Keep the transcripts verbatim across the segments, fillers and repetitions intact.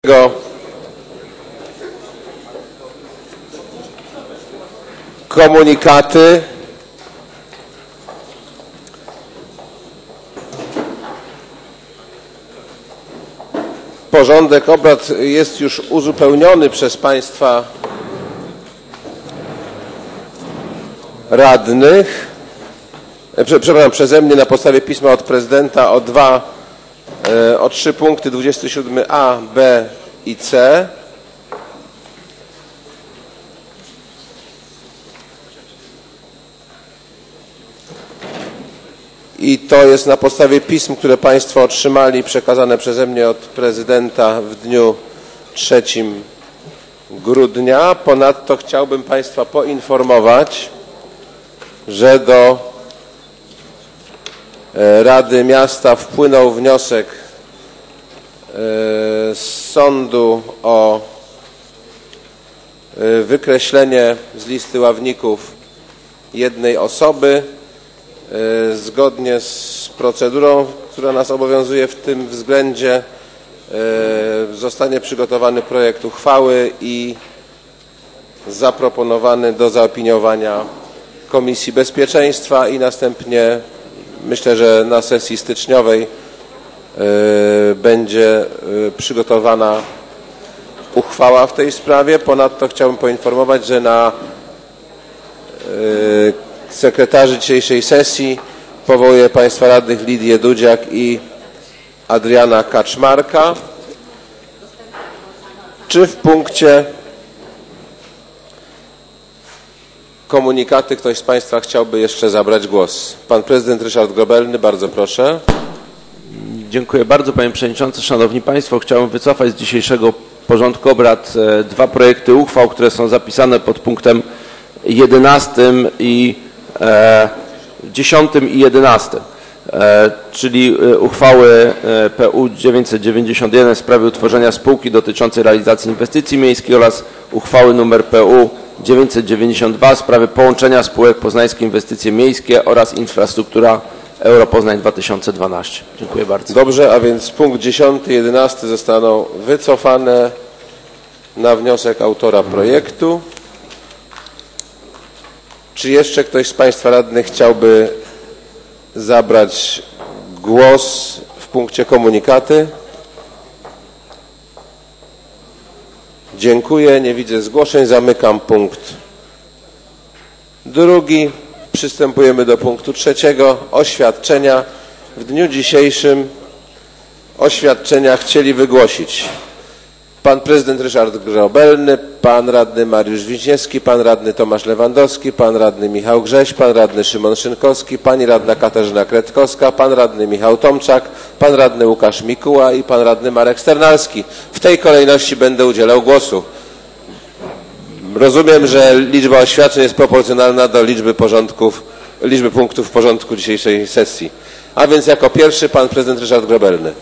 Komunikaty. Porządek obrad jest już uzupełniony przez Państwa radnych, przepraszam, przeze mnie na podstawie pisma od prezydenta o dwa, o trzy punkty dwudziesty siódmy a, b i c. I to jest na podstawie pism, które Państwo otrzymali, przekazane przeze mnie od prezydenta w dniu trzeciego grudnia. Ponadto chciałbym Państwa poinformować, że do Rady Miasta wpłynął wniosek z sądu o wykreślenie z listy ławników jednej osoby. Zgodnie z procedurą, która nas obowiązuje w tym względzie, zostanie przygotowany projekt uchwały i zaproponowany do zaopiniowania Komisji Bezpieczeństwa i następnie myślę, że na sesji styczniowej będzie przygotowana uchwała w tej sprawie. Ponadto chciałbym poinformować, że na sekretarzy dzisiejszej sesji powołuję Państwa radnych Lidię Dudziak i Adriana Kaczmarka. Czy w punkcie komunikaty ktoś z Państwa chciałby jeszcze zabrać głos? Pan prezydent Ryszard Grobelny, bardzo proszę. Dziękuję bardzo, Panie Przewodniczący. Szanowni Państwo, chciałbym wycofać z dzisiejszego porządku obrad dwa projekty uchwał, które są zapisane pod punktem jedenastym i dziesiątym i jedenastym, czyli uchwały P U dziewięćset dziewięćdziesiąt jeden w sprawie utworzenia spółki dotyczącej realizacji inwestycji miejskich oraz uchwały nr P U dziewięćset dziewięćdziesiąt dwa w sprawie połączenia spółek Poznańskie Inwestycje Miejskie oraz Infrastruktura Europoznań dwa tysiące dwanaście. Dziękuję bardzo. Dobrze, a więc punkt dziesiąty i jedenasty zostaną wycofane na wniosek autora projektu. Czy jeszcze ktoś z Państwa radnych chciałby zabrać głos w punkcie komunikaty? Dziękuję. Nie widzę zgłoszeń. Zamykam punkt drugi. Przystępujemy do punktu trzeciego. Oświadczenia. W dniu dzisiejszym oświadczenia chcieli wygłosić pan prezydent Ryszard Grobelny, pan radny Mariusz Wiśniewski, pan radny Tomasz Lewandowski, pan radny Michał Grześ, pan radny Szymon Szynkowski, pani radna Katarzyna Kretkowska, pan radny Michał Tomczak, pan radny Łukasz Mikuła i pan radny Marek Sternalski. W tej kolejności będę udzielał głosu. Rozumiem, że liczba oświadczeń jest proporcjonalna do liczby porządków, liczby punktów w porządku dzisiejszej sesji. A więc jako pierwszy pan prezydent Ryszard Grobelny.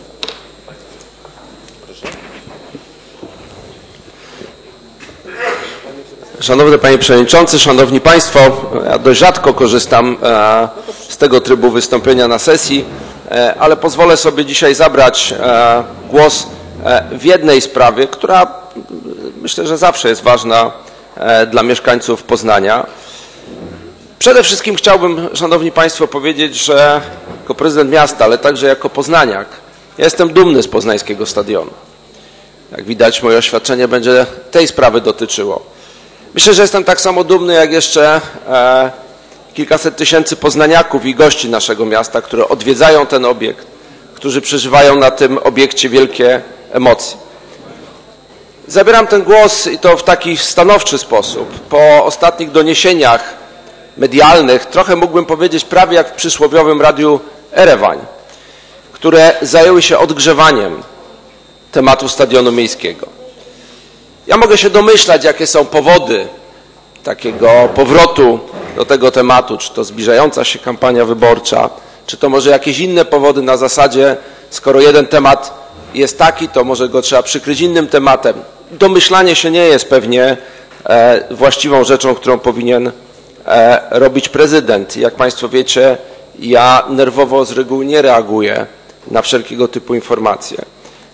Szanowny Panie Przewodniczący, Szanowni Państwo, ja dość rzadko korzystam z tego trybu wystąpienia na sesji, ale pozwolę sobie dzisiaj zabrać głos w jednej sprawie, która myślę, że zawsze jest ważna dla mieszkańców Poznania. Przede wszystkim chciałbym, Szanowni Państwo, powiedzieć, że jako prezydent miasta, ale także jako poznaniak, ja jestem dumny z poznańskiego stadionu. Jak widać, moje oświadczenie będzie tej sprawy dotyczyło. Myślę, że jestem tak samo dumny jak jeszcze e, kilkaset tysięcy poznaniaków i gości naszego miasta, które odwiedzają ten obiekt, którzy przeżywają na tym obiekcie wielkie emocje. Zabieram ten głos i to w taki stanowczy sposób. Po ostatnich doniesieniach medialnych, trochę mógłbym powiedzieć prawie jak w przysłowiowym Radiu Erewań, które zajęły się odgrzewaniem tematu stadionu miejskiego. Ja mogę się domyślać, jakie są powody takiego powrotu do tego tematu, czy to zbliżająca się kampania wyborcza, czy to może jakieś inne powody na zasadzie, skoro jeden temat jest taki, to może go trzeba przykryć innym tematem. Domyślanie się nie jest pewnie e, właściwą rzeczą, którą powinien e, robić prezydent. Jak Państwo wiecie, ja nerwowo z reguły nie reaguję na wszelkiego typu informacje.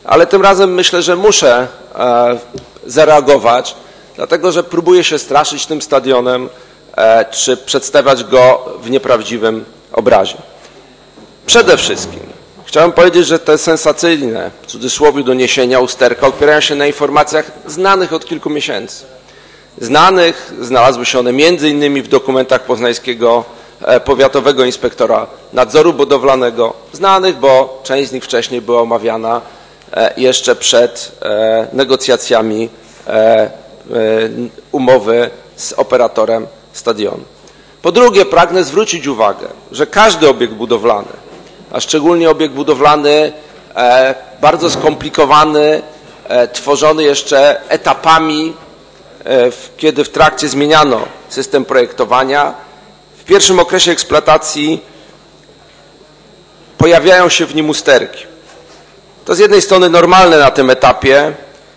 Ale tym razem myślę, że muszę e, zareagować, dlatego że próbuję się straszyć tym stadionem, e, czy przedstawiać go w nieprawdziwym obrazie. Przede wszystkim chciałem powiedzieć, że te sensacyjne, w cudzysłowie, doniesienia Usterka opierają się na informacjach znanych od kilku miesięcy. Znanych, znalazły się one między innymi w dokumentach poznańskiego powiatowego inspektora nadzoru budowlanego, znanych, bo część z nich wcześniej była omawiana jeszcze przed negocjacjami umowy z operatorem stadionu. Po drugie, pragnę zwrócić uwagę, że każdy obiekt budowlany, a szczególnie obiekt budowlany bardzo skomplikowany, tworzony jeszcze etapami, kiedy w trakcie zmieniano system projektowania, w pierwszym okresie eksploatacji pojawiają się w nim usterki. To z jednej strony normalne na tym etapie,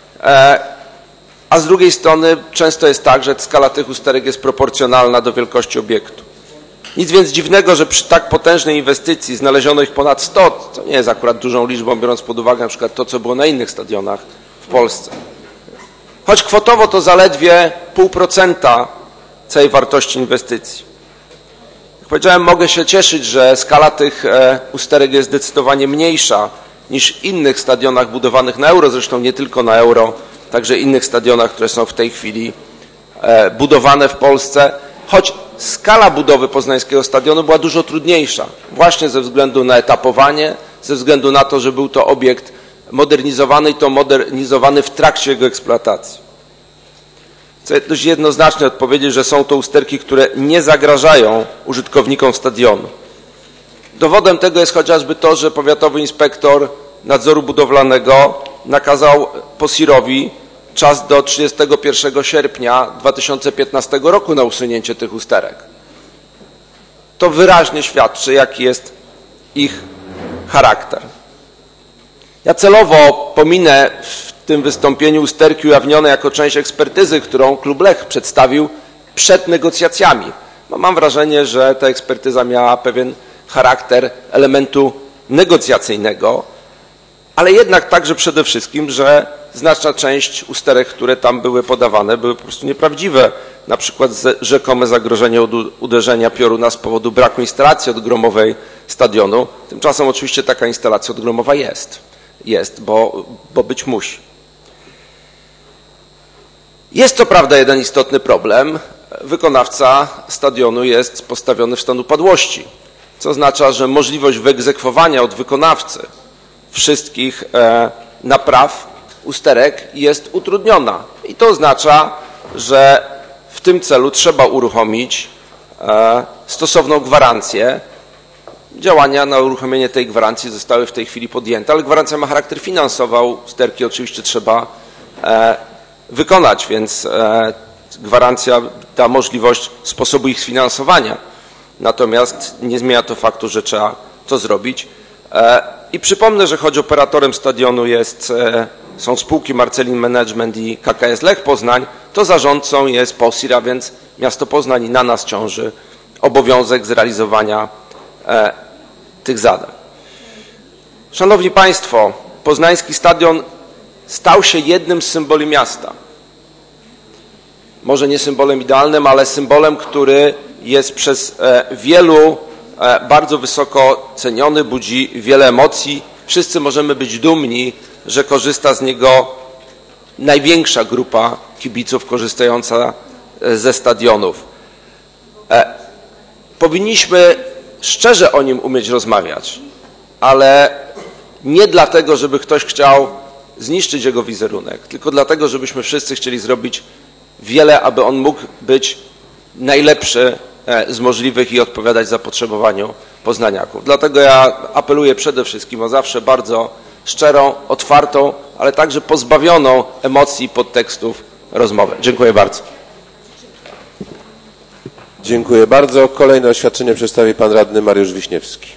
a z drugiej strony często jest tak, że skala tych usterek jest proporcjonalna do wielkości obiektu. Nic więc dziwnego, że przy tak potężnej inwestycji znaleziono ich ponad sto, co nie jest akurat dużą liczbą, biorąc pod uwagę na przykład to, co było na innych stadionach w Polsce. Choć kwotowo to zaledwie pół procenta całej wartości inwestycji. Jak powiedziałem, mogę się cieszyć, że skala tych usterek jest zdecydowanie mniejsza niż w innych stadionach budowanych na euro, zresztą nie tylko na euro, także innych stadionach, które są w tej chwili budowane w Polsce, choć skala budowy poznańskiego stadionu była dużo trudniejsza, właśnie ze względu na etapowanie, ze względu na to, że był to obiekt modernizowany i to modernizowany w trakcie jego eksploatacji. Chcę dość jednoznacznie odpowiedzieć, że są to usterki, które nie zagrażają użytkownikom stadionu. Dowodem tego jest chociażby to, że powiatowy inspektor nadzoru budowlanego nakazał POSIR-owi czas do trzydziestego pierwszego sierpnia dwa tysiące piętnastego roku na usunięcie tych usterek. To wyraźnie świadczy, jaki jest ich charakter. Ja celowo pominę w tym wystąpieniu usterki ujawnione jako część ekspertyzy, którą Klub Lech przedstawił przed negocjacjami. Bo mam wrażenie, że ta ekspertyza miała pewien charakter elementu negocjacyjnego, ale jednak także przede wszystkim, że znaczna część usterek, które tam były podawane, były po prostu nieprawdziwe. Na przykład rzekome zagrożenie uderzenia pioruna z powodu braku instalacji odgromowej stadionu. Tymczasem oczywiście taka instalacja odgromowa jest. Jest, bo, bo być musi. Jest to prawda jeden istotny problem. Wykonawca stadionu jest postawiony w stan upadłości, co oznacza, że możliwość wyegzekwowania od wykonawcy wszystkich e, napraw usterek jest utrudniona. I to oznacza, że w tym celu trzeba uruchomić e, stosowną gwarancję. Działania na uruchomienie tej gwarancji zostały w tej chwili podjęte, ale gwarancja ma charakter finansowy, a usterki oczywiście trzeba e, wykonać, więc e, gwarancja da możliwość sposobu ich sfinansowania. Natomiast nie zmienia to faktu, że trzeba to zrobić. E, I przypomnę, że choć operatorem stadionu jest, e, są spółki Marcelin Management i K K S Lech Poznań, to zarządcą jest POSIR, a więc miasto Poznań i na nas ciąży obowiązek zrealizowania e, tych zadań. Szanowni Państwo, poznański stadion stał się jednym z symboli miasta. Może nie symbolem idealnym, ale symbolem, który jest przez wielu bardzo wysoko ceniony, budzi wiele emocji. Wszyscy możemy być dumni, że korzysta z niego największa grupa kibiców korzystająca ze stadionów. Powinniśmy szczerze o nim umieć rozmawiać, ale nie dlatego, żeby ktoś chciał zniszczyć jego wizerunek, tylko dlatego, żebyśmy wszyscy chcieli zrobić wiele, aby on mógł być najlepszy z możliwych i odpowiadać zapotrzebowaniu poznaniaków. Dlatego ja apeluję przede wszystkim o zawsze bardzo szczerą, otwartą, ale także pozbawioną emocji i podtekstów rozmowę. Dziękuję bardzo. Dziękuję bardzo. Kolejne oświadczenie przedstawi pan radny Mariusz Wiśniewski.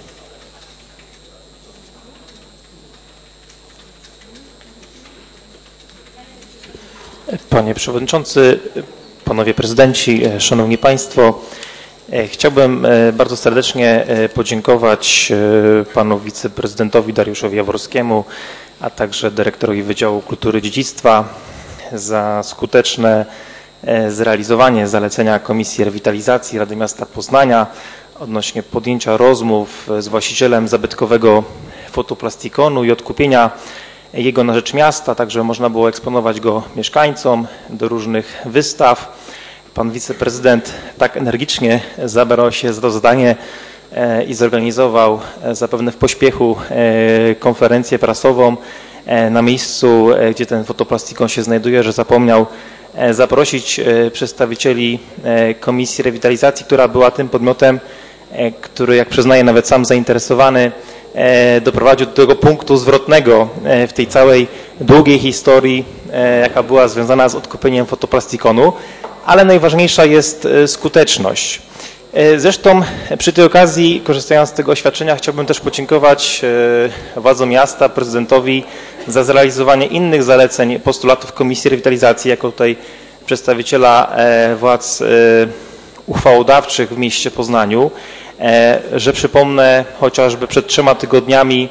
Panie Przewodniczący, Panowie Prezydenci, Szanowni Państwo, chciałbym bardzo serdecznie podziękować Panu Wiceprezydentowi Dariuszowi Jaworskiemu, a także dyrektorowi Wydziału Kultury i Dziedzictwa za skuteczne zrealizowanie zalecenia Komisji Rewitalizacji Rady Miasta Poznania odnośnie podjęcia rozmów z właścicielem zabytkowego fotoplastikonu i odkupienia jego na rzecz miasta, tak żeby można było eksponować go mieszkańcom do różnych wystaw. Pan wiceprezydent tak energicznie zabrał się za to zadanie i zorganizował zapewne w pośpiechu konferencję prasową na miejscu, gdzie ten fotoplastikon się znajduje, że zapomniał zaprosić przedstawicieli Komisji Rewitalizacji, która była tym podmiotem, który, jak przyznaje nawet sam zainteresowany, doprowadził do tego punktu zwrotnego w tej całej długiej historii, jaka była związana z odkupieniem fotoplastikonu, ale najważniejsza jest skuteczność. Zresztą przy tej okazji, korzystając z tego oświadczenia, chciałbym też podziękować władzom miasta, prezydentowi za zrealizowanie innych zaleceń, postulatów Komisji Rewitalizacji, jako tutaj przedstawiciela władz uchwałodawczych w mieście Poznaniu, że przypomnę, chociażby przed trzema tygodniami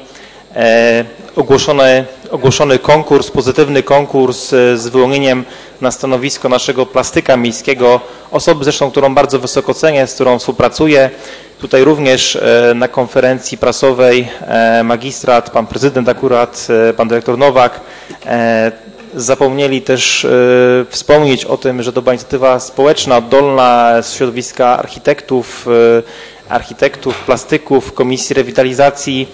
ogłoszony, ogłoszony konkurs, pozytywny konkurs z wyłonieniem na stanowisko naszego plastyka miejskiego, osoby zresztą, którą bardzo wysoko cenię, z którą współpracuję. Tutaj również na konferencji prasowej magistrat, pan prezydent akurat, pan dyrektor Nowak, zapomnieli też wspomnieć o tym, że to była inicjatywa społeczna, oddolna z środowiska architektów, architektów, plastyków, Komisji Rewitalizacji,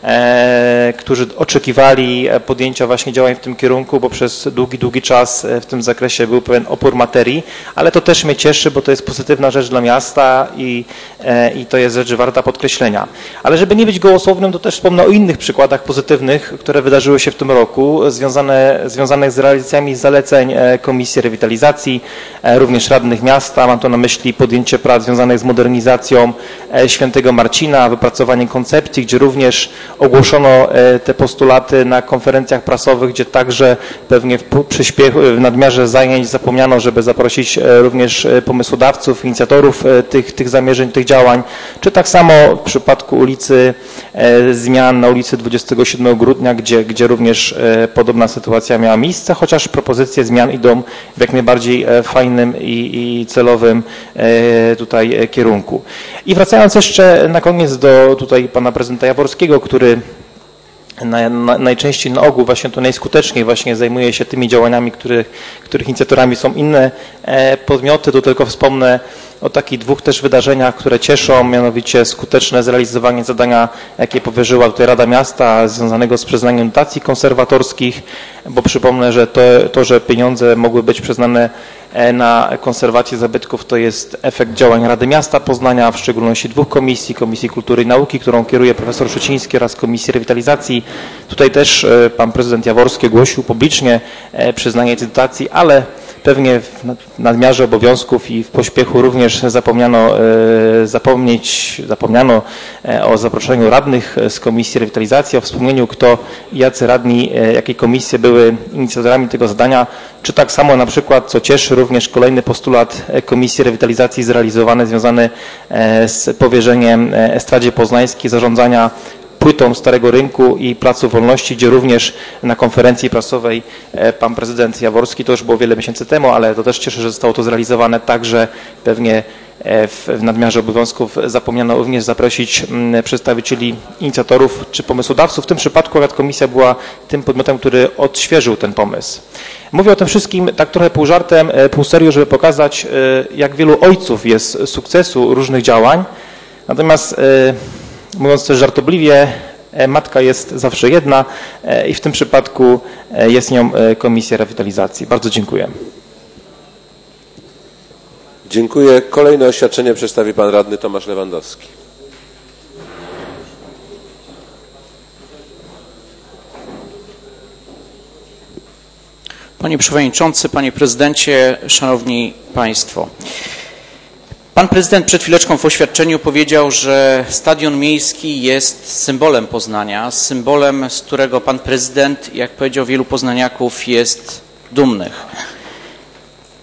e, którzy oczekiwali podjęcia właśnie działań w tym kierunku, bo przez długi, długi czas w tym zakresie był pewien opór materii, ale to też mnie cieszy, bo to jest pozytywna rzecz dla miasta i, e, i to jest rzecz warta podkreślenia. Ale żeby nie być gołosłownym, to też wspomnę o innych przykładach pozytywnych, które wydarzyły się w tym roku, związane, związanych z realizacjami zaleceń Komisji Rewitalizacji, e, również radnych miasta. Mam tu na myśli podjęcie prac związanych z modernizacją Świętego Marcina, wypracowanie koncepcji, gdzie również ogłoszono te postulaty na konferencjach prasowych, gdzie także pewnie w przyspiechu, w nadmiarze zajęć zapomniano, żeby zaprosić również pomysłodawców, inicjatorów tych, tych zamierzeń, tych działań, czy tak samo w przypadku ulicy Zmian na ulicy dwudziestego siódmego grudnia, gdzie, gdzie również podobna sytuacja miała miejsce, chociaż propozycje zmian idą w jak najbardziej fajnym i, i celowym tutaj kierunku. I wracając jeszcze na koniec do tutaj pana prezydenta Jaworskiego, który na, na, najczęściej na ogół właśnie to najskuteczniej właśnie zajmuje się tymi działaniami, których, których inicjatorami są inne e, podmioty. Tu tylko wspomnę o takich dwóch też wydarzeniach, które cieszą, mianowicie skuteczne zrealizowanie zadania, jakie powierzyła tutaj Rada Miasta, związanego z przyznaniem dotacji konserwatorskich, bo przypomnę, że to, to że pieniądze mogły być przyznane na konserwację zabytków, to jest efekt działań Rady Miasta Poznania, w szczególności dwóch komisji, Komisji Kultury i Nauki, którą kieruje profesor Szczeciński, oraz Komisji Rewitalizacji. Tutaj też pan prezydent Jaworski ogłosił publicznie przyznanie tej dotacji, ale pewnie w nadmiarze obowiązków i w pośpiechu również zapomniano zapomnieć, zapomniano o zaproszeniu radnych z Komisji Rewitalizacji, o wspomnieniu, kto i jacy radni, jakie komisje były inicjatorami tego zadania, czy tak samo na przykład, co cieszy, również kolejny postulat Komisji Rewitalizacji zrealizowany, związany z powierzeniem Estradzie Poznańskiej zarządzania płytą Starego Rynku i Placu Wolności, gdzie również na konferencji prasowej pan prezydent Jaworski, to już było wiele miesięcy temu, ale to też cieszy, że zostało to zrealizowane, także pewnie w nadmiarze obowiązków zapomniano również zaprosić przedstawicieli inicjatorów czy pomysłodawców. W tym przypadku akurat komisja była tym podmiotem, który odświeżył ten pomysł. Mówię o tym wszystkim tak trochę pół żartem, pół serio, żeby pokazać, jak wielu ojców jest sukcesu różnych działań. Natomiast mówiąc też żartobliwie, matka jest zawsze jedna i w tym przypadku jest nią Komisja Rewitalizacji. Bardzo dziękuję. Dziękuję. Kolejne oświadczenie przedstawi pan radny Tomasz Lewandowski. Panie Przewodniczący, Panie Prezydencie, Szanowni Państwo. Pan prezydent przed chwileczką w oświadczeniu powiedział, że stadion miejski jest symbolem Poznania, symbolem, z którego pan prezydent, jak powiedział wielu poznaniaków, jest dumnych.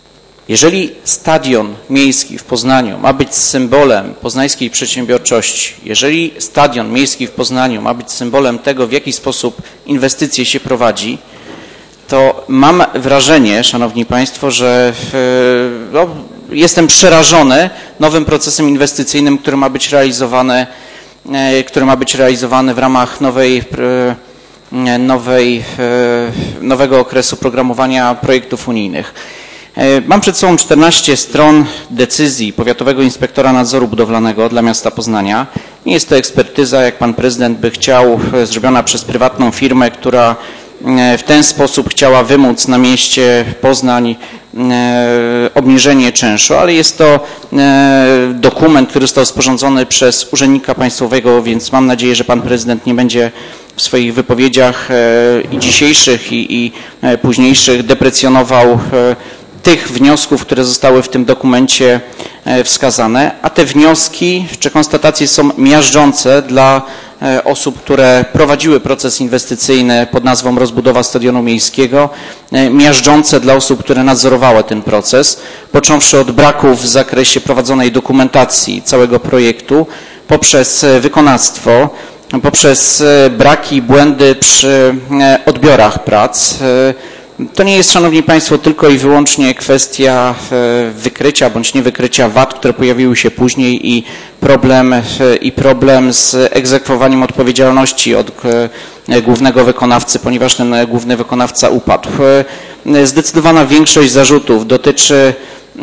Jeżeli stadion miejski w Poznaniu ma być symbolem poznańskiej przedsiębiorczości, jeżeli stadion miejski w Poznaniu ma być symbolem tego, w jaki sposób inwestycje się prowadzi, to mam wrażenie, Szanowni Państwo, że no, jestem przerażony nowym procesem inwestycyjnym, który ma być realizowany, który ma być realizowany w ramach nowej, nowej, nowego okresu programowania projektów unijnych. Mam przed sobą czternaście stron decyzji Powiatowego Inspektora Nadzoru Budowlanego dla miasta Poznania. Nie jest to ekspertyza, jak pan prezydent by chciał, zrobiona przez prywatną firmę, która w ten sposób chciała wymóc na mieście Poznań obniżenie czynszu, ale jest to dokument, który został sporządzony przez urzędnika państwowego, więc mam nadzieję, że pan prezydent nie będzie w swoich wypowiedziach i dzisiejszych, i, i późniejszych deprecjonował tych wniosków, które zostały w tym dokumencie wskazane, a te wnioski czy konstatacje są miażdżące dla osób, które prowadziły proces inwestycyjny pod nazwą rozbudowa stadionu miejskiego, miażdżące dla osób, które nadzorowały ten proces, począwszy od braków w zakresie prowadzonej dokumentacji całego projektu, poprzez wykonawstwo, poprzez braki i błędy przy odbiorach prac. To nie jest, Szanowni Państwo, tylko i wyłącznie kwestia wykrycia bądź niewykrycia wad, które pojawiły się później i problem, i problem z egzekwowaniem odpowiedzialności od głównego wykonawcy, ponieważ ten główny wykonawca upadł. Zdecydowana większość zarzutów dotyczy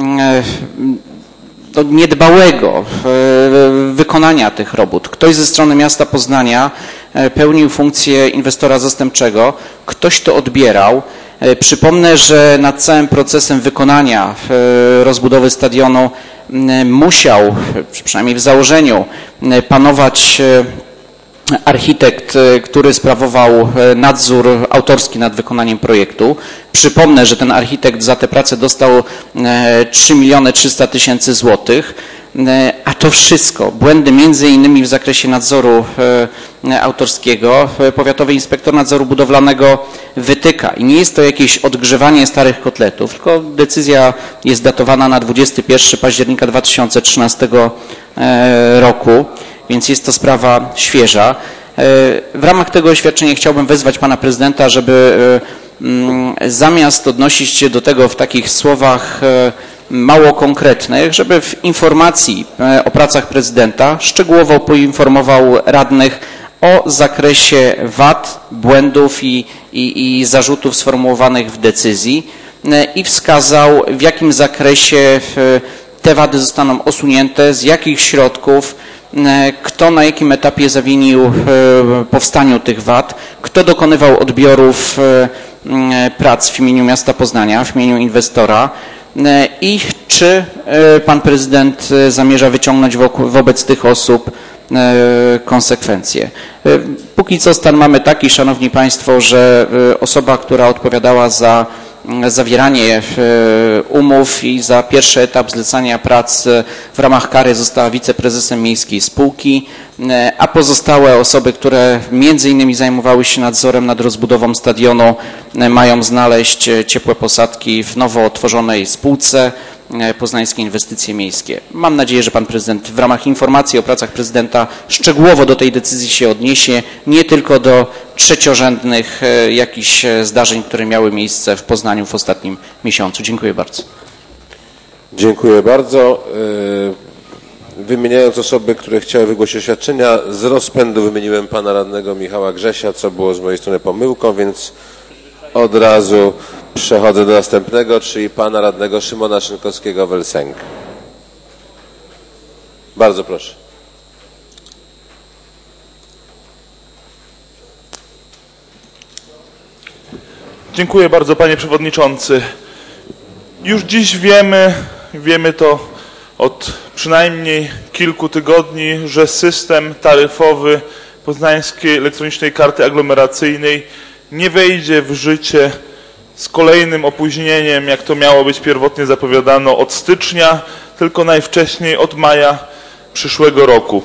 do niedbałego wykonania tych robót. Ktoś ze strony miasta Poznania pełnił funkcję inwestora zastępczego, ktoś to odbierał. Przypomnę, że nad całym procesem wykonania rozbudowy stadionu musiał, przynajmniej w założeniu, panować architekt, który sprawował nadzór autorski nad wykonaniem projektu. Przypomnę, że ten architekt za tę pracę dostał trzy miliony trzysta tysięcy złotych, a to wszystko, błędy między innymi w zakresie nadzoru autorskiego, Powiatowy Inspektor Nadzoru Budowlanego wytyka. I nie jest to jakieś odgrzewanie starych kotletów, tylko decyzja jest datowana na dwudziestego pierwszego października dwa tysiące trzynastego roku, więc jest to sprawa świeża. W ramach tego oświadczenia chciałbym wezwać pana prezydenta, żeby zamiast odnosić się do tego w takich słowach mało konkretnych, żeby w informacji o pracach prezydenta szczegółowo poinformował radnych o zakresie wad, błędów i, i, i zarzutów sformułowanych w decyzji i wskazał, w jakim zakresie te wady zostaną usunięte, z jakich środków, kto na jakim etapie zawinił powstaniu tych wad, kto dokonywał odbiorów prac w imieniu miasta Poznania, w imieniu inwestora i czy pan prezydent zamierza wyciągnąć wobec tych osób konsekwencje. Póki co stan mamy taki, Szanowni Państwo, że osoba, która odpowiadała za zawieranie umów i za pierwszy etap zlecania prac w ramach kary została wiceprezesem miejskiej spółki, a pozostałe osoby, które między innymi zajmowały się nadzorem nad rozbudową stadionu, mają znaleźć ciepłe posadki w nowo otworzonej spółce Poznańskie Inwestycje Miejskie. Mam nadzieję, że pan prezydent w ramach informacji o pracach prezydenta szczegółowo do tej decyzji się odniesie, nie tylko do trzeciorzędnych jakichś zdarzeń, które miały miejsce w Poznaniu w ostatnim miesiącu. Dziękuję bardzo. Dziękuję bardzo. Wymieniając osoby, które chciały wygłosić oświadczenia, z rozpędu wymieniłem pana radnego Michała Grzesia, co było z mojej strony pomyłką, więc od razu przechodzę do następnego, czyli pana radnego Szymona Szynkowskiego-Welsenk. Bardzo proszę. Dziękuję bardzo, panie przewodniczący. Już dziś wiemy, wiemy to od przynajmniej kilku tygodni, że system taryfowy Poznańskiej Elektronicznej Karty Aglomeracyjnej nie wejdzie w życie z kolejnym opóźnieniem, jak to miało być pierwotnie zapowiadano, od stycznia, tylko najwcześniej od maja przyszłego roku.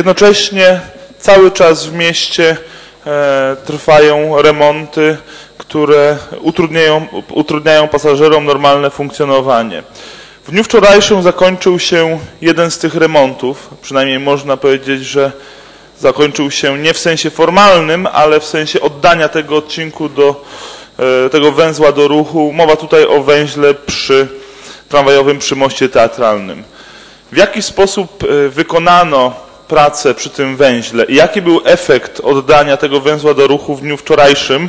Jednocześnie cały czas w mieście e, trwają remonty, które utrudniają, utrudniają pasażerom normalne funkcjonowanie. W dniu wczorajszym zakończył się jeden z tych remontów, przynajmniej można powiedzieć, że zakończył się nie w sensie formalnym, ale w sensie oddania tego odcinku do tego węzła do ruchu. Mowa tutaj o węźle przy tramwajowym przy moście teatralnym. W jaki sposób wykonano pracę przy tym węźle i jaki był efekt oddania tego węzła do ruchu w dniu wczorajszym?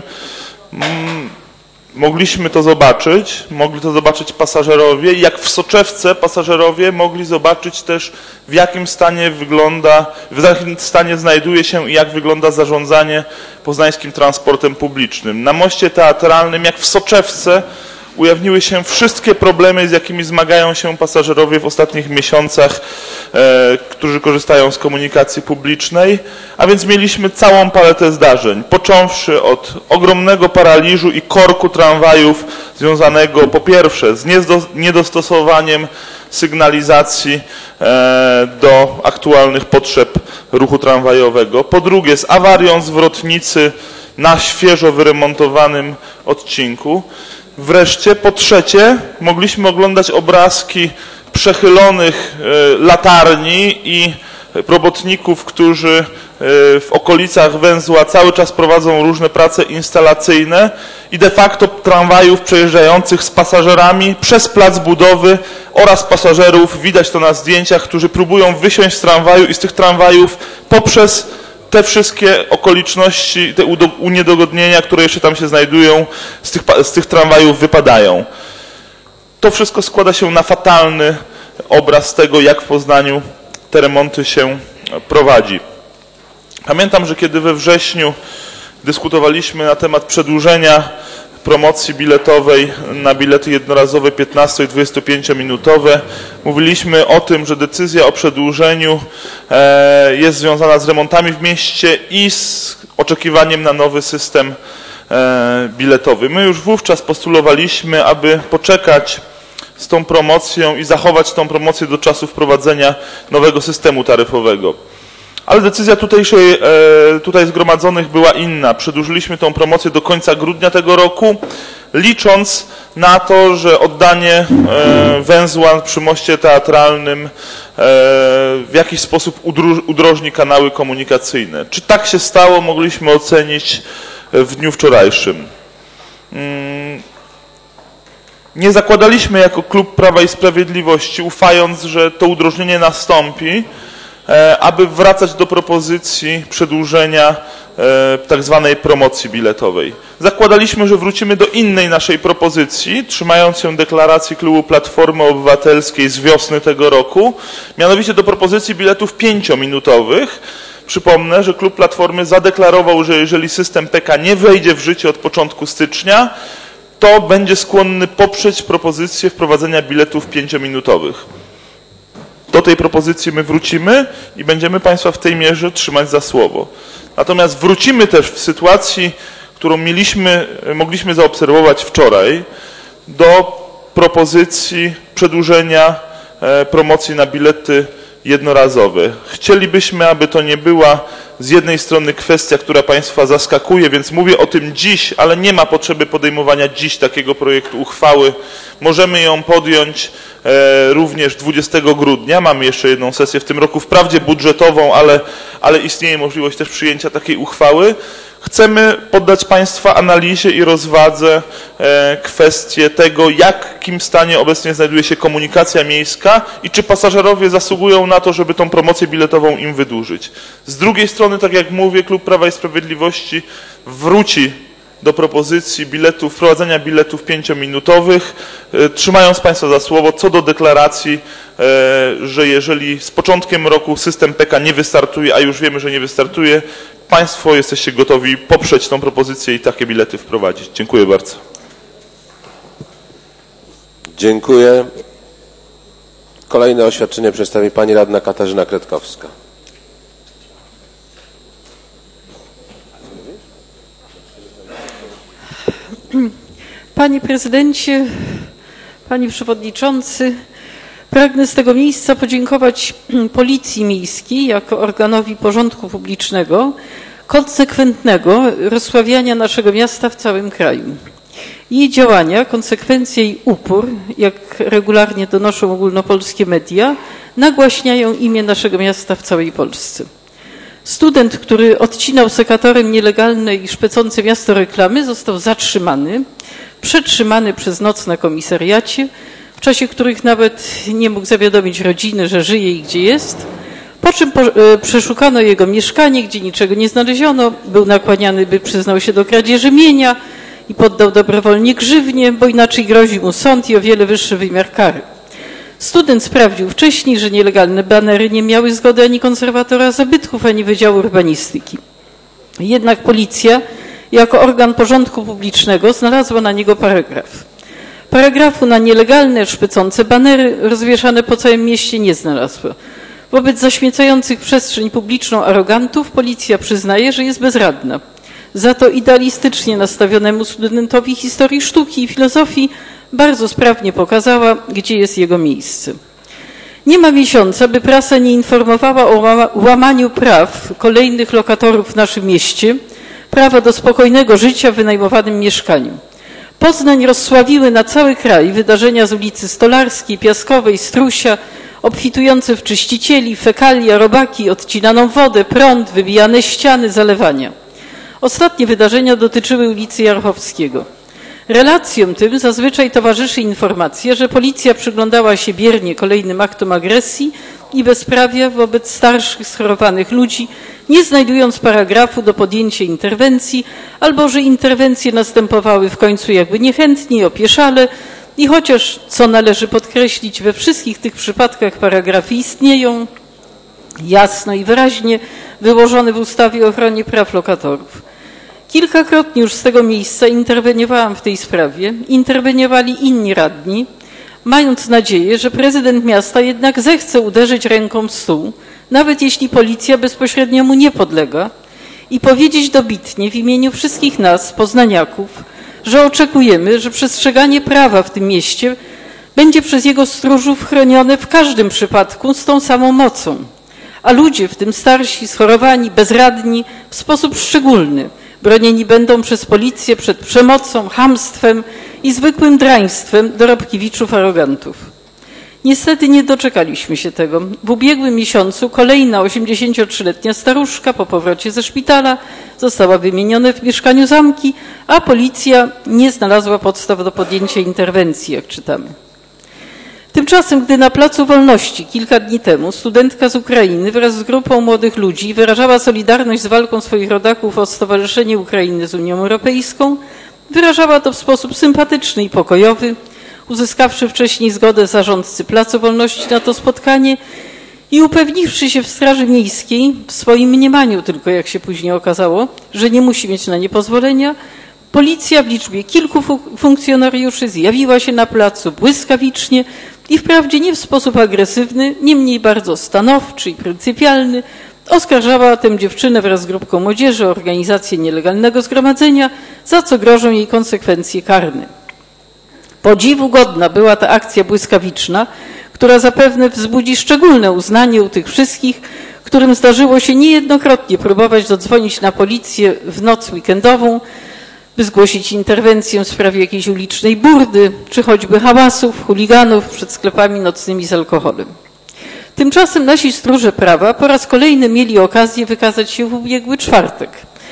Mogliśmy to zobaczyć, mogli to zobaczyć pasażerowie, jak w soczewce pasażerowie mogli zobaczyć też, w jakim stanie wygląda, w jakim stanie znajduje się i jak wygląda zarządzanie poznańskim transportem publicznym. Na moście teatralnym, jak w soczewce, ujawniły się wszystkie problemy, z jakimi zmagają się pasażerowie w ostatnich miesiącach, e, którzy korzystają z komunikacji publicznej, a więc mieliśmy całą paletę zdarzeń, począwszy od ogromnego paraliżu i korku tramwajów związanego po pierwsze z niedostosowaniem sygnalizacji e, do aktualnych potrzeb ruchu tramwajowego, po drugie z awarią zwrotnicy na świeżo wyremontowanym odcinku. Wreszcie, po trzecie, mogliśmy oglądać obrazki przechylonych latarni i robotników, którzy w okolicach węzła cały czas prowadzą różne prace instalacyjne i de facto tramwajów przejeżdżających z pasażerami przez plac budowy oraz pasażerów, widać to na zdjęciach, którzy próbują wysiąść z tramwaju i z tych tramwajów poprzez te wszystkie okoliczności, te uniedogodnienia, które jeszcze tam się znajdują, z tych, z tych tramwajów wypadają. To wszystko składa się na fatalny obraz tego, jak w Poznaniu te remonty się prowadzi. Pamiętam, że kiedy we wrześniu dyskutowaliśmy na temat przedłużenia promocji biletowej na bilety jednorazowe piętnasto- i dwudziestopięciominutowe. Mówiliśmy o tym, że decyzja o przedłużeniu jest związana z remontami w mieście i z oczekiwaniem na nowy system biletowy. My już wówczas postulowaliśmy, aby poczekać z tą promocją i zachować tą promocję do czasu wprowadzenia nowego systemu taryfowego. Ale decyzja tutejszej, tutaj zgromadzonych była inna. Przedłużyliśmy tą promocję do końca grudnia tego roku, licząc na to, że oddanie węzła przy moście teatralnym w jakiś sposób udrożni kanały komunikacyjne. Czy tak się stało, mogliśmy ocenić w dniu wczorajszym. Nie zakładaliśmy jako klub Prawa i Sprawiedliwości, ufając, że to udrożnienie nastąpi, aby wracać do propozycji przedłużenia tak zwanej promocji biletowej. Zakładaliśmy, że wrócimy do innej naszej propozycji, trzymając się deklaracji klubu Platformy Obywatelskiej z wiosny tego roku, mianowicie do propozycji biletów pięciominutowych. Przypomnę, że klub Platformy zadeklarował, że jeżeli system P K nie wejdzie w życie od początku stycznia, to będzie skłonny poprzeć propozycję wprowadzenia biletów pięciominutowych. Do tej propozycji my wrócimy i będziemy Państwa w tej mierze trzymać za słowo. Natomiast wrócimy też w sytuacji, którą mieliśmy, mogliśmy zaobserwować wczoraj, do propozycji przedłużenia promocji na bilety jednorazowe. Chcielibyśmy, aby to nie była z jednej strony kwestia, która Państwa zaskakuje, więc mówię o tym dziś, ale nie ma potrzeby podejmowania dziś takiego projektu uchwały. Możemy ją podjąć e, również dwudziestego grudnia. Mamy jeszcze jedną sesję w tym roku, wprawdzie budżetową, ale, ale istnieje możliwość też przyjęcia takiej uchwały. Chcemy poddać Państwa analizie i rozwadze e, kwestię tego, w jakim stanie obecnie znajduje się komunikacja miejska i czy pasażerowie zasługują na to, żeby tą promocję biletową im wydłużyć. Z drugiej strony, tak jak mówię, Klub Prawa i Sprawiedliwości wróci do propozycji biletów, wprowadzenia biletów pięciominutowych, e, trzymając Państwa za słowo co do deklaracji, e, że jeżeli z początkiem roku system P K nie wystartuje, a już wiemy, że nie wystartuje, Państwo jesteście gotowi poprzeć tą propozycję i takie bilety wprowadzić. Dziękuję bardzo. Dziękuję. Kolejne oświadczenie przedstawi Pani Radna Katarzyna Kretkowska. Panie Prezydencie, Panie Przewodniczący, pragnę z tego miejsca podziękować Policji Miejskiej jako organowi porządku publicznego, konsekwentnego rozsławiania naszego miasta w całym kraju. Jej działania, konsekwencje i upór, jak regularnie donoszą ogólnopolskie media, nagłaśniają imię naszego miasta w całej Polsce. Student, który odcinał sekatorem nielegalne i szpecące miasto reklamy, został zatrzymany, przetrzymany przez noc na komisariacie, w czasie których nawet nie mógł zawiadomić rodziny, że żyje i gdzie jest, po czym po, e, przeszukano jego mieszkanie, gdzie niczego nie znaleziono, był nakłaniany, by przyznał się do kradzieży mienia i poddał dobrowolnie grzywnię, bo inaczej grozi mu sąd i o wiele wyższy wymiar kary. Student sprawdził wcześniej, że nielegalne banery nie miały zgody ani konserwatora zabytków, ani Wydziału Urbanistyki. Jednak policja, jako organ porządku publicznego, znalazła na niego paragraf. Paragrafu na nielegalne, szpecące banery rozwieszane po całym mieście nie znalazła. Wobec zaśmiecających przestrzeń publiczną arogantów policja przyznaje, że jest bezradna. Za to idealistycznie nastawionemu studentowi historii sztuki i filozofii bardzo sprawnie pokazała, gdzie jest jego miejsce. Nie ma miesiąca, by prasa nie informowała o łamaniu praw kolejnych lokatorów w naszym mieście, prawa do spokojnego życia w wynajmowanym mieszkaniu. Poznań rozsławiły na cały kraj wydarzenia z ulicy Stolarskiej, Piaskowej, Strusia, obfitujące w czyścicieli, fekalia, robaki, odcinaną wodę, prąd, wybijane ściany, zalewania. Ostatnie wydarzenia dotyczyły ulicy Jarchowskiego. Relacjom tym zazwyczaj towarzyszy informacja, że policja przyglądała się biernie kolejnym aktom agresji i bezprawia wobec starszych, schorowanych ludzi, nie znajdując paragrafu do podjęcia interwencji, albo że interwencje następowały w końcu jakby niechętnie i opieszale i chociaż, co należy podkreślić, we wszystkich tych przypadkach paragrafy istnieją, jasno i wyraźnie wyłożone w ustawie o ochronie praw lokatorów. Kilkakrotnie już z tego miejsca interweniowałam w tej sprawie, interweniowali inni radni, mając nadzieję, że prezydent miasta jednak zechce uderzyć ręką w stół, nawet jeśli policja bezpośrednio mu nie podlega, i powiedzieć dobitnie w imieniu wszystkich nas, poznaniaków, że oczekujemy, że przestrzeganie prawa w tym mieście będzie przez jego stróżów chronione w każdym przypadku z tą samą mocą, a ludzie, w tym starsi, schorowani, bezradni, w sposób szczególny, bronieni będą przez policję przed przemocą, chamstwem i zwykłym draństwem dorobkiewiczów arogantów. Niestety nie doczekaliśmy się tego. W ubiegłym miesiącu kolejna osiemdziesięciotrzyletnia staruszka po powrocie ze szpitala została wymieniona w mieszkaniu zamki, a policja nie znalazła podstaw do podjęcia interwencji, jak czytamy. Tymczasem, gdy na Placu Wolności kilka dni temu studentka z Ukrainy wraz z grupą młodych ludzi wyrażała solidarność z walką swoich rodaków o Stowarzyszenie Ukrainy z Unią Europejską, wyrażała to w sposób sympatyczny i pokojowy, uzyskawszy wcześniej zgodę zarządcy Placu Wolności na to spotkanie i upewniwszy się w Straży Miejskiej, w swoim mniemaniu tylko, jak się później okazało, że nie musi mieć na nie pozwolenia, policja w liczbie kilku funkcjonariuszy zjawiła się na placu błyskawicznie i wprawdzie nie w sposób agresywny, niemniej bardzo stanowczy i pryncypialny, oskarżała tę dziewczynę wraz z grupką młodzieży o organizację nielegalnego zgromadzenia, za co grożą jej konsekwencje karne. Podziwu godna była ta akcja błyskawiczna, która zapewne wzbudzi szczególne uznanie u tych wszystkich, którym zdarzyło się niejednokrotnie próbować dodzwonić na policję w noc weekendową, by zgłosić interwencję w sprawie jakiejś ulicznej burdy, czy choćby hałasów, chuliganów przed sklepami nocnymi z alkoholem. Tymczasem nasi stróże prawa po raz kolejny mieli okazję wykazać się w ubiegły czwartek,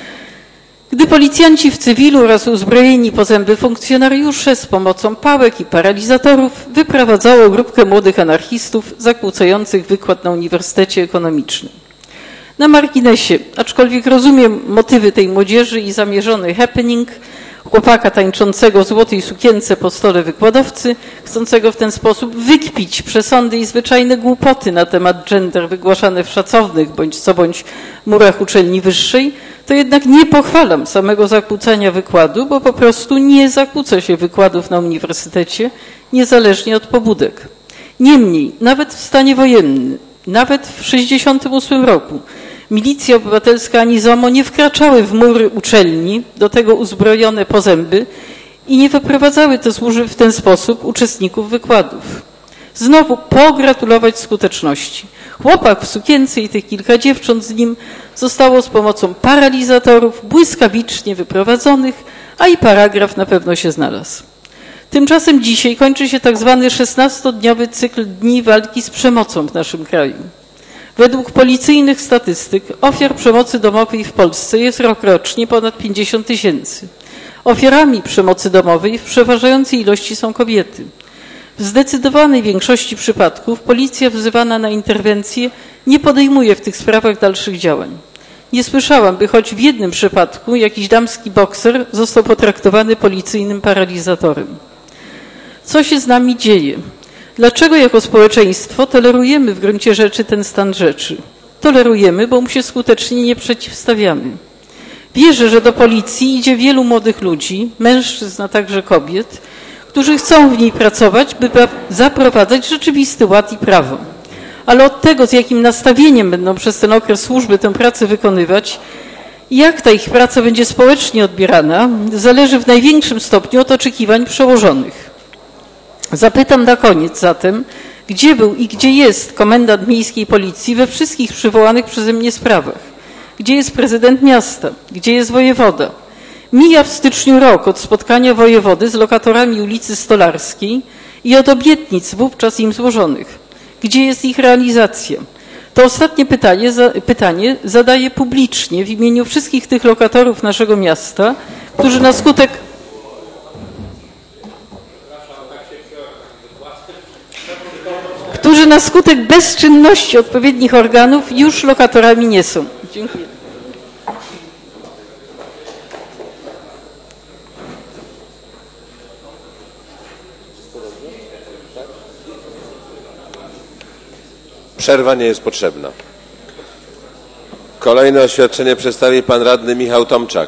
gdy policjanci w cywilu oraz uzbrojeni po zęby funkcjonariusze z pomocą pałek i paralizatorów wyprowadzało grupkę młodych anarchistów zakłócających wykład na Uniwersytecie Ekonomicznym. Na marginesie, aczkolwiek rozumiem motywy tej młodzieży i zamierzony happening chłopaka tańczącego w złotej sukience po stole wykładowcy, chcącego w ten sposób wykpić przesądy i zwyczajne głupoty na temat gender wygłaszane w szacownych bądź co bądź murach uczelni wyższej, to jednak nie pochwalam samego zakłócania wykładu, bo po prostu nie zakłóca się wykładów na uniwersytecie, niezależnie od pobudek. Niemniej, nawet w stanie wojennym, nawet w sześćdziesiątym ósmym roku, milicja obywatelska ani ZOMO nie wkraczały w mury uczelni, do tego uzbrojone po zęby i nie wyprowadzały te służby w ten sposób uczestników wykładów. znowu pogratulować skuteczności. Chłopak w sukience i tych kilka dziewcząt z nim zostało z pomocą paralizatorów błyskawicznie wyprowadzonych, a i paragraf na pewno się znalazł. Tymczasem dzisiaj kończy się tak zwany szesnastodniowy cykl dni walki z przemocą w naszym kraju. Według policyjnych statystyk ofiar przemocy domowej w Polsce jest rokrocznie ponad pięćdziesiąt tysięcy. Ofiarami przemocy domowej w przeważającej ilości są kobiety. W zdecydowanej większości przypadków policja wzywana na interwencję nie podejmuje w tych sprawach dalszych działań. Nie słyszałam, by choć w jednym przypadku jakiś damski bokser został potraktowany policyjnym paralizatorem. Co się z nami dzieje? Dlaczego jako społeczeństwo tolerujemy w gruncie rzeczy ten stan rzeczy? Tolerujemy, bo mu się skutecznie nie przeciwstawiamy. Wierzę, że do policji idzie wielu młodych ludzi, mężczyzn, a także kobiet, którzy chcą w niej pracować, by zaprowadzać rzeczywisty ład i prawo. Ale od tego, z jakim nastawieniem będą przez ten okres służby tę pracę wykonywać i jak ta ich praca będzie społecznie odbierana, zależy w największym stopniu od oczekiwań przełożonych. Zapytam na koniec zatem, gdzie był i gdzie jest komendant miejskiej policji we wszystkich przywołanych przeze mnie sprawach? Gdzie jest prezydent miasta? Gdzie jest wojewoda? Mija w styczniu rok od spotkania wojewody z lokatorami ulicy Stolarskiej i od obietnic wówczas im złożonych. Gdzie jest ich realizacja? To ostatnie pytanie, pytanie zadaję publicznie w imieniu wszystkich tych lokatorów naszego miasta, którzy na skutek którzy na skutek bezczynności odpowiednich organów już lokatorami nie są. Dziękuję. Przerwa nie jest potrzebna. Kolejne oświadczenie przedstawi pan radny Michał Tomczak.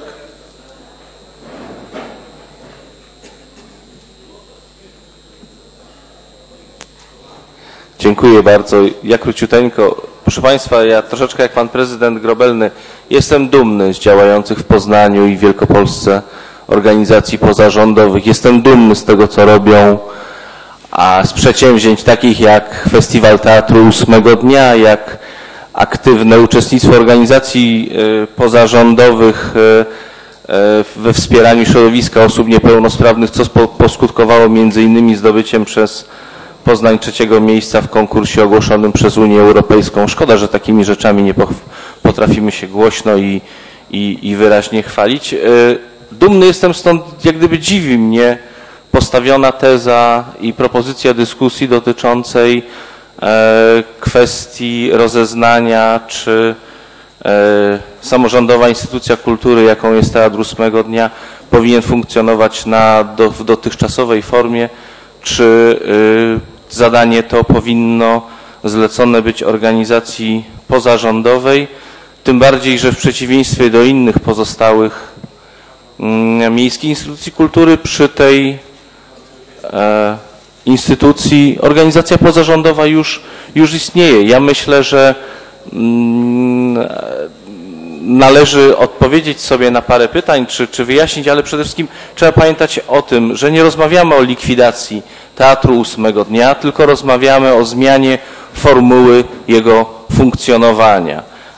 Dziękuję bardzo. Ja króciuteńko. Proszę Państwa, ja troszeczkę jak Pan Prezydent Grobelny jestem dumny z działających w Poznaniu i w Wielkopolsce organizacji pozarządowych. Jestem dumny z tego, co robią, a z przedsięwzięć takich jak Festiwal Teatru ósmego dnia, jak aktywne uczestnictwo organizacji pozarządowych we wspieraniu środowiska osób niepełnosprawnych, co poskutkowało między innymi zdobyciem przez Poznań trzeciego miejsca w konkursie ogłoszonym przez Unię Europejską. Szkoda, że takimi rzeczami nie potrafimy się głośno i, i, i wyraźnie chwalić. Dumny jestem stąd, jak gdyby dziwi mnie postawiona teza i propozycja dyskusji dotyczącej kwestii rozeznania, czy samorządowa instytucja kultury, jaką jest Teatr ósmego dnia, powinien funkcjonować na, do, w dotychczasowej formie, czy zadanie to powinno zlecone być organizacji pozarządowej, tym bardziej, że w przeciwieństwie do innych pozostałych miejskich instytucji kultury przy tej e, instytucji organizacja pozarządowa już, już istnieje. Ja myślę, że mm, należy odpowiedzieć sobie na parę pytań, czy, czy wyjaśnić, ale przede wszystkim trzeba pamiętać o tym, że nie rozmawiamy o likwidacji Teatru ósmego dnia, tylko rozmawiamy o zmianie formuły jego funkcjonowania.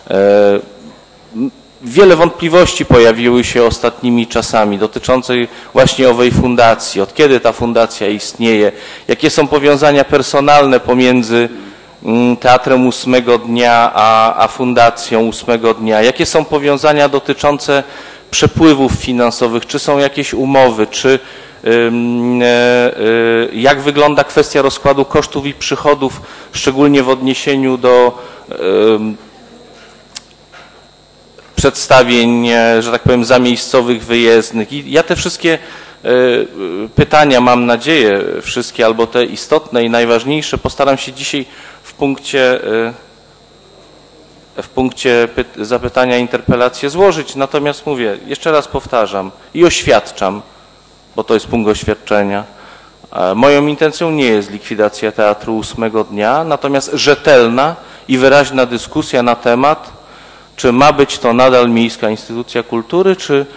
Wiele wątpliwości pojawiły się ostatnimi czasami dotyczących właśnie owej fundacji. Od kiedy ta fundacja istnieje? Jakie są powiązania personalne pomiędzy Teatrem ósmego dnia a, a Fundacją ósmego dnia? Jakie są powiązania dotyczące przepływów finansowych? Czy są jakieś umowy? Czy jak wygląda kwestia rozkładu kosztów i przychodów, szczególnie w odniesieniu do przedstawień, że tak powiem, zamiejscowych, wyjezdnych. I ja te wszystkie pytania, mam nadzieję, wszystkie albo te istotne i najważniejsze, postaram się dzisiaj w punkcie, w punkcie zapytania, interpelację złożyć. Natomiast mówię, jeszcze raz powtarzam i oświadczam, bo to jest punkt oświadczenia. Moją intencją nie jest likwidacja Teatru ósmego dnia, natomiast rzetelna i wyraźna dyskusja na temat, czy ma być to nadal miejska instytucja kultury, czy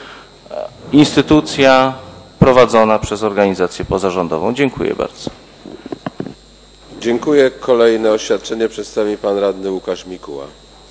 instytucja prowadzona przez organizację pozarządową. Dziękuję bardzo. Dziękuję. Kolejne oświadczenie przedstawi pan radny Łukasz Mikuła.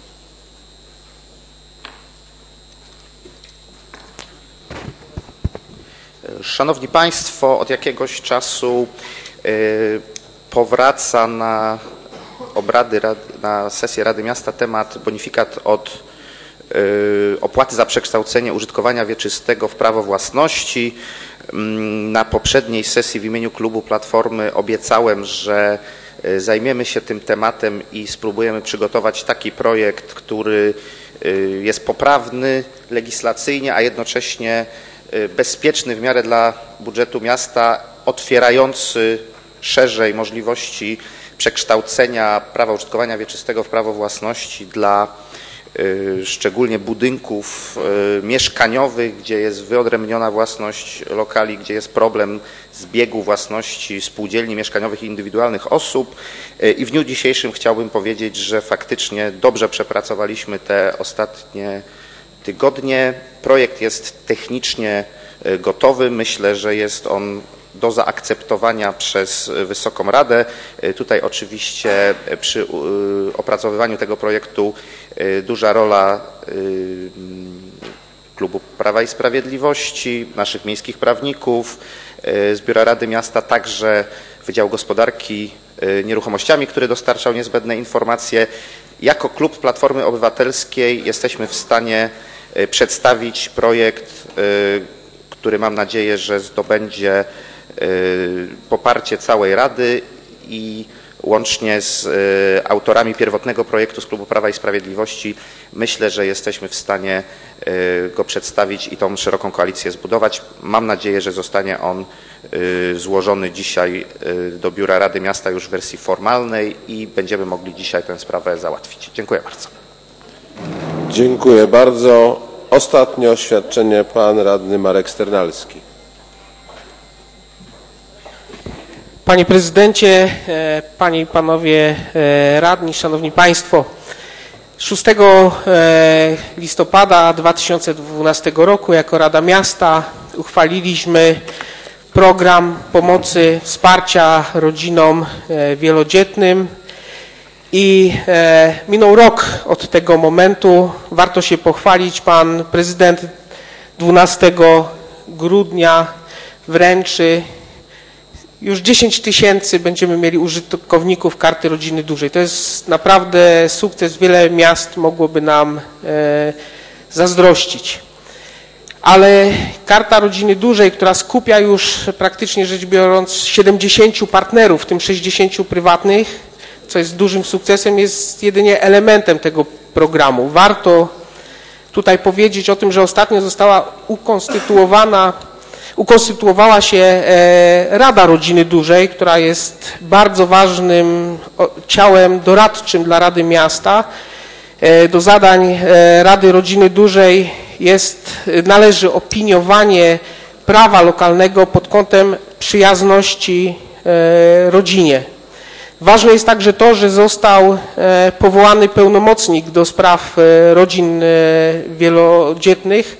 Szanowni Państwo, od jakiegoś czasu y, powraca na obrady, na sesję Rady Miasta temat bonifikat od y, opłaty za przekształcenie użytkowania wieczystego w prawo własności. Na poprzedniej sesji w imieniu klubu Platformy obiecałem, że zajmiemy się tym tematem i spróbujemy przygotować taki projekt, który jest poprawny legislacyjnie, a jednocześnie bezpieczny w miarę dla budżetu miasta, otwierający szerzej możliwości przekształcenia prawa użytkowania wieczystego w prawo własności dla szczególnie budynków mieszkaniowych, gdzie jest wyodrębniona własność lokali, gdzie jest problem zbiegu własności spółdzielni mieszkaniowych i indywidualnych osób. I w dniu dzisiejszym chciałbym powiedzieć, że faktycznie dobrze przepracowaliśmy te ostatnie tygodnie. Projekt jest technicznie gotowy. Myślę, że jest on do zaakceptowania przez Wysoką Radę. Tutaj oczywiście przy opracowywaniu tego projektu duża rola Klubu Prawa i Sprawiedliwości, naszych miejskich prawników, z Biura Rady Miasta, także Wydział Gospodarki Nieruchomościami, który dostarczał niezbędne informacje. Jako Klub Platformy Obywatelskiej jesteśmy w stanie przedstawić projekt, który mam nadzieję, że zdobędzie poparcie całej Rady i łącznie z autorami pierwotnego projektu z Klubu Prawa i Sprawiedliwości myślę, że jesteśmy w stanie go przedstawić i tą szeroką koalicję zbudować. Mam nadzieję, że zostanie on złożony dzisiaj do Biura Rady Miasta już w wersji formalnej i będziemy mogli dzisiaj tę sprawę załatwić. Dziękuję bardzo. Dziękuję bardzo. Ostatnie oświadczenie pan radny Marek Sternalski. Panie Prezydencie, Panie i Panowie Radni, Szanowni Państwo, szóstego listopada dwa tysiące dwunastego roku jako Rada Miasta uchwaliliśmy program pomocy, wsparcia rodzinom wielodzietnym i minął rok od tego momentu. Warto się pochwalić, Pan Prezydent dwunastego grudnia wręczy już dziesięć tysięcy będziemy mieli użytkowników Karty Rodziny Dużej. To jest naprawdę sukces. Wiele miast mogłoby nam e, zazdrościć. Ale Karta Rodziny Dużej, która skupia już praktycznie rzecz biorąc siedemdziesięciu partnerów, w tym sześćdziesięciu prywatnych, co jest dużym sukcesem, jest jedynie elementem tego programu. Warto tutaj powiedzieć o tym, że ostatnio została ukonstytuowana Ukonstytuowała się Rada Rodziny Dużej, która jest bardzo ważnym ciałem doradczym dla Rady Miasta. Do zadań Rady Rodziny Dużej jest, należy opiniowanie prawa lokalnego pod kątem przyjazności rodzinie. Ważne jest także to, że został powołany pełnomocnik do spraw rodzin wielodzietnych.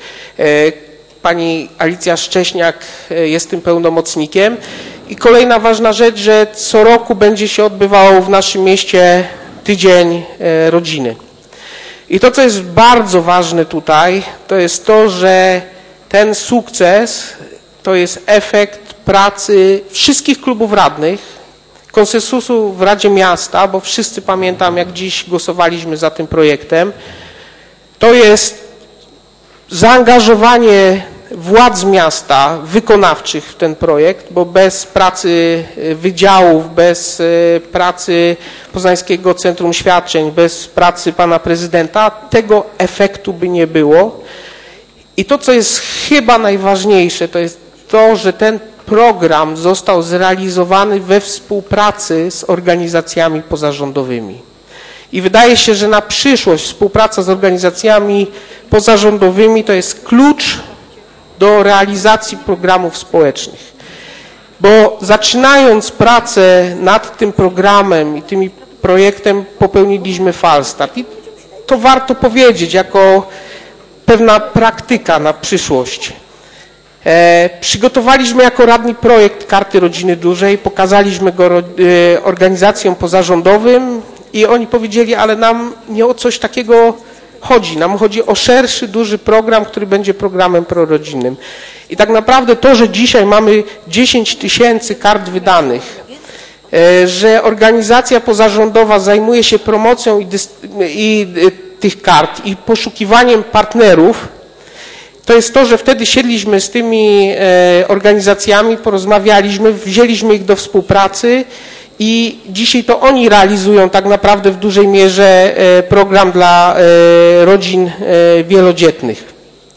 Pani Alicja Szcześniak jest tym pełnomocnikiem. I kolejna ważna rzecz, że co roku będzie się odbywał w naszym mieście Tydzień Rodziny. I to, co jest bardzo ważne tutaj, to jest to, że ten sukces to jest efekt pracy wszystkich klubów radnych, konsensusu w Radzie Miasta, bo wszyscy pamiętam, jak dziś głosowaliśmy za tym projektem. To jest zaangażowanie władz miasta wykonawczych w ten projekt, bo bez pracy wydziałów, bez pracy Poznańskiego Centrum Świadczeń, bez pracy pana prezydenta tego efektu by nie było. I to, co jest chyba najważniejsze, to jest to, że ten program został zrealizowany we współpracy z organizacjami pozarządowymi. I wydaje się, że na przyszłość współpraca z organizacjami pozarządowymi to jest klucz do realizacji programów społecznych. Bo zaczynając pracę nad tym programem i tym projektem popełniliśmy falstart. I to warto powiedzieć jako pewna praktyka na przyszłość. E, przygotowaliśmy jako radni projekt Karty Rodziny Dużej, pokazaliśmy go ro, e, organizacjom pozarządowym i oni powiedzieli, ale nam nie o coś takiego chodzi. Nam chodzi o szerszy, duży program, który będzie programem prorodzinnym. I tak naprawdę to, że dzisiaj mamy dziesięć tysięcy kart wydanych, e, że organizacja pozarządowa zajmuje się promocją i, i e, tych kart i poszukiwaniem partnerów, to jest to, że wtedy siedliśmy z tymi e, organizacjami, porozmawialiśmy, wzięliśmy ich do współpracy i dzisiaj to oni realizują tak naprawdę w dużej mierze e, program dla e, rodzin e, wielodzietnych.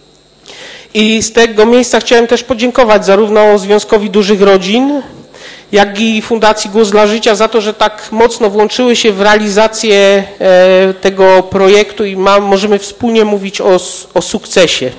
I z tego miejsca chciałem też podziękować zarówno Związkowi Dużych Rodzin, jak i Fundacji Głos dla Życia za to, że tak mocno włączyły się w realizację e, tego projektu i ma, możemy wspólnie mówić o, o sukcesie.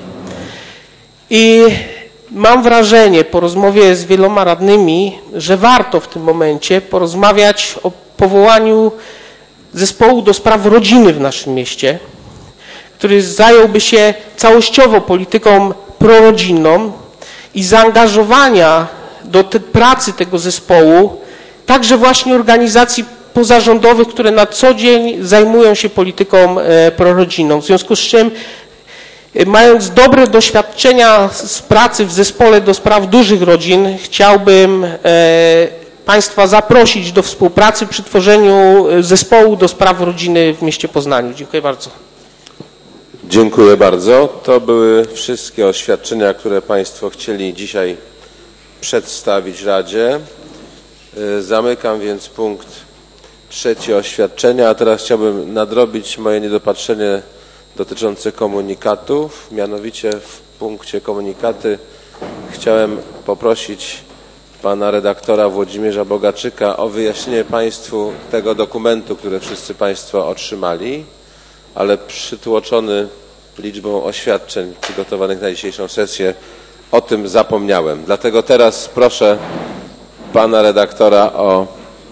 I mam wrażenie po rozmowie z wieloma radnymi, że warto w tym momencie porozmawiać o powołaniu zespołu do spraw rodziny w naszym mieście, który zająłby się całościowo polityką prorodzinną i zaangażowania do te, pracy tego zespołu także właśnie organizacji pozarządowych, które na co dzień zajmują się polityką e, prorodzinną. W związku z czym mając dobre doświadczenia z pracy w zespole do spraw dużych rodzin, chciałbym e, Państwa zaprosić do współpracy przy tworzeniu zespołu do spraw rodziny w mieście Poznaniu. Dziękuję bardzo. Dziękuję bardzo. To były wszystkie oświadczenia, które Państwo chcieli dzisiaj przedstawić Radzie. Zamykam więc punkt trzeci oświadczenia, a teraz chciałbym nadrobić moje niedopatrzenie dotyczące komunikatów. Mianowicie w punkcie komunikaty chciałem poprosić pana redaktora Włodzimierza Bogaczyka o wyjaśnienie Państwu tego dokumentu, który wszyscy Państwo otrzymali, ale przytłoczony liczbą oświadczeń przygotowanych na dzisiejszą sesję o tym zapomniałem. Dlatego teraz proszę pana redaktora o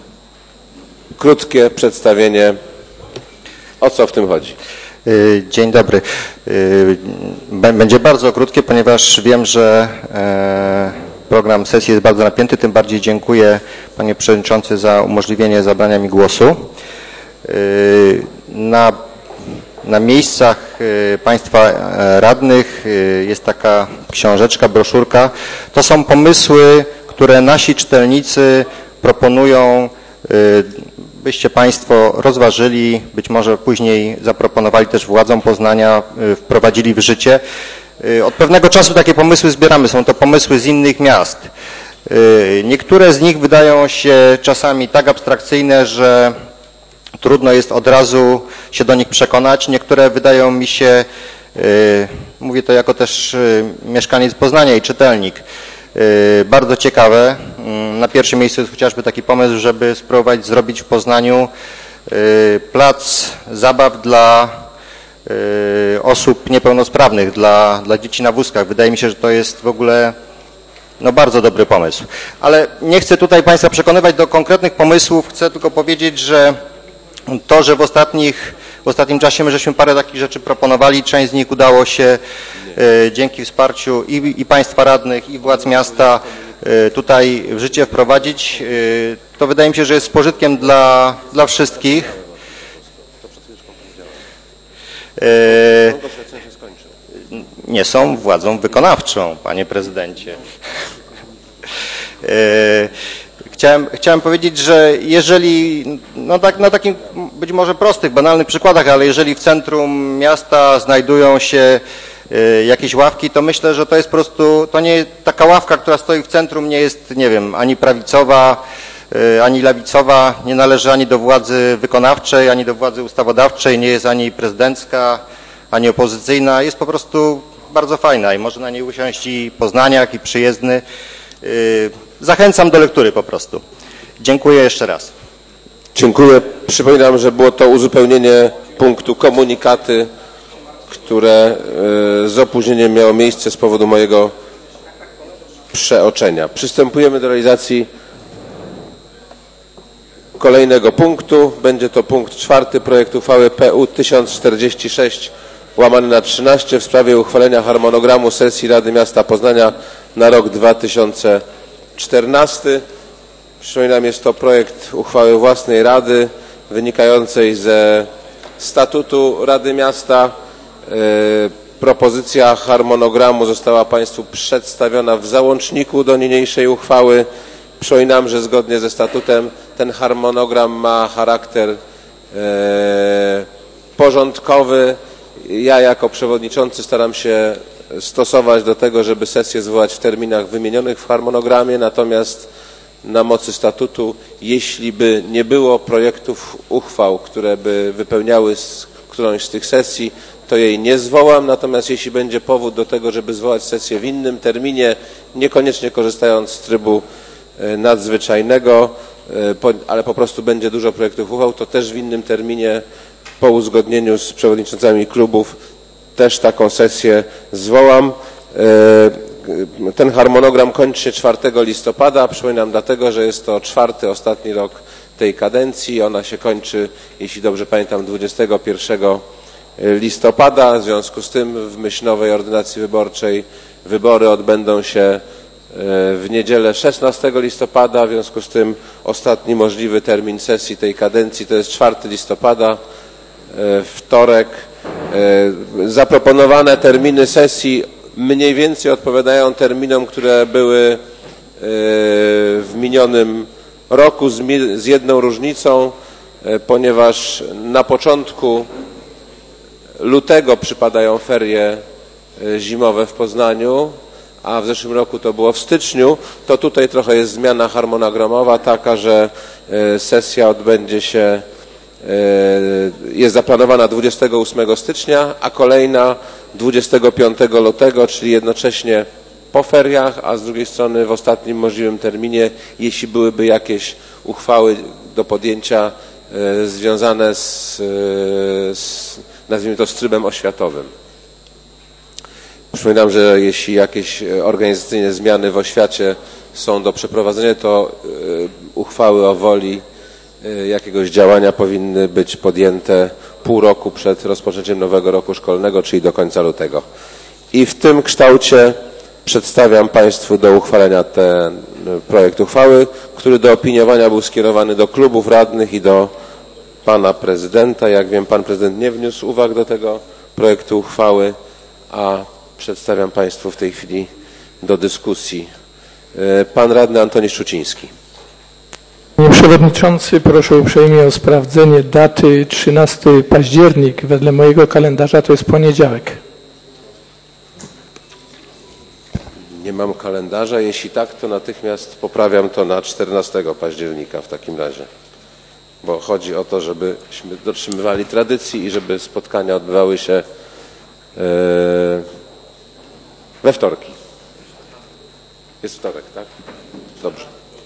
krótkie przedstawienie, o co w tym chodzi. Dzień dobry. Będzie bardzo krótkie, ponieważ wiem, że program sesji jest bardzo napięty. Tym bardziej dziękuję panie przewodniczący za umożliwienie zabrania mi głosu. Na, na miejscach państwa radnych jest taka książeczka, broszurka. To są pomysły, które nasi czytelnicy proponują, byście Państwo rozważyli, być może później zaproponowali też władzom Poznania, wprowadzili w życie. Od pewnego czasu takie pomysły zbieramy, są to pomysły z innych miast. Niektóre z nich wydają się czasami tak abstrakcyjne, że trudno jest od razu się do nich przekonać. Niektóre wydają mi się, mówię to jako też mieszkaniec Poznania i czytelnik, bardzo ciekawe. Na pierwszym miejscu jest chociażby taki pomysł, żeby spróbować zrobić w Poznaniu plac zabaw dla osób niepełnosprawnych, dla, dla dzieci na wózkach. Wydaje mi się, że to jest w ogóle no, bardzo dobry pomysł. Ale nie chcę tutaj Państwa przekonywać do konkretnych pomysłów, chcę tylko powiedzieć, że to, że w, ostatnich, w ostatnim czasie my żeśmy parę takich rzeczy proponowali, część z nich udało się e, dzięki wsparciu i, i Państwa radnych, i władz miasta e, tutaj w życie wprowadzić. E, to wydaje mi się, że jest z pożytkiem dla, dla wszystkich. E, nie są władzą wykonawczą, panie prezydencie. E, Chciałem, chciałem powiedzieć, że jeżeli, no tak, na takim być może prostych, banalnych przykładach, ale jeżeli w centrum miasta znajdują się y, jakieś ławki, to myślę, że to jest po prostu, to nie taka ławka, która stoi w centrum, nie jest, nie wiem, ani prawicowa, y, ani lewicowa, nie należy ani do władzy wykonawczej, ani do władzy ustawodawczej, nie jest ani prezydencka, ani opozycyjna, jest po prostu bardzo fajna i można na niej usiąść i poznaniak, i przyjezdny. Y, Zachęcam do lektury po prostu. Dziękuję jeszcze raz. Dziękuję. Przypominam, że było to uzupełnienie punktu komunikaty, które z opóźnieniem miało miejsce z powodu mojego przeoczenia. Przystępujemy do realizacji kolejnego punktu. Będzie to punkt czwarty projektu uchwały P U tysiąc czterdzieści sześć łamane na trzynaście w sprawie uchwalenia harmonogramu sesji Rady Miasta Poznania na rok dwa tysiące czternasty. Przypominam, jest to projekt uchwały własnej Rady wynikającej ze statutu Rady Miasta. Propozycja harmonogramu została Państwu przedstawiona w załączniku do niniejszej uchwały. Przypominam, że zgodnie ze statutem ten harmonogram ma charakter e, porządkowy. Ja jako przewodniczący staram się stosować do tego, żeby sesję zwołać w terminach wymienionych w harmonogramie, natomiast na mocy statutu, jeśli by nie było projektów uchwał, które by wypełniały którąś z tych sesji, to jej nie zwołam, natomiast jeśli będzie powód do tego, żeby zwołać sesję w innym terminie, niekoniecznie korzystając z trybu nadzwyczajnego, ale po prostu będzie dużo projektów uchwał, to też w innym terminie po uzgodnieniu z przewodniczącami klubów też taką sesję zwołam. Ten harmonogram kończy się czwartego listopada. Przypominam dlatego, że jest to czwarty, ostatni rok tej kadencji. Ona się kończy, jeśli dobrze pamiętam, dwudziestego pierwszego listopada. W związku z tym w myśl nowej ordynacji wyborczej wybory odbędą się w niedzielę szesnastego listopada. W związku z tym ostatni możliwy termin sesji tej kadencji to jest czwartego listopada, wtorek. Zaproponowane terminy sesji mniej więcej odpowiadają terminom, które były w minionym roku, z jedną różnicą, ponieważ na początku lutego przypadają ferie zimowe w Poznaniu, a w zeszłym roku to było w styczniu, to tutaj trochę jest zmiana harmonogramowa taka, że sesja odbędzie się, jest zaplanowana dwudziestego ósmego stycznia, a kolejna dwudziestego piątego lutego, czyli jednocześnie po feriach, a z drugiej strony w ostatnim możliwym terminie, jeśli byłyby jakieś uchwały do podjęcia związane z, z nazwijmy to, z trybem oświatowym. Przypominam, że jeśli jakieś organizacyjne zmiany w oświacie są do przeprowadzenia, to uchwały o woli jakiegoś działania powinny być podjęte pół roku przed rozpoczęciem nowego roku szkolnego, czyli do końca lutego. I w tym kształcie przedstawiam Państwu do uchwalenia ten projekt uchwały, który do opiniowania był skierowany do klubów radnych i do Pana Prezydenta. Jak wiem, Pan Prezydent nie wniósł uwag do tego projektu uchwały, a przedstawiam Państwu w tej chwili do dyskusji. Pan Radny Antoni Szczuciński. Panie Przewodniczący, proszę uprzejmie o sprawdzenie daty trzynastego października. Wedle mojego kalendarza to jest poniedziałek. Nie mam kalendarza. Jeśli tak, to natychmiast poprawiam to na czternastego października w takim razie. Bo chodzi o to, żebyśmy dotrzymywali tradycji i żeby spotkania odbywały się we wtorki. Jest wtorek, tak? Dobrze.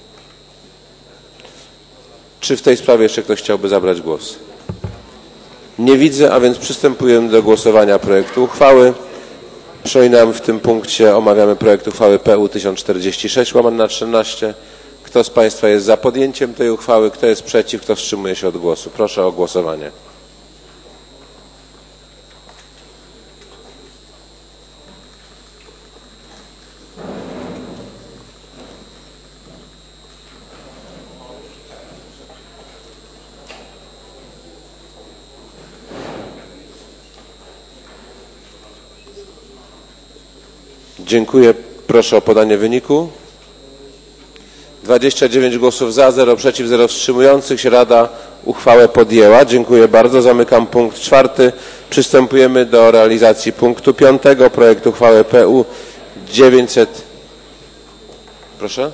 Czy w tej sprawie jeszcze ktoś chciałby zabrać głos? Nie widzę, a więc przystępujemy do głosowania projektu uchwały. Przypominam, w tym punkcie omawiamy projekt uchwały P U tysiąc czterdzieści sześć łamane na trzynaście. Kto z Państwa jest za podjęciem tej uchwały? Kto jest przeciw? Kto wstrzymuje się od głosu? Proszę o głosowanie. Dziękuję. Proszę o podanie wyniku. dwadzieścia dziewięć głosów za, zero przeciw, zero wstrzymujących się. Rada uchwałę podjęła. Dziękuję bardzo. Zamykam punkt czwarty. Przystępujemy do realizacji punktu piątego. Projekt uchwały P U dziewięćset. Proszę.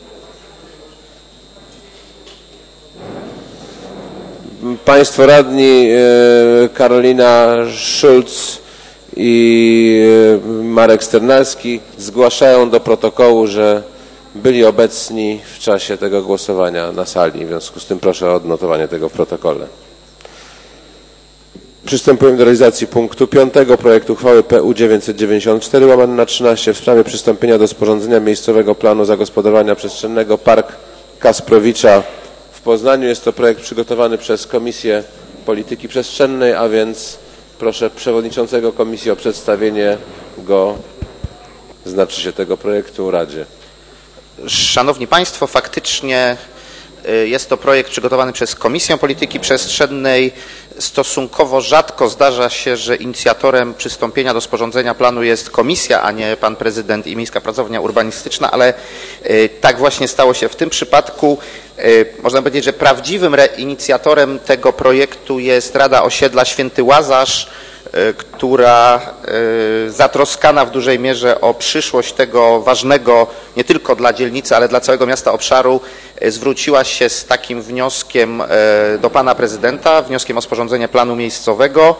Państwo radni Karolina Schulz i Marek Sternalski zgłaszają do protokołu, że byli obecni w czasie tego głosowania na sali. W związku z tym proszę o odnotowanie tego w protokole. Przystępujemy do realizacji punktu piątego. Projektu uchwały P U dziewięćset dziewięćdziesiąt cztery łamane na trzynaście w sprawie przystąpienia do sporządzenia miejscowego planu zagospodarowania przestrzennego Park Kasprowicza w Poznaniu. Jest to projekt przygotowany przez Komisję Polityki Przestrzennej, a więc proszę przewodniczącego komisji o przedstawienie go znaczy się tego projektu Radzie? Szanowni Państwo, faktycznie jest to projekt przygotowany przez Komisję Polityki Przestrzennej. Stosunkowo rzadko zdarza się, że inicjatorem przystąpienia do sporządzenia planu jest komisja, a nie pan prezydent i Miejska Pracownia Urbanistyczna, ale tak właśnie stało się w tym przypadku. Można powiedzieć, że prawdziwym inicjatorem tego projektu jest Rada Osiedla Święty Łazarz, która zatroskana w dużej mierze o przyszłość tego ważnego nie tylko dla dzielnicy, ale dla całego miasta obszaru zwróciła się z takim wnioskiem do pana prezydenta, wnioskiem o sporządzenie planu miejscowego.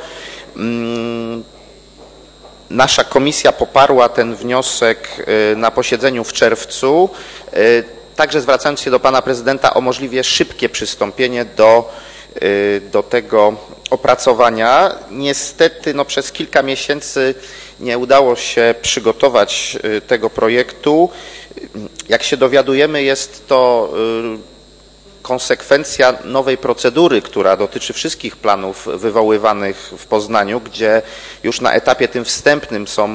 Nasza komisja poparła ten wniosek na posiedzeniu w czerwcu, także zwracając się do pana prezydenta o możliwie szybkie przystąpienie do, do tego opracowania. Niestety no, przez kilka miesięcy nie udało się przygotować tego projektu. Jak się dowiadujemy, jest to konsekwencja nowej procedury, która dotyczy wszystkich planów wywoływanych w Poznaniu, gdzie już na etapie tym wstępnym są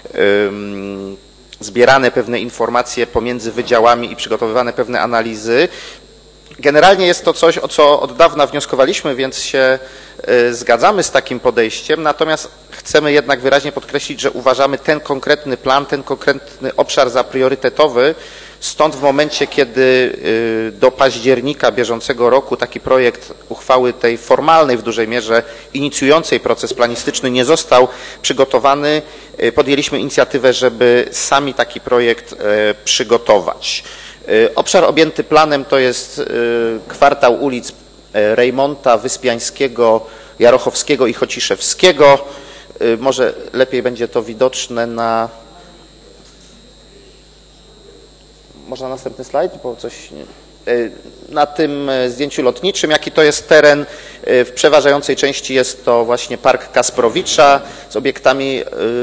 zbierane pewne informacje pomiędzy wydziałami i przygotowywane pewne analizy. Generalnie jest to coś, o co od dawna wnioskowaliśmy, więc się zgadzamy z takim podejściem, natomiast chcemy jednak wyraźnie podkreślić, że uważamy ten konkretny plan, ten konkretny obszar za priorytetowy, stąd w momencie, kiedy do października bieżącego roku taki projekt uchwały tej formalnej w dużej mierze inicjującej proces planistyczny nie został przygotowany, podjęliśmy inicjatywę, żeby sami taki projekt przygotować. Obszar objęty planem to jest kwartał ulic Rejmonta, Wyspiańskiego, Jarochowskiego i Chociszewskiego. Może lepiej będzie to widoczne na... Można następny slajd, bo coś... Na tym zdjęciu lotniczym, jaki to jest teren. W przeważającej części jest to właśnie Park Kasprowicza z obiektami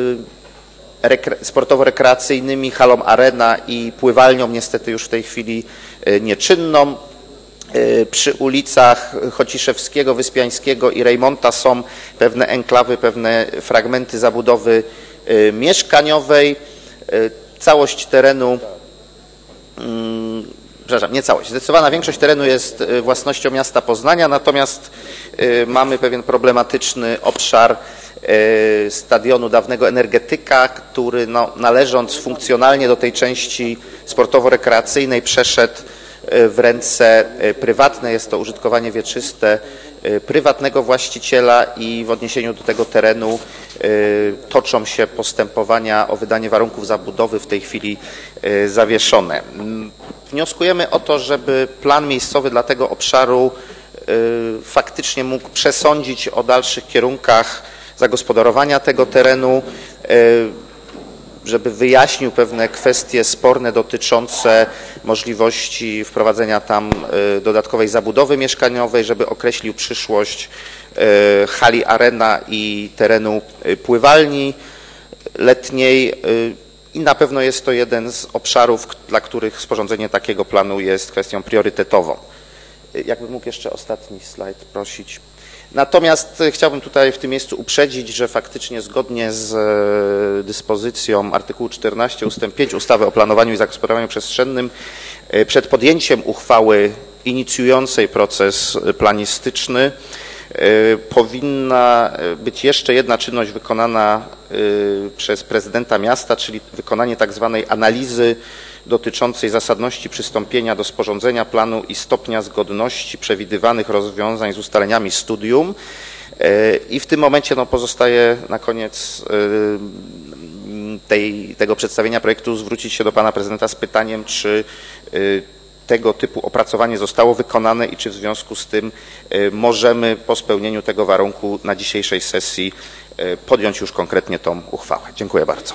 sportowo-rekreacyjnymi, halą Arena i pływalnią, niestety już w tej chwili nieczynną. Przy ulicach Chociszewskiego, Wyspiańskiego i Rejmonta są pewne enklawy, pewne fragmenty zabudowy mieszkaniowej. Całość terenu, przepraszam, nie całość, zdecydowana większość terenu jest własnością miasta Poznania, natomiast mamy pewien problematyczny obszar stadionu dawnego Energetyka, który no, należąc funkcjonalnie do tej części sportowo-rekreacyjnej przeszedł w ręce prywatne. Jest to użytkowanie wieczyste prywatnego właściciela i w odniesieniu do tego terenu toczą się postępowania o wydanie warunków zabudowy, w tej chwili zawieszone. Wnioskujemy o to, żeby plan miejscowy dla tego obszaru faktycznie mógł przesądzić o dalszych kierunkach zagospodarowania tego terenu, żeby wyjaśnił pewne kwestie sporne dotyczące możliwości wprowadzenia tam dodatkowej zabudowy mieszkaniowej, żeby określił przyszłość hali Arena i terenu pływalni letniej i na pewno jest to jeden z obszarów, dla których sporządzenie takiego planu jest kwestią priorytetową. Jakbym mógł jeszcze ostatni slajd prosić. Natomiast chciałbym tutaj w tym miejscu uprzedzić, że faktycznie zgodnie z dyspozycją artykułu czternaście ustęp pięć ustawy o planowaniu i zagospodarowaniu przestrzennym przed podjęciem uchwały inicjującej proces planistyczny powinna być jeszcze jedna czynność wykonana przez prezydenta miasta, czyli wykonanie tak zwanej analizy dotyczącej zasadności przystąpienia do sporządzenia planu i stopnia zgodności przewidywanych rozwiązań z ustaleniami studium. I w tym momencie no, pozostaje na koniec tej, tego przedstawienia projektu zwrócić się do pana prezydenta z pytaniem, czy tego typu opracowanie zostało wykonane i czy w związku z tym możemy po spełnieniu tego warunku na dzisiejszej sesji podjąć już konkretnie tą uchwałę. Dziękuję bardzo.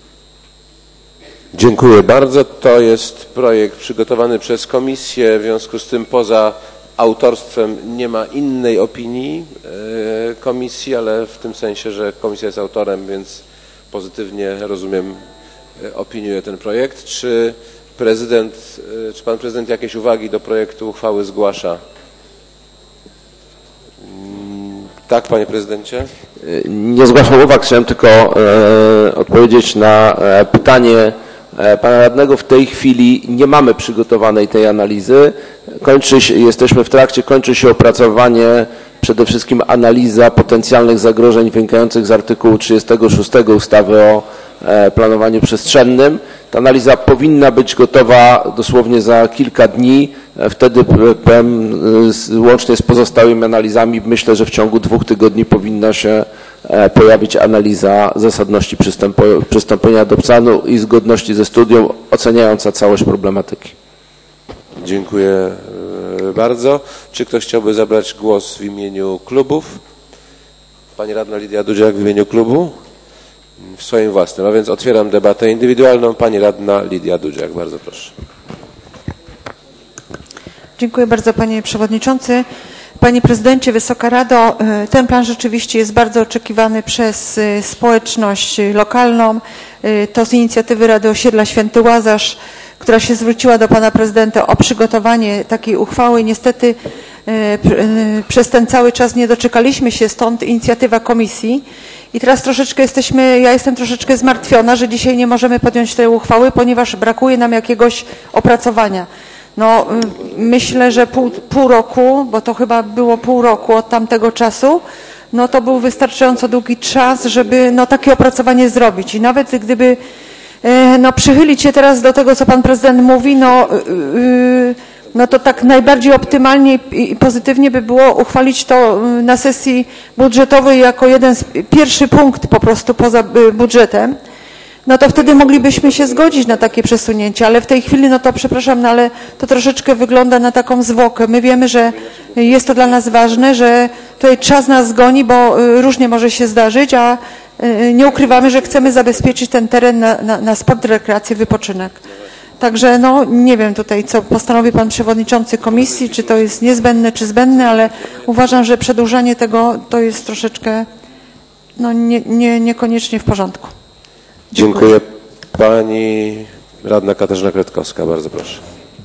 Dziękuję bardzo. To jest projekt przygotowany przez komisję, w związku z tym poza autorstwem nie ma innej opinii komisji, ale w tym sensie, że komisja jest autorem, więc pozytywnie, rozumiem, opiniuje ten projekt. Czy prezydent, czy pan prezydent jakieś uwagi do projektu uchwały zgłasza? Tak, panie prezydencie? Nie zgłaszam uwag, chciałem tylko e, odpowiedzieć na e, pytanie e, pana radnego. W tej chwili nie mamy przygotowanej tej analizy. Kończy się, jesteśmy w trakcie, kończy się opracowanie, przede wszystkim analiza potencjalnych zagrożeń wynikających z artykułu trzydziestego szóstego ustawy o e, planowaniu przestrzennym. Ta analiza powinna być gotowa dosłownie za kilka dni. Wtedy łącznie z pozostałymi analizami myślę, że w ciągu dwóch tygodni powinna się pojawić analiza zasadności przystąpienia do planu i zgodności ze studium oceniająca całość problematyki. Dziękuję bardzo. Czy ktoś chciałby zabrać głos w imieniu klubów? Pani radna Lidia Dudziak w imieniu klubu? W swoim własnym. A więc otwieram debatę indywidualną. Pani radna Lidia Dudziak. Bardzo proszę. Dziękuję bardzo panie przewodniczący. Panie prezydencie, Wysoka Rado, ten plan rzeczywiście jest bardzo oczekiwany przez społeczność lokalną. To z inicjatywy Rady Osiedla Święty Łazarz, która się zwróciła do pana prezydenta o przygotowanie takiej uchwały. Niestety przez ten cały czas nie doczekaliśmy się, stąd inicjatywa komisji. I teraz troszeczkę jesteśmy, ja jestem troszeczkę zmartwiona, że dzisiaj nie możemy podjąć tej uchwały, ponieważ brakuje nam jakiegoś opracowania. No myślę, że pół, pół roku, bo to chyba było pół roku od tamtego czasu, no to był wystarczająco długi czas, żeby no takie opracowanie zrobić. I nawet gdyby no przychylić się teraz do tego, co pan prezydent mówi, no, yy, no to tak najbardziej optymalnie i pozytywnie by było uchwalić to na sesji budżetowej jako jeden z pierwszy punkt po prostu poza budżetem. No to wtedy moglibyśmy się zgodzić na takie przesunięcie, ale w tej chwili, no to przepraszam, no ale to troszeczkę wygląda na taką zwłokę. My wiemy, że jest to dla nas ważne, że tutaj czas nas goni, bo różnie może się zdarzyć, a nie ukrywamy, że chcemy zabezpieczyć ten teren na, na, na sport, rekreację, wypoczynek. Także no nie wiem tutaj, co postanowi pan przewodniczący komisji, czy to jest niezbędne, czy zbędne, ale uważam, że przedłużanie tego to jest troszeczkę no nie, nie, niekoniecznie w porządku. Dziękuję. Dziękuję. Pani radna Katarzyna Kretkowska, bardzo proszę.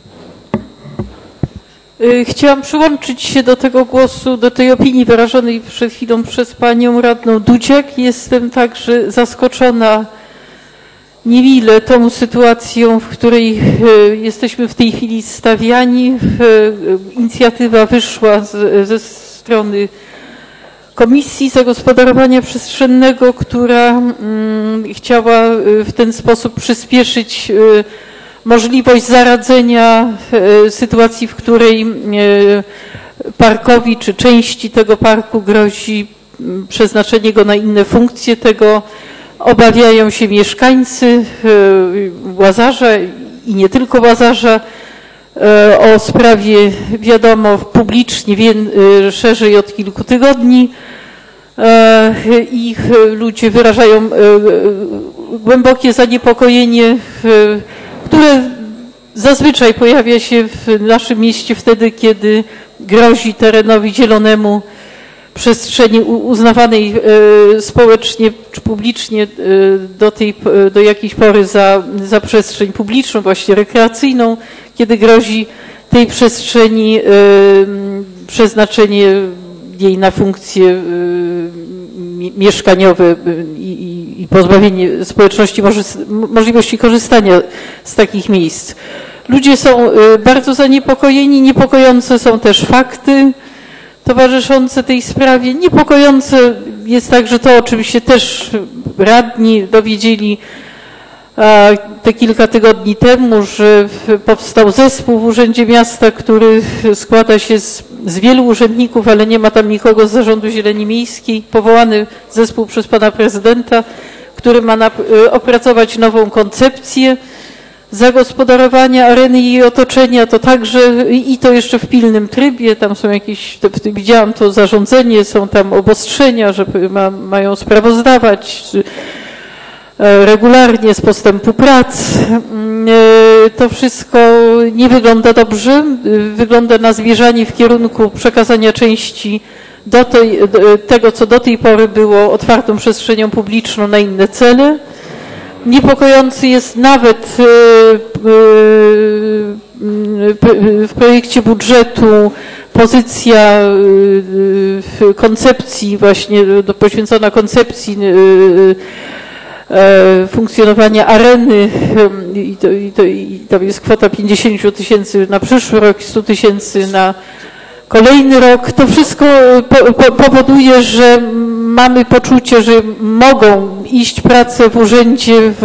Chciałam przyłączyć się do tego głosu, do tej opinii wyrażonej przed chwilą przez panią radną Dudziak. Jestem także zaskoczona niemile tą sytuacją, w której jesteśmy w tej chwili stawiani. Inicjatywa wyszła z, ze strony Komisji Zagospodarowania Przestrzennego, która mm, chciała w ten sposób przyspieszyć y, możliwość zaradzenia y, sytuacji, w której y, parkowi czy części tego parku grozi y, przeznaczenie go na inne funkcje. Tego obawiają się mieszkańcy y, Łazarza i nie tylko Łazarza. Y, o sprawie wiadomo publicznie wie, y, szerzej od kilku tygodni. Ich ludzie wyrażają głębokie zaniepokojenie, które zazwyczaj pojawia się w naszym mieście wtedy, kiedy grozi terenowi zielonemu przestrzeni uznawanej społecznie czy publicznie do, tej, do jakiejś pory za, za przestrzeń publiczną, właśnie rekreacyjną, kiedy grozi tej przestrzeni przeznaczenie jej na funkcje y, mieszkaniowe y, i, i pozbawienie społeczności może, możliwości korzystania z takich miejsc. Ludzie są y, bardzo zaniepokojeni, niepokojące są też fakty towarzyszące tej sprawie. Niepokojące jest także to, o czym się też radni dowiedzieli te kilka tygodni temu, że powstał zespół w Urzędzie Miasta, który składa się z, z wielu urzędników, ale nie ma tam nikogo z Zarządu Zieleni Miejskiej. Powołany zespół przez pana prezydenta, który ma na, opracować nową koncepcję zagospodarowania areny i jej otoczenia. To także i to jeszcze w pilnym trybie. Tam są jakieś, to, widziałam to zarządzenie, są tam obostrzenia, że ma, mają sprawozdawać regularnie z postępu prac. To wszystko nie wygląda dobrze. Wygląda na zmierzanie w kierunku przekazania części do tej, tego, co do tej pory było otwartą przestrzenią publiczną na inne cele. Niepokojący jest nawet w projekcie budżetu po propozycja koncepcji właśnie poświęcona koncepcji funkcjonowania areny i to, i to, i to jest kwota pięćdziesiąt tysięcy na przyszły rok i sto tysięcy na kolejny rok. To wszystko po, po, powoduje, że mamy poczucie, że mogą iść prace w urzędzie w,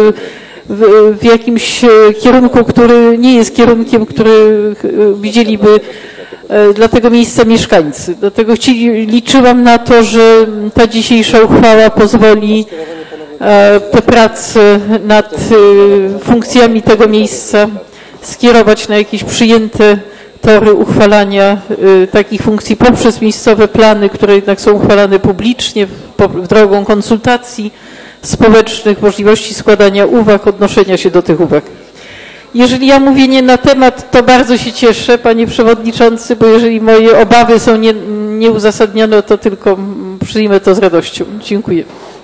w, w jakimś kierunku, który nie jest kierunkiem, który widzieliby dla tego miejsca mieszkańcy. Dlatego chcieli, liczyłam na to, że ta dzisiejsza uchwała pozwoli te prace nad funkcjami tego miejsca skierować na jakieś przyjęte tory uchwalania takich funkcji poprzez miejscowe plany, które jednak są uchwalane publicznie, drogą konsultacji społecznych, możliwości składania uwag, odnoszenia się do tych uwag. Jeżeli ja mówię nie na temat, to bardzo się cieszę, panie przewodniczący, bo jeżeli moje obawy są nie, nieuzasadnione, to tylko przyjmę to z radością. Dziękuję.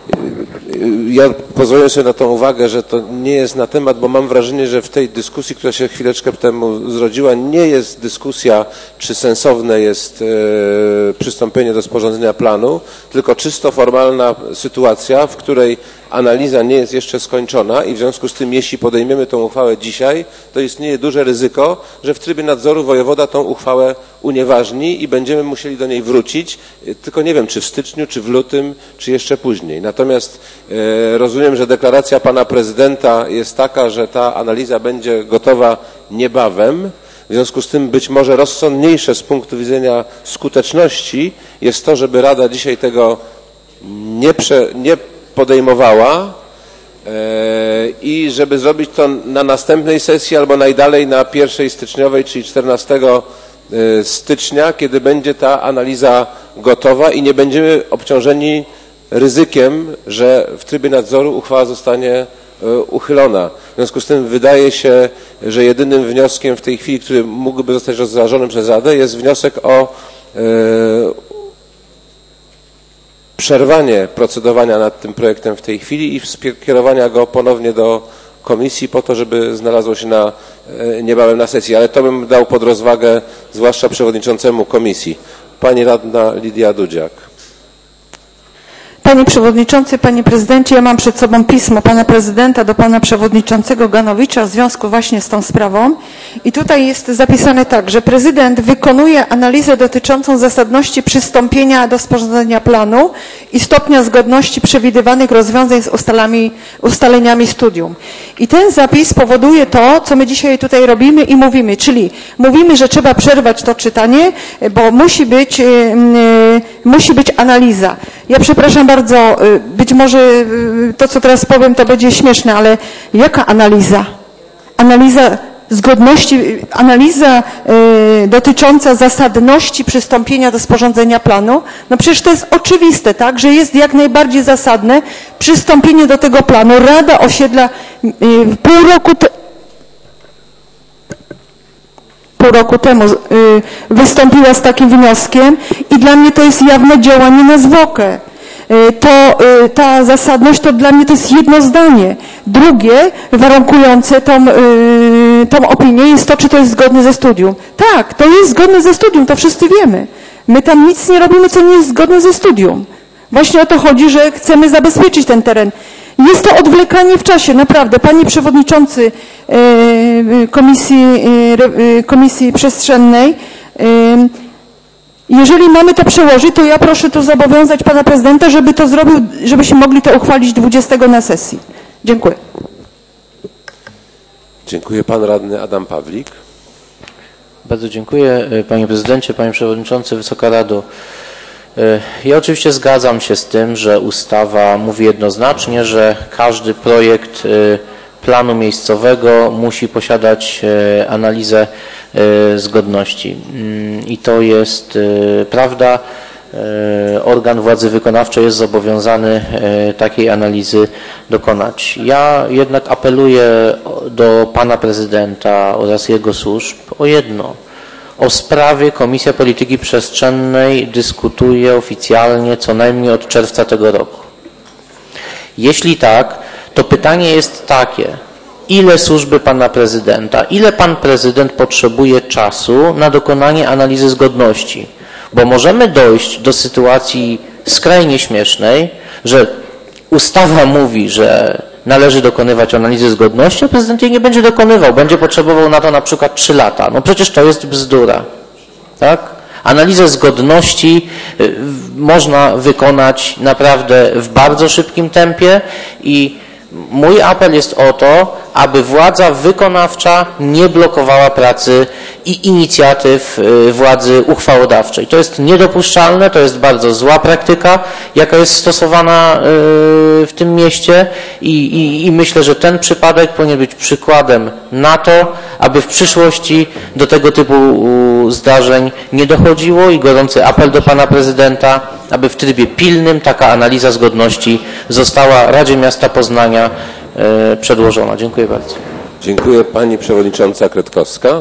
Ja pozwolę sobie na tą uwagę, że to nie jest na temat, bo mam wrażenie, że w tej dyskusji, która się chwileczkę temu zrodziła, nie jest dyskusja, czy sensowne jest e, przystąpienie do sporządzenia planu, tylko czysto formalna sytuacja, w której analiza nie jest jeszcze skończona i w związku z tym, jeśli podejmiemy tą uchwałę dzisiaj, to istnieje duże ryzyko, że w trybie nadzoru wojewoda tą uchwałę unieważni i będziemy musieli do niej wrócić, tylko nie wiem, czy w styczniu, czy w lutym, czy jeszcze później. Natomiast e, rozumiem, że deklaracja pana prezydenta jest taka, że ta analiza będzie gotowa niebawem. W związku z tym być może rozsądniejsze z punktu widzenia skuteczności jest to, żeby Rada dzisiaj tego nie, prze, nie podejmowała e, i żeby zrobić to na następnej sesji albo najdalej na pierwszej styczniowej, czyli czternastego stycznia, kiedy będzie ta analiza gotowa i nie będziemy obciążeni ryzykiem, że w trybie nadzoru uchwała zostanie uchylona. W związku z tym wydaje się, że jedynym wnioskiem w tej chwili, który mógłby zostać rozważony przez Radę, jest wniosek o e, przerwanie procedowania nad tym projektem w tej chwili i skierowania go ponownie do komisji po to, żeby znalazło się na, niebawem na sesji. Ale to bym dał pod rozwagę zwłaszcza przewodniczącemu komisji. Pani radna Lidia Dudziak. Panie Przewodniczący, Panie Prezydencie, ja mam przed sobą pismo Pana Prezydenta do Pana Przewodniczącego Ganowicza w związku właśnie z tą sprawą i tutaj jest zapisane tak, że Prezydent wykonuje analizę dotyczącą zasadności przystąpienia do sporządzenia planu i stopnia zgodności przewidywanych rozwiązań z ustalami, ustaleniami studium. I ten zapis powoduje to, co my dzisiaj tutaj robimy i mówimy, czyli mówimy, że trzeba przerwać to czytanie, bo musi być, yy, yy, musi być analiza. Ja przepraszam bardzo, być może to, co teraz powiem, to będzie śmieszne, ale jaka analiza? Analiza zgodności, analiza y, dotycząca zasadności przystąpienia do sporządzenia planu? No przecież to jest oczywiste, tak, że jest jak najbardziej zasadne przystąpienie do tego planu. Rada Osiedla y, pół roku te, pół roku temu y, wystąpiła z takim wnioskiem i dla mnie to jest jawne działanie na zwłokę. To ta zasadność to dla mnie to jest jedno zdanie. Drugie, warunkujące tą, tą opinię jest to, czy to jest zgodne ze studium. Tak, to jest zgodne ze studium, to wszyscy wiemy. My tam nic nie robimy, co nie jest zgodne ze studium. Właśnie o to chodzi, że chcemy zabezpieczyć ten teren. Jest to odwlekanie w czasie, naprawdę. Panie Przewodniczący Komisji, Komisji Przestrzennej, jeżeli mamy to przełożyć, to ja proszę tu zobowiązać Pana Prezydenta, żeby to zrobił, żebyśmy mogli to uchwalić dwudziestego na sesji. Dziękuję. Dziękuję. Pan radny Adam Pawlik. Bardzo dziękuję. Panie Prezydencie, Panie Przewodniczący, Wysoka Rado. Ja oczywiście zgadzam się z tym, że ustawa mówi jednoznacznie, że każdy projekt planu miejscowego musi posiadać analizę zgodności. I to jest prawda. Organ władzy wykonawczej jest zobowiązany takiej analizy dokonać. Ja jednak apeluję do Pana Prezydenta oraz jego służb o jedno. O sprawie Komisja Polityki Przestrzennej dyskutuje oficjalnie co najmniej od czerwca tego roku. Jeśli tak, to pytanie jest takie, ile służby pana prezydenta, ile pan prezydent potrzebuje czasu na dokonanie analizy zgodności. Bo możemy dojść do sytuacji skrajnie śmiesznej, że ustawa mówi, że należy dokonywać analizy zgodności, a prezydent jej nie będzie dokonywał, będzie potrzebował na to na przykład trzy lata. No przecież to jest bzdura. Tak? Analizę zgodności można wykonać naprawdę w bardzo szybkim tempie i mój apel jest o to, aby władza wykonawcza nie blokowała pracy i inicjatyw władzy uchwałodawczej. To jest niedopuszczalne, to jest bardzo zła praktyka, jaka jest stosowana w tym mieście i, i, i myślę, że ten przypadek powinien być przykładem na to, aby w przyszłości do tego typu zdarzeń nie dochodziło i gorący apel do pana prezydenta, aby w trybie pilnym taka analiza zgodności została Radzie Miasta Poznania przedłożona. Dziękuję bardzo. Dziękuję. Pani przewodnicząca Kretkowska.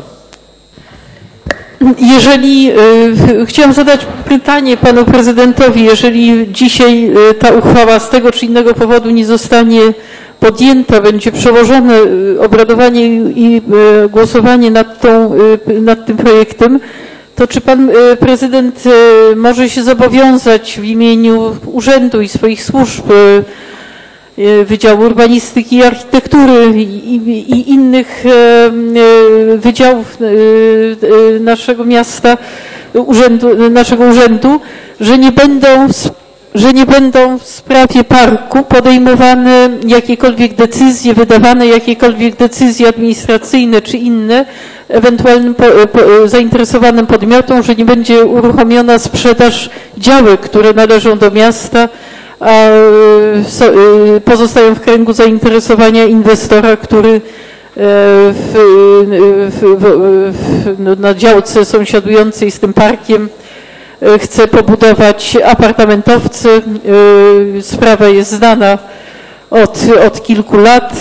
Jeżeli, y, chciałam zadać pytanie panu prezydentowi, jeżeli dzisiaj y, ta uchwała z tego czy innego powodu nie zostanie podjęta, będzie przełożone y, obradowanie i y, głosowanie nad, tą, y, nad tym projektem, to czy pan y, prezydent y, może się zobowiązać w imieniu urzędu i swoich służb y, Wydziału Urbanistyki i Architektury i, i innych wydziałów naszego miasta, urzędu, naszego urzędu, że nie będą, że nie będą w sprawie parku podejmowane jakiekolwiek decyzje, wydawane jakiekolwiek decyzje administracyjne czy inne ewentualnym po, po, zainteresowanym podmiotom, że nie będzie uruchomiona sprzedaż działek, które należą do miasta, a pozostają w kręgu zainteresowania inwestora, który w, w, w, no, na działce sąsiadującej z tym parkiem chce pobudować apartamentowce. Sprawa jest znana od, od kilku lat.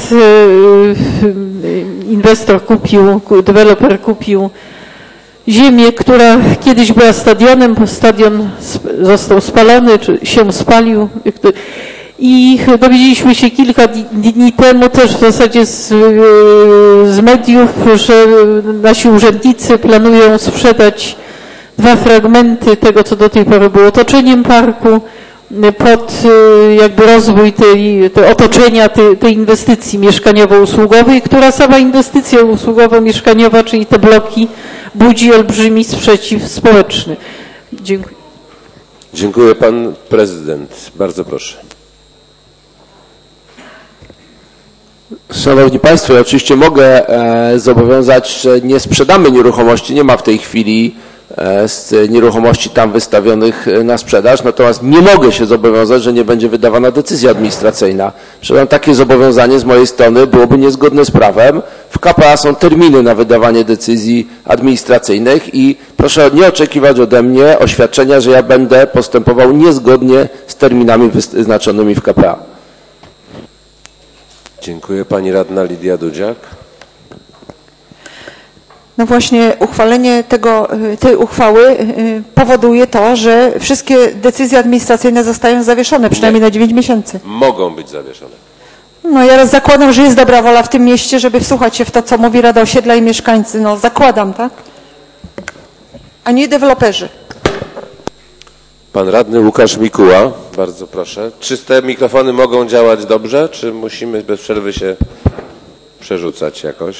Inwestor kupił, deweloper kupił ziemię, która kiedyś była stadionem, bo stadion został spalony, czy się spalił. I dowiedzieliśmy się kilka dni temu też w zasadzie z, z mediów, że nasi urzędnicy planują sprzedać dwa fragmenty tego, co do tej pory było otoczeniem parku, pod jakby rozwój tej, tej otoczenia tej, tej inwestycji mieszkaniowo-usługowej, która sama inwestycja usługowo-mieszkaniowa, czyli te bloki, budzi olbrzymi sprzeciw społeczny. Dziękuję. Dziękuję. Pan prezydent. Bardzo proszę. Szanowni Państwo, ja oczywiście mogę e, zobowiązać, że nie sprzedamy nieruchomości, nie ma w tej chwili e, z nieruchomości tam wystawionych na sprzedaż, natomiast nie mogę się zobowiązać, że nie będzie wydawana decyzja administracyjna. Przecież takie zobowiązanie z mojej strony byłoby niezgodne z prawem. W K P A są terminy na wydawanie decyzji administracyjnych i proszę nie oczekiwać ode mnie oświadczenia, że ja będę postępował niezgodnie z terminami wyznaczonymi w K P A. Dziękuję. Pani radna Lidia Dudziak. No właśnie uchwalenie tego, tej uchwały powoduje to, że wszystkie decyzje administracyjne zostają zawieszone, przynajmniej na dziewięć miesięcy. Mogą być zawieszone. No ja zakładam, że jest dobra wola w tym mieście, żeby wsłuchać się w to, co mówi Rada Osiedla i mieszkańcy. No zakładam, tak? A nie deweloperzy. Pan radny Łukasz Mikuła, bardzo proszę. Czy te mikrofony mogą działać dobrze, czy musimy bez przerwy się przerzucać jakoś?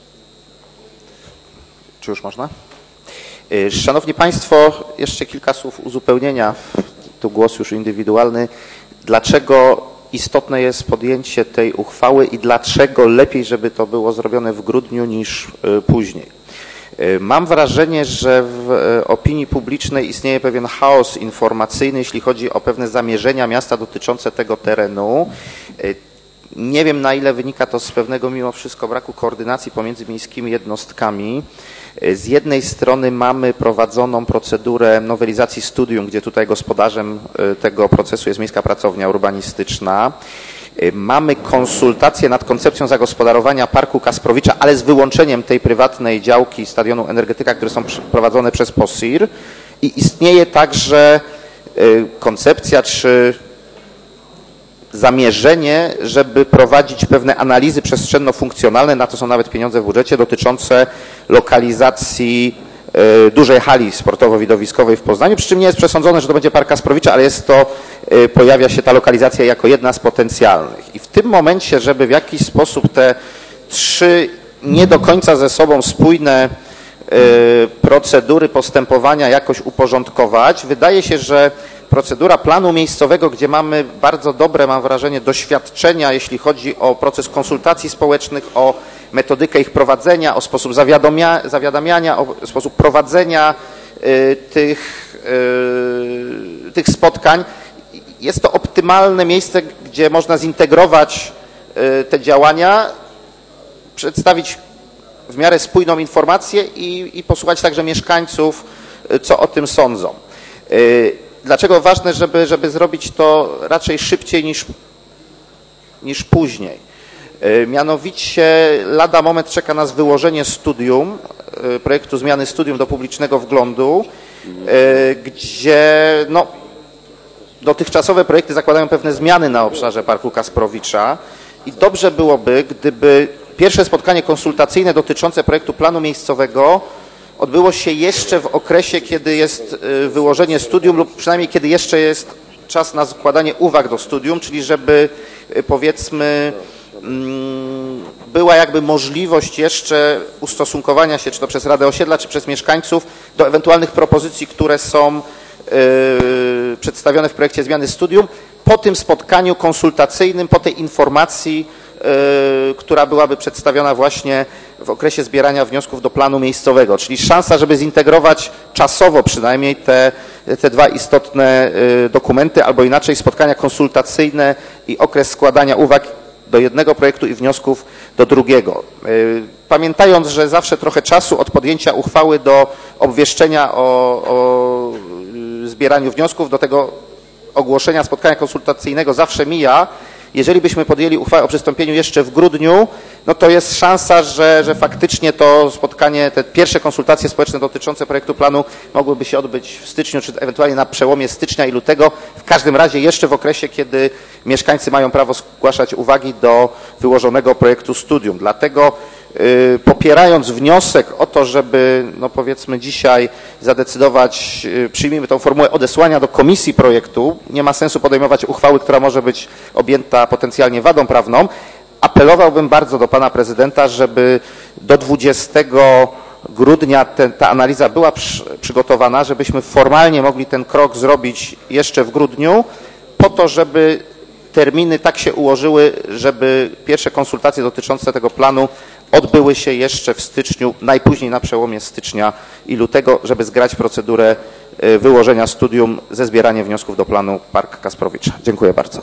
Czy już można? Szanowni Państwo, jeszcze kilka słów uzupełnienia, tu głos już indywidualny. Dlaczego istotne jest podjęcie tej uchwały i dlaczego lepiej, żeby to było zrobione w grudniu niż później? Mam wrażenie, że w opinii publicznej istnieje pewien chaos informacyjny, jeśli chodzi o pewne zamierzenia miasta dotyczące tego terenu. Nie wiem, na ile wynika to z pewnego mimo wszystko braku koordynacji pomiędzy miejskimi jednostkami. Z jednej strony mamy prowadzoną procedurę nowelizacji studium, gdzie tutaj gospodarzem tego procesu jest Miejska Pracownia Urbanistyczna. Mamy konsultacje nad koncepcją zagospodarowania Parku Kasprowicza, ale z wyłączeniem tej prywatnej działki Stadionu Energetyka, które są prowadzone przez P O S I R. I istnieje także koncepcja czy zamierzenie, żeby prowadzić pewne analizy przestrzenno-funkcjonalne, na to są nawet pieniądze w budżecie, dotyczące lokalizacji y, dużej hali sportowo-widowiskowej w Poznaniu, przy czym nie jest przesądzone, że to będzie Park Kasprowicza, ale jest to, y, pojawia się ta lokalizacja jako jedna z potencjalnych. I w tym momencie, żeby w jakiś sposób te trzy nie do końca ze sobą spójne y, procedury postępowania jakoś uporządkować, wydaje się, że procedura planu miejscowego, gdzie mamy bardzo dobre, mam wrażenie, doświadczenia, jeśli chodzi o proces konsultacji społecznych, o metodykę ich prowadzenia, o sposób zawiadomia, zawiadamiania, o sposób prowadzenia y, tych, y, tych spotkań. Jest to optymalne miejsce, gdzie można zintegrować y, te działania, przedstawić w miarę spójną informację i, i posłuchać także mieszkańców, y, co o tym sądzą. Y, Dlaczego ważne, żeby, żeby zrobić to raczej szybciej niż, niż później? Mianowicie lada moment czeka nas wyłożenie studium, projektu zmiany studium do publicznego wglądu, gdzie no, dotychczasowe projekty zakładają pewne zmiany na obszarze Parku Kasprowicza i dobrze byłoby, gdyby pierwsze spotkanie konsultacyjne dotyczące projektu planu miejscowego odbyło się jeszcze w okresie, kiedy jest wyłożenie studium lub przynajmniej kiedy jeszcze jest czas na składanie uwag do studium, czyli żeby powiedzmy była jakby możliwość jeszcze ustosunkowania się, czy to przez Radę Osiedla, czy przez mieszkańców, do ewentualnych propozycji, które są przedstawione w projekcie zmiany studium, po tym spotkaniu konsultacyjnym, po tej informacji, która byłaby przedstawiona właśnie w okresie zbierania wniosków do planu miejscowego, czyli szansa, żeby zintegrować czasowo przynajmniej te, te dwa istotne dokumenty, albo inaczej spotkania konsultacyjne i okres składania uwag do jednego projektu i wniosków do drugiego. Pamiętając, że zawsze trochę czasu od podjęcia uchwały do obwieszczenia o, o zbieraniu wniosków, do tego ogłoszenia spotkania konsultacyjnego zawsze mija. Jeżeli byśmy podjęli uchwałę o przystąpieniu jeszcze w grudniu, no to jest szansa, że, że faktycznie to spotkanie, te pierwsze konsultacje społeczne dotyczące projektu planu mogłyby się odbyć w styczniu, czy ewentualnie na przełomie stycznia i lutego. W każdym razie jeszcze w okresie, kiedy mieszkańcy mają prawo zgłaszać uwagi do wyłożonego projektu studium. Dlatego yy, popierając wniosek o to, żeby, no powiedzmy dzisiaj zadecydować, yy, przyjmijmy tą formułę odesłania do komisji projektu, nie ma sensu podejmować uchwały, która może być objęta potencjalnie wadą prawną. Apelowałbym bardzo do pana prezydenta, żeby do dwudziestego grudnia te, ta analiza była przy, przygotowana, żebyśmy formalnie mogli ten krok zrobić jeszcze w grudniu, po to, żeby terminy tak się ułożyły, żeby pierwsze konsultacje dotyczące tego planu odbyły się jeszcze w styczniu, najpóźniej na przełomie stycznia i lutego, żeby zgrać procedurę wyłożenia studium ze zbieraniem wniosków do planu Park Kasprowicza. Dziękuję bardzo.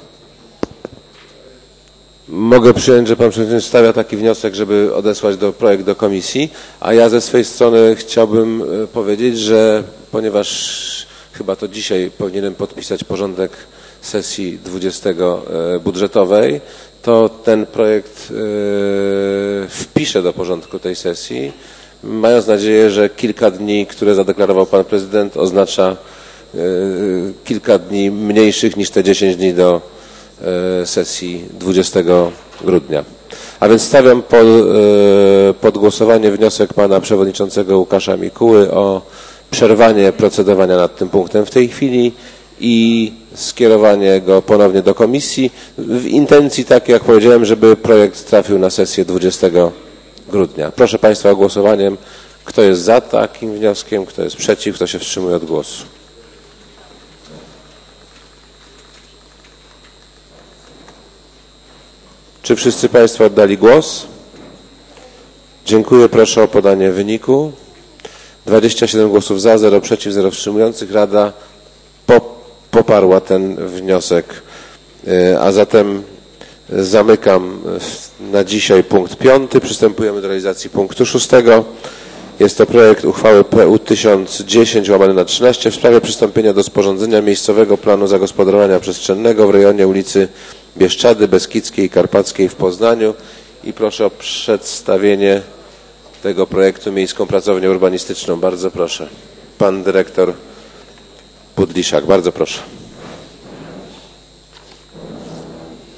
Mogę przyjąć, że pan przewodniczący stawia taki wniosek, żeby odesłać do projekt do komisji, a ja ze swojej strony chciałbym powiedzieć, że ponieważ chyba to dzisiaj powinienem podpisać porządek sesji dwudziestego budżetowej, to ten projekt wpiszę do porządku tej sesji, mając nadzieję, że kilka dni, które zadeklarował pan prezydent, oznacza kilka dni mniejszych niż te dziesięć dni do sesji dwudziestego grudnia. A więc stawiam pod, pod głosowanie wniosek pana przewodniczącego Łukasza Mikuły o przerwanie procedowania nad tym punktem w tej chwili i skierowanie go ponownie do komisji w intencji takiej, jak powiedziałem, żeby projekt trafił na sesję dwudziestego grudnia. Proszę państwa o głosowanie. Kto jest za takim wnioskiem, kto jest przeciw, kto się wstrzymuje od głosu. Czy wszyscy państwo oddali głos? Dziękuję. Proszę o podanie wyniku. dwadzieścia siedem głosów za, zero przeciw, zero wstrzymujących. Rada po, poparła ten wniosek. A zatem zamykam na dzisiaj punkt piąty. Przystępujemy do realizacji punktu szóstego. Jest to projekt uchwały P U tysiąc dziesięć łamane na trzynaście w sprawie przystąpienia do sporządzenia miejscowego planu zagospodarowania przestrzennego w rejonie ulicy Bieszczady, Beskidzkiej i Karpackiej w Poznaniu i proszę o przedstawienie tego projektu Miejską Pracownię Urbanistyczną. Bardzo proszę. Pan dyrektor Pudliszak. Bardzo proszę.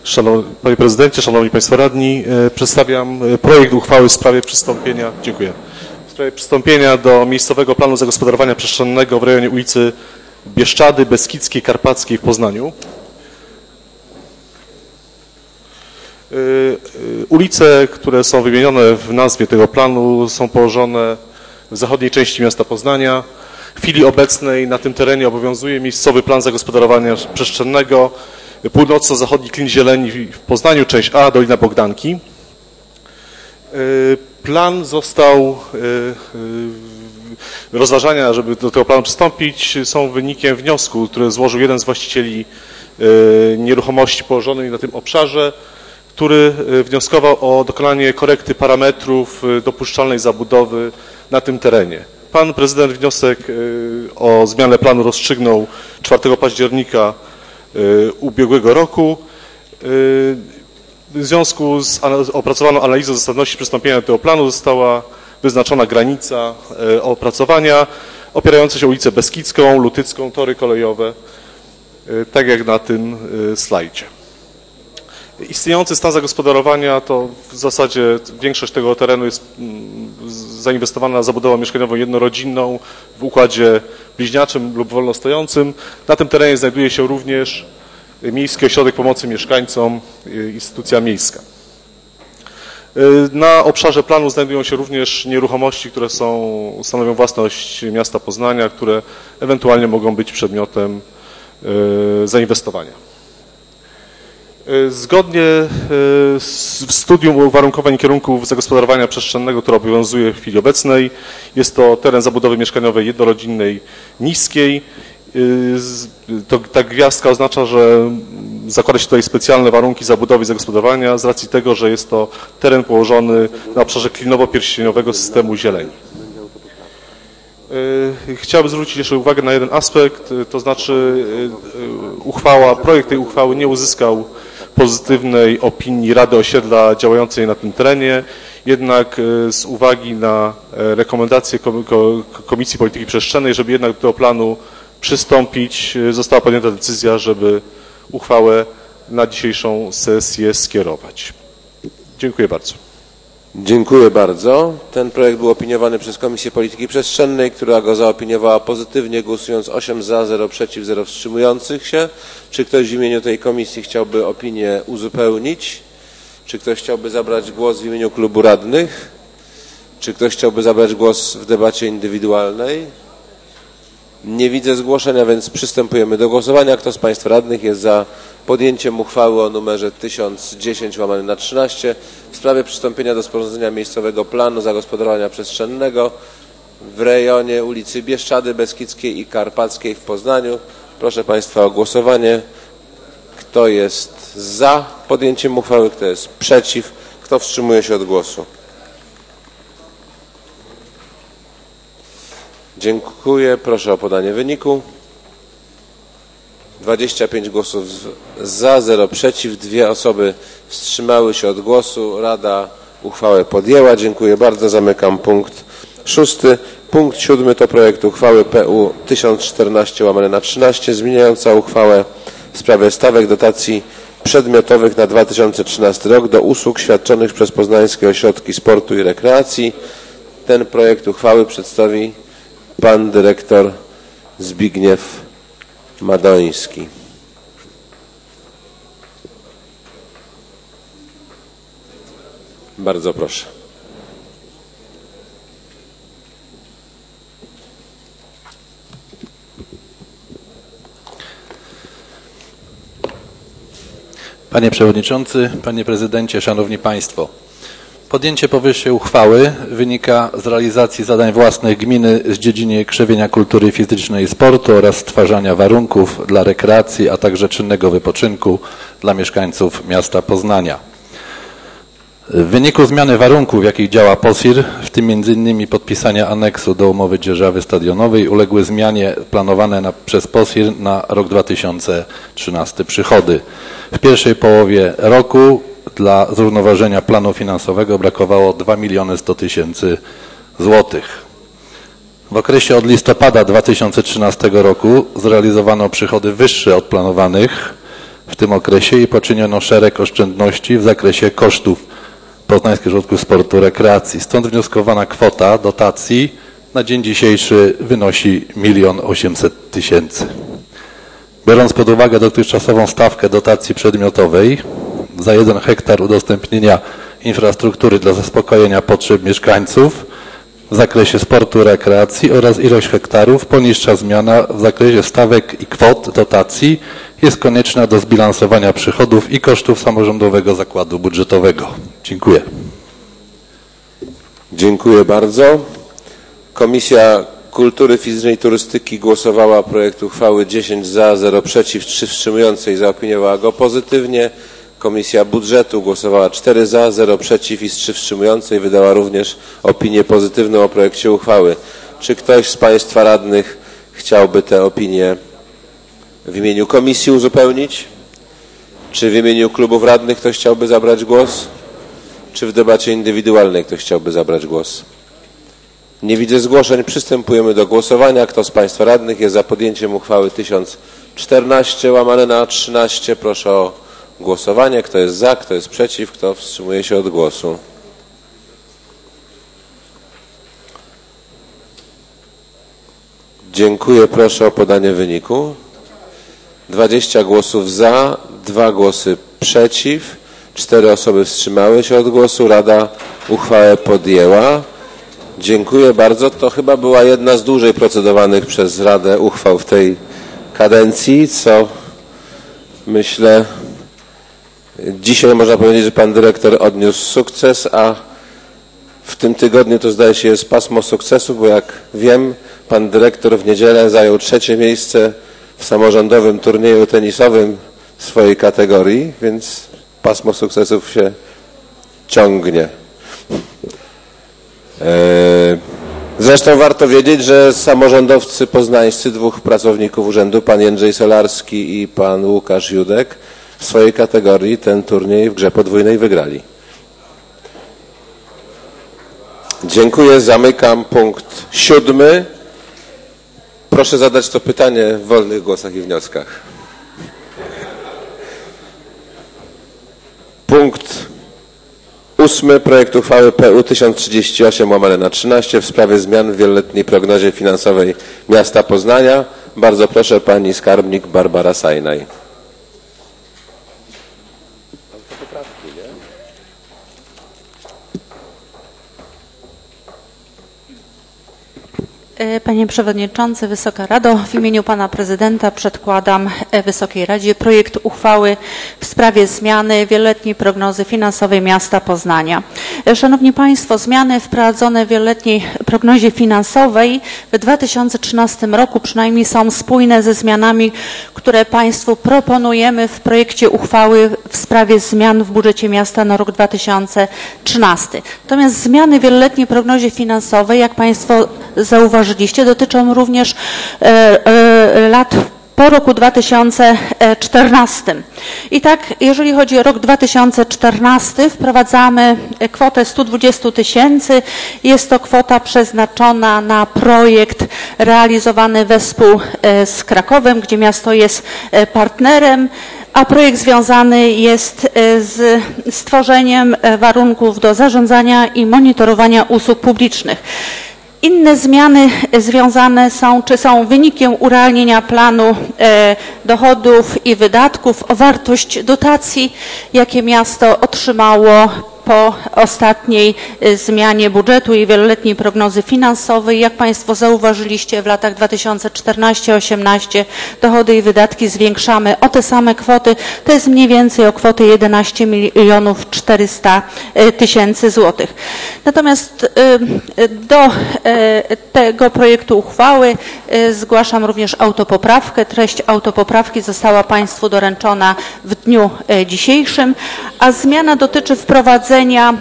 Szanowny Panie Prezydencie, Szanowni Państwo Radni, przedstawiam projekt uchwały w sprawie przystąpienia, dziękuję, w sprawie przystąpienia do miejscowego planu zagospodarowania przestrzennego w rejonie ulicy Bieszczady, Beskidzkiej, Karpackiej w Poznaniu. Ulice, które są wymienione w nazwie tego planu, są położone w zachodniej części miasta Poznania. W chwili obecnej na tym terenie obowiązuje miejscowy plan zagospodarowania przestrzennego północno-zachodni klin zieleni w Poznaniu, część A, Dolina Bogdanki. Plan został, rozważania, żeby do tego planu przystąpić, są wynikiem wniosku, który złożył jeden z właścicieli nieruchomości położonej na tym obszarze, który wnioskował o dokonanie korekty parametrów dopuszczalnej zabudowy na tym terenie. Pan prezydent wniosek o zmianę planu rozstrzygnął czwartego października ubiegłego roku. W związku z opracowaną analizą zasadności przystąpienia do tego planu została wyznaczona granica opracowania opierająca się o ulicę Beskidzką, Lutycką, tory kolejowe, tak jak na tym slajdzie. Istniejący stan zagospodarowania to w zasadzie większość tego terenu jest zainwestowana na zabudowę mieszkaniową jednorodzinną w układzie bliźniaczym lub wolnostojącym. Na tym terenie znajduje się również Miejski Ośrodek Pomocy Mieszkańcom, instytucja miejska. Na obszarze planu znajdują się również nieruchomości, które są, stanowią własność miasta Poznania, które ewentualnie mogą być przedmiotem zainwestowania. Zgodnie z studium uwarunkowań kierunków zagospodarowania przestrzennego, które obowiązuje w chwili obecnej, jest to teren zabudowy mieszkaniowej jednorodzinnej niskiej. To, ta gwiazdka oznacza, że zakłada się tutaj specjalne warunki zabudowy i zagospodarowania z racji tego, że jest to teren położony na obszarze klinowo-pierścieniowego systemu zieleni. Chciałbym zwrócić jeszcze uwagę na jeden aspekt, to znaczy uchwała, projekt tej uchwały nie uzyskał pozytywnej opinii Rady Osiedla działającej na tym terenie, jednak z uwagi na rekomendacje Komisji Polityki Przestrzennej, żeby jednak do tego planu przystąpić, została podjęta decyzja, żeby uchwałę na dzisiejszą sesję skierować. Dziękuję bardzo. Dziękuję bardzo. Ten projekt był opiniowany przez Komisję Polityki Przestrzennej, która go zaopiniowała pozytywnie, głosując osiem za, zero przeciw, zero wstrzymujących się. Czy ktoś w imieniu tej komisji chciałby opinię uzupełnić? Czy ktoś chciałby zabrać głos w imieniu klubu radnych? Czy ktoś chciałby zabrać głos w debacie indywidualnej? Nie widzę zgłoszenia, więc przystępujemy do głosowania. Kto z Państwa radnych jest za podjęciem uchwały o numerze tysiąc dziesięć łamane na trzynaście w sprawie przystąpienia do sporządzenia miejscowego planu zagospodarowania przestrzennego w rejonie ulicy Bieszczady, Beskidzkiej i Karpackiej w Poznaniu? Proszę Państwa o głosowanie. Kto jest za podjęciem uchwały, kto jest przeciw, kto wstrzymuje się od głosu? Dziękuję. Proszę o podanie wyniku. dwadzieścia pięć głosów za, zero przeciw, dwie osoby wstrzymały się od głosu. Rada uchwałę podjęła. Dziękuję bardzo. Zamykam punkt szósty. Punkt siódmy to projekt uchwały P U tysiąc czternaście łamane na trzynaście zmieniająca uchwałę w sprawie stawek dotacji przedmiotowych na dwa tysiące trzynasty rok do usług świadczonych przez poznańskie ośrodki sportu i rekreacji. Ten projekt uchwały przedstawi pan dyrektor Zbigniew Madoński. Bardzo proszę. Panie Przewodniczący, Panie Prezydencie, Szanowni Państwo. Podjęcie powyższej uchwały wynika z realizacji zadań własnych gminy z dziedziny krzewienia kultury fizycznej i sportu oraz stwarzania warunków dla rekreacji, a także czynnego wypoczynku dla mieszkańców miasta Poznania. W wyniku zmiany warunków, w jakich działa POSIR, w tym między innymi podpisania aneksu do umowy dzierżawy stadionowej, uległy zmianie planowane na, przez POSIR na rok dwa tysiące trzynasty przychody. W pierwszej połowie roku dla zrównoważenia planu finansowego brakowało dwa miliony sto tysięcy złotych. W okresie od listopada dwa tysiące trzynastego roku zrealizowano przychody wyższe od planowanych w tym okresie i poczyniono szereg oszczędności w zakresie kosztów Poznańskich Ośrodków Sportu i Rekreacji. Stąd wnioskowana kwota dotacji na dzień dzisiejszy wynosi milion osiemset tysięcy. Biorąc pod uwagę dotychczasową stawkę dotacji przedmiotowej za jeden hektar udostępnienia infrastruktury dla zaspokojenia potrzeb mieszkańców w zakresie sportu i rekreacji oraz ilość hektarów, poniższa zmiana w zakresie stawek i kwot dotacji jest konieczna do zbilansowania przychodów i kosztów samorządowego zakładu budżetowego. Dziękuję. Dziękuję bardzo. Komisja Kultury Fizycznej i Turystyki głosowała projekt uchwały dziesięć za, zero przeciw, trzy wstrzymujące i zaopiniowała go pozytywnie. Komisja Budżetu głosowała cztery za, zero przeciw i trzy wstrzymujące i wydała również opinię pozytywną o projekcie uchwały. Czy ktoś z Państwa radnych chciałby tę opinię w imieniu komisji uzupełnić? Czy w imieniu klubów radnych ktoś chciałby zabrać głos? Czy w debacie indywidualnej ktoś chciałby zabrać głos? Nie widzę zgłoszeń. Przystępujemy do głosowania. Kto z Państwa radnych jest za podjęciem uchwały tysiąc czternaście łamane na trzynaście? Proszę o głosowanie. Kto jest za, kto jest przeciw, kto wstrzymuje się od głosu? Dziękuję. Proszę o podanie wyniku. dwadzieścia głosów za, dwa głosy przeciw, cztery osoby wstrzymały się od głosu. Rada uchwałę podjęła. Dziękuję bardzo. To chyba była jedna z dłużej procedowanych przez Radę uchwał w tej kadencji, co myślę dzisiaj można powiedzieć, że pan dyrektor odniósł sukces, a w tym tygodniu to zdaje się jest pasmo sukcesu, bo jak wiem, pan dyrektor w niedzielę zajął trzecie miejsce w samorządowym turnieju tenisowym swojej kategorii, więc pasmo sukcesów się ciągnie. Zresztą warto wiedzieć, że samorządowcy poznańscy, dwóch pracowników urzędu, pan Jędrzej Solarski i pan Łukasz Judek, w swojej kategorii ten turniej w grze podwójnej wygrali. Dziękuję. Zamykam punkt siódmy. Proszę zadać to pytanie w wolnych głosach i wnioskach. Punkt ósmy. Projekt uchwały P U tysiąc trzydzieści osiem łamane na trzynaście w sprawie zmian w wieloletniej prognozie finansowej miasta Poznania. Bardzo proszę, pani skarbnik Barbara Sajnaj. Panie Przewodniczący, Wysoka Rado, w imieniu Pana Prezydenta przedkładam Wysokiej Radzie projekt uchwały w sprawie zmiany wieloletniej prognozy finansowej miasta Poznania. Szanowni Państwo, zmiany wprowadzone w wieloletniej prognozie finansowej w dwa tysiące trzynastym roku przynajmniej są spójne ze zmianami, które Państwu proponujemy w projekcie uchwały w sprawie zmian w budżecie miasta na rok dwa tysiące trzynasty. Natomiast zmiany w wieloletniej prognozie finansowej, jak Państwo zauważyli, dotyczą również e, e, lat po roku dwa tysiące czternastym. I tak, jeżeli chodzi o rok dwa tysiące czternasty, wprowadzamy kwotę stu dwudziestu tysięcy. Jest to kwota przeznaczona na projekt realizowany wespół z Krakowem, gdzie miasto jest partnerem, a projekt związany jest z stworzeniem warunków do zarządzania i monitorowania usług publicznych. Inne zmiany związane są, czy są wynikiem urealnienia planu e, dochodów i wydatków o wartość dotacji, jakie miasto otrzymało po ostatniej zmianie budżetu i wieloletniej prognozy finansowej. Jak Państwo zauważyliście, w latach dwa tysiące czternastym do osiemnastego dochody i wydatki zwiększamy o te same kwoty. To jest mniej więcej o kwotę jedenaście milionów czterysta tysięcy złotych. Natomiast do tego projektu uchwały zgłaszam również autopoprawkę. Treść autopoprawki została Państwu doręczona w dniu dzisiejszym, a zmiana dotyczy wprowadzenia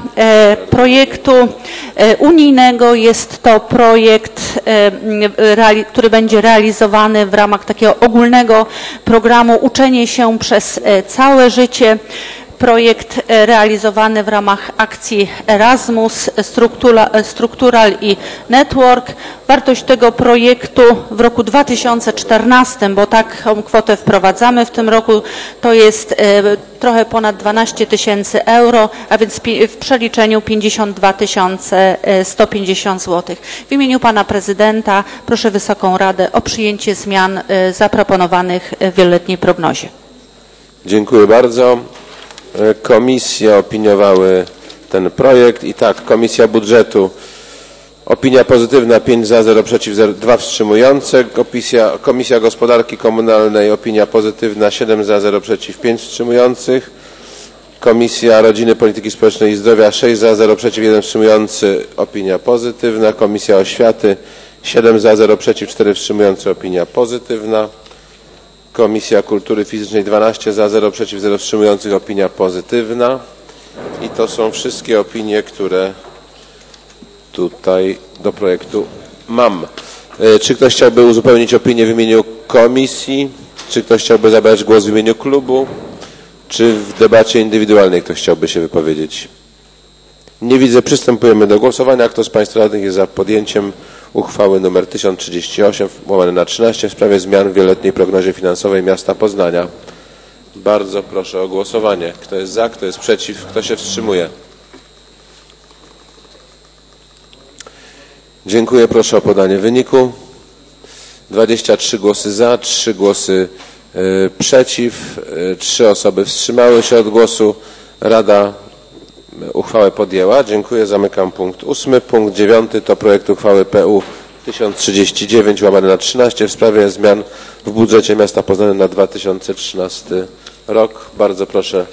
projektu unijnego. Jest to projekt, który będzie realizowany w ramach takiego ogólnego programu Uczenie się przez całe życie. projekt realizowany w ramach akcji Erasmus, Struktural i Network. Wartość tego projektu w roku dwa tysiące czternastym, bo taką kwotę wprowadzamy w tym roku, to jest trochę ponad dwanaście tysięcy euro, a więc w przeliczeniu pięćdziesiąt dwa tysiące sto pięćdziesiąt złotych. W imieniu Pana Prezydenta proszę Wysoką Radę o przyjęcie zmian zaproponowanych w wieloletniej prognozie. Dziękuję bardzo. Komisje opiniowały ten projekt i tak, Komisja Budżetu opinia pozytywna, pięć za, zero przeciw, dwa wstrzymujące. Komisja, Komisja Gospodarki Komunalnej opinia pozytywna, siedem za, zero przeciw, pięć wstrzymujących. Komisja Rodziny, Polityki Społecznej i Zdrowia sześć za, zero przeciw, jeden wstrzymujący, opinia pozytywna. Komisja Oświaty siedem za, zero przeciw, cztery wstrzymujące, opinia pozytywna. Komisja Kultury Fizycznej dwanaście za, zero przeciw, zero wstrzymujących, opinia pozytywna. I to są wszystkie opinie, które tutaj do projektu mam. Czy ktoś chciałby uzupełnić opinię w imieniu komisji? Czy ktoś chciałby zabrać głos w imieniu klubu? Czy w debacie indywidualnej ktoś chciałby się wypowiedzieć? Nie widzę. Przystępujemy do głosowania. Kto z Państwa radnych jest za podjęciem uchwały nr tysiąc trzydzieści osiem łamane na trzynaście w sprawie zmian w wieloletniej prognozie finansowej miasta Poznania? Bardzo proszę o głosowanie. Kto jest za, kto jest przeciw, kto się wstrzymuje? Dziękuję. Proszę o podanie wyniku. dwadzieścia trzy głosy za, trzy głosy y, przeciw, y, trzy osoby wstrzymały się od głosu. Rada uchwałę podjęła. Dziękuję. Zamykam punkt ósmy. Punkt dziewiąty to projekt uchwały P U tysiąc trzydzieści dziewięć łamane na trzynaście w sprawie zmian w budżecie miasta Poznania na dwa tysiące trzynasty rok. Bardzo proszę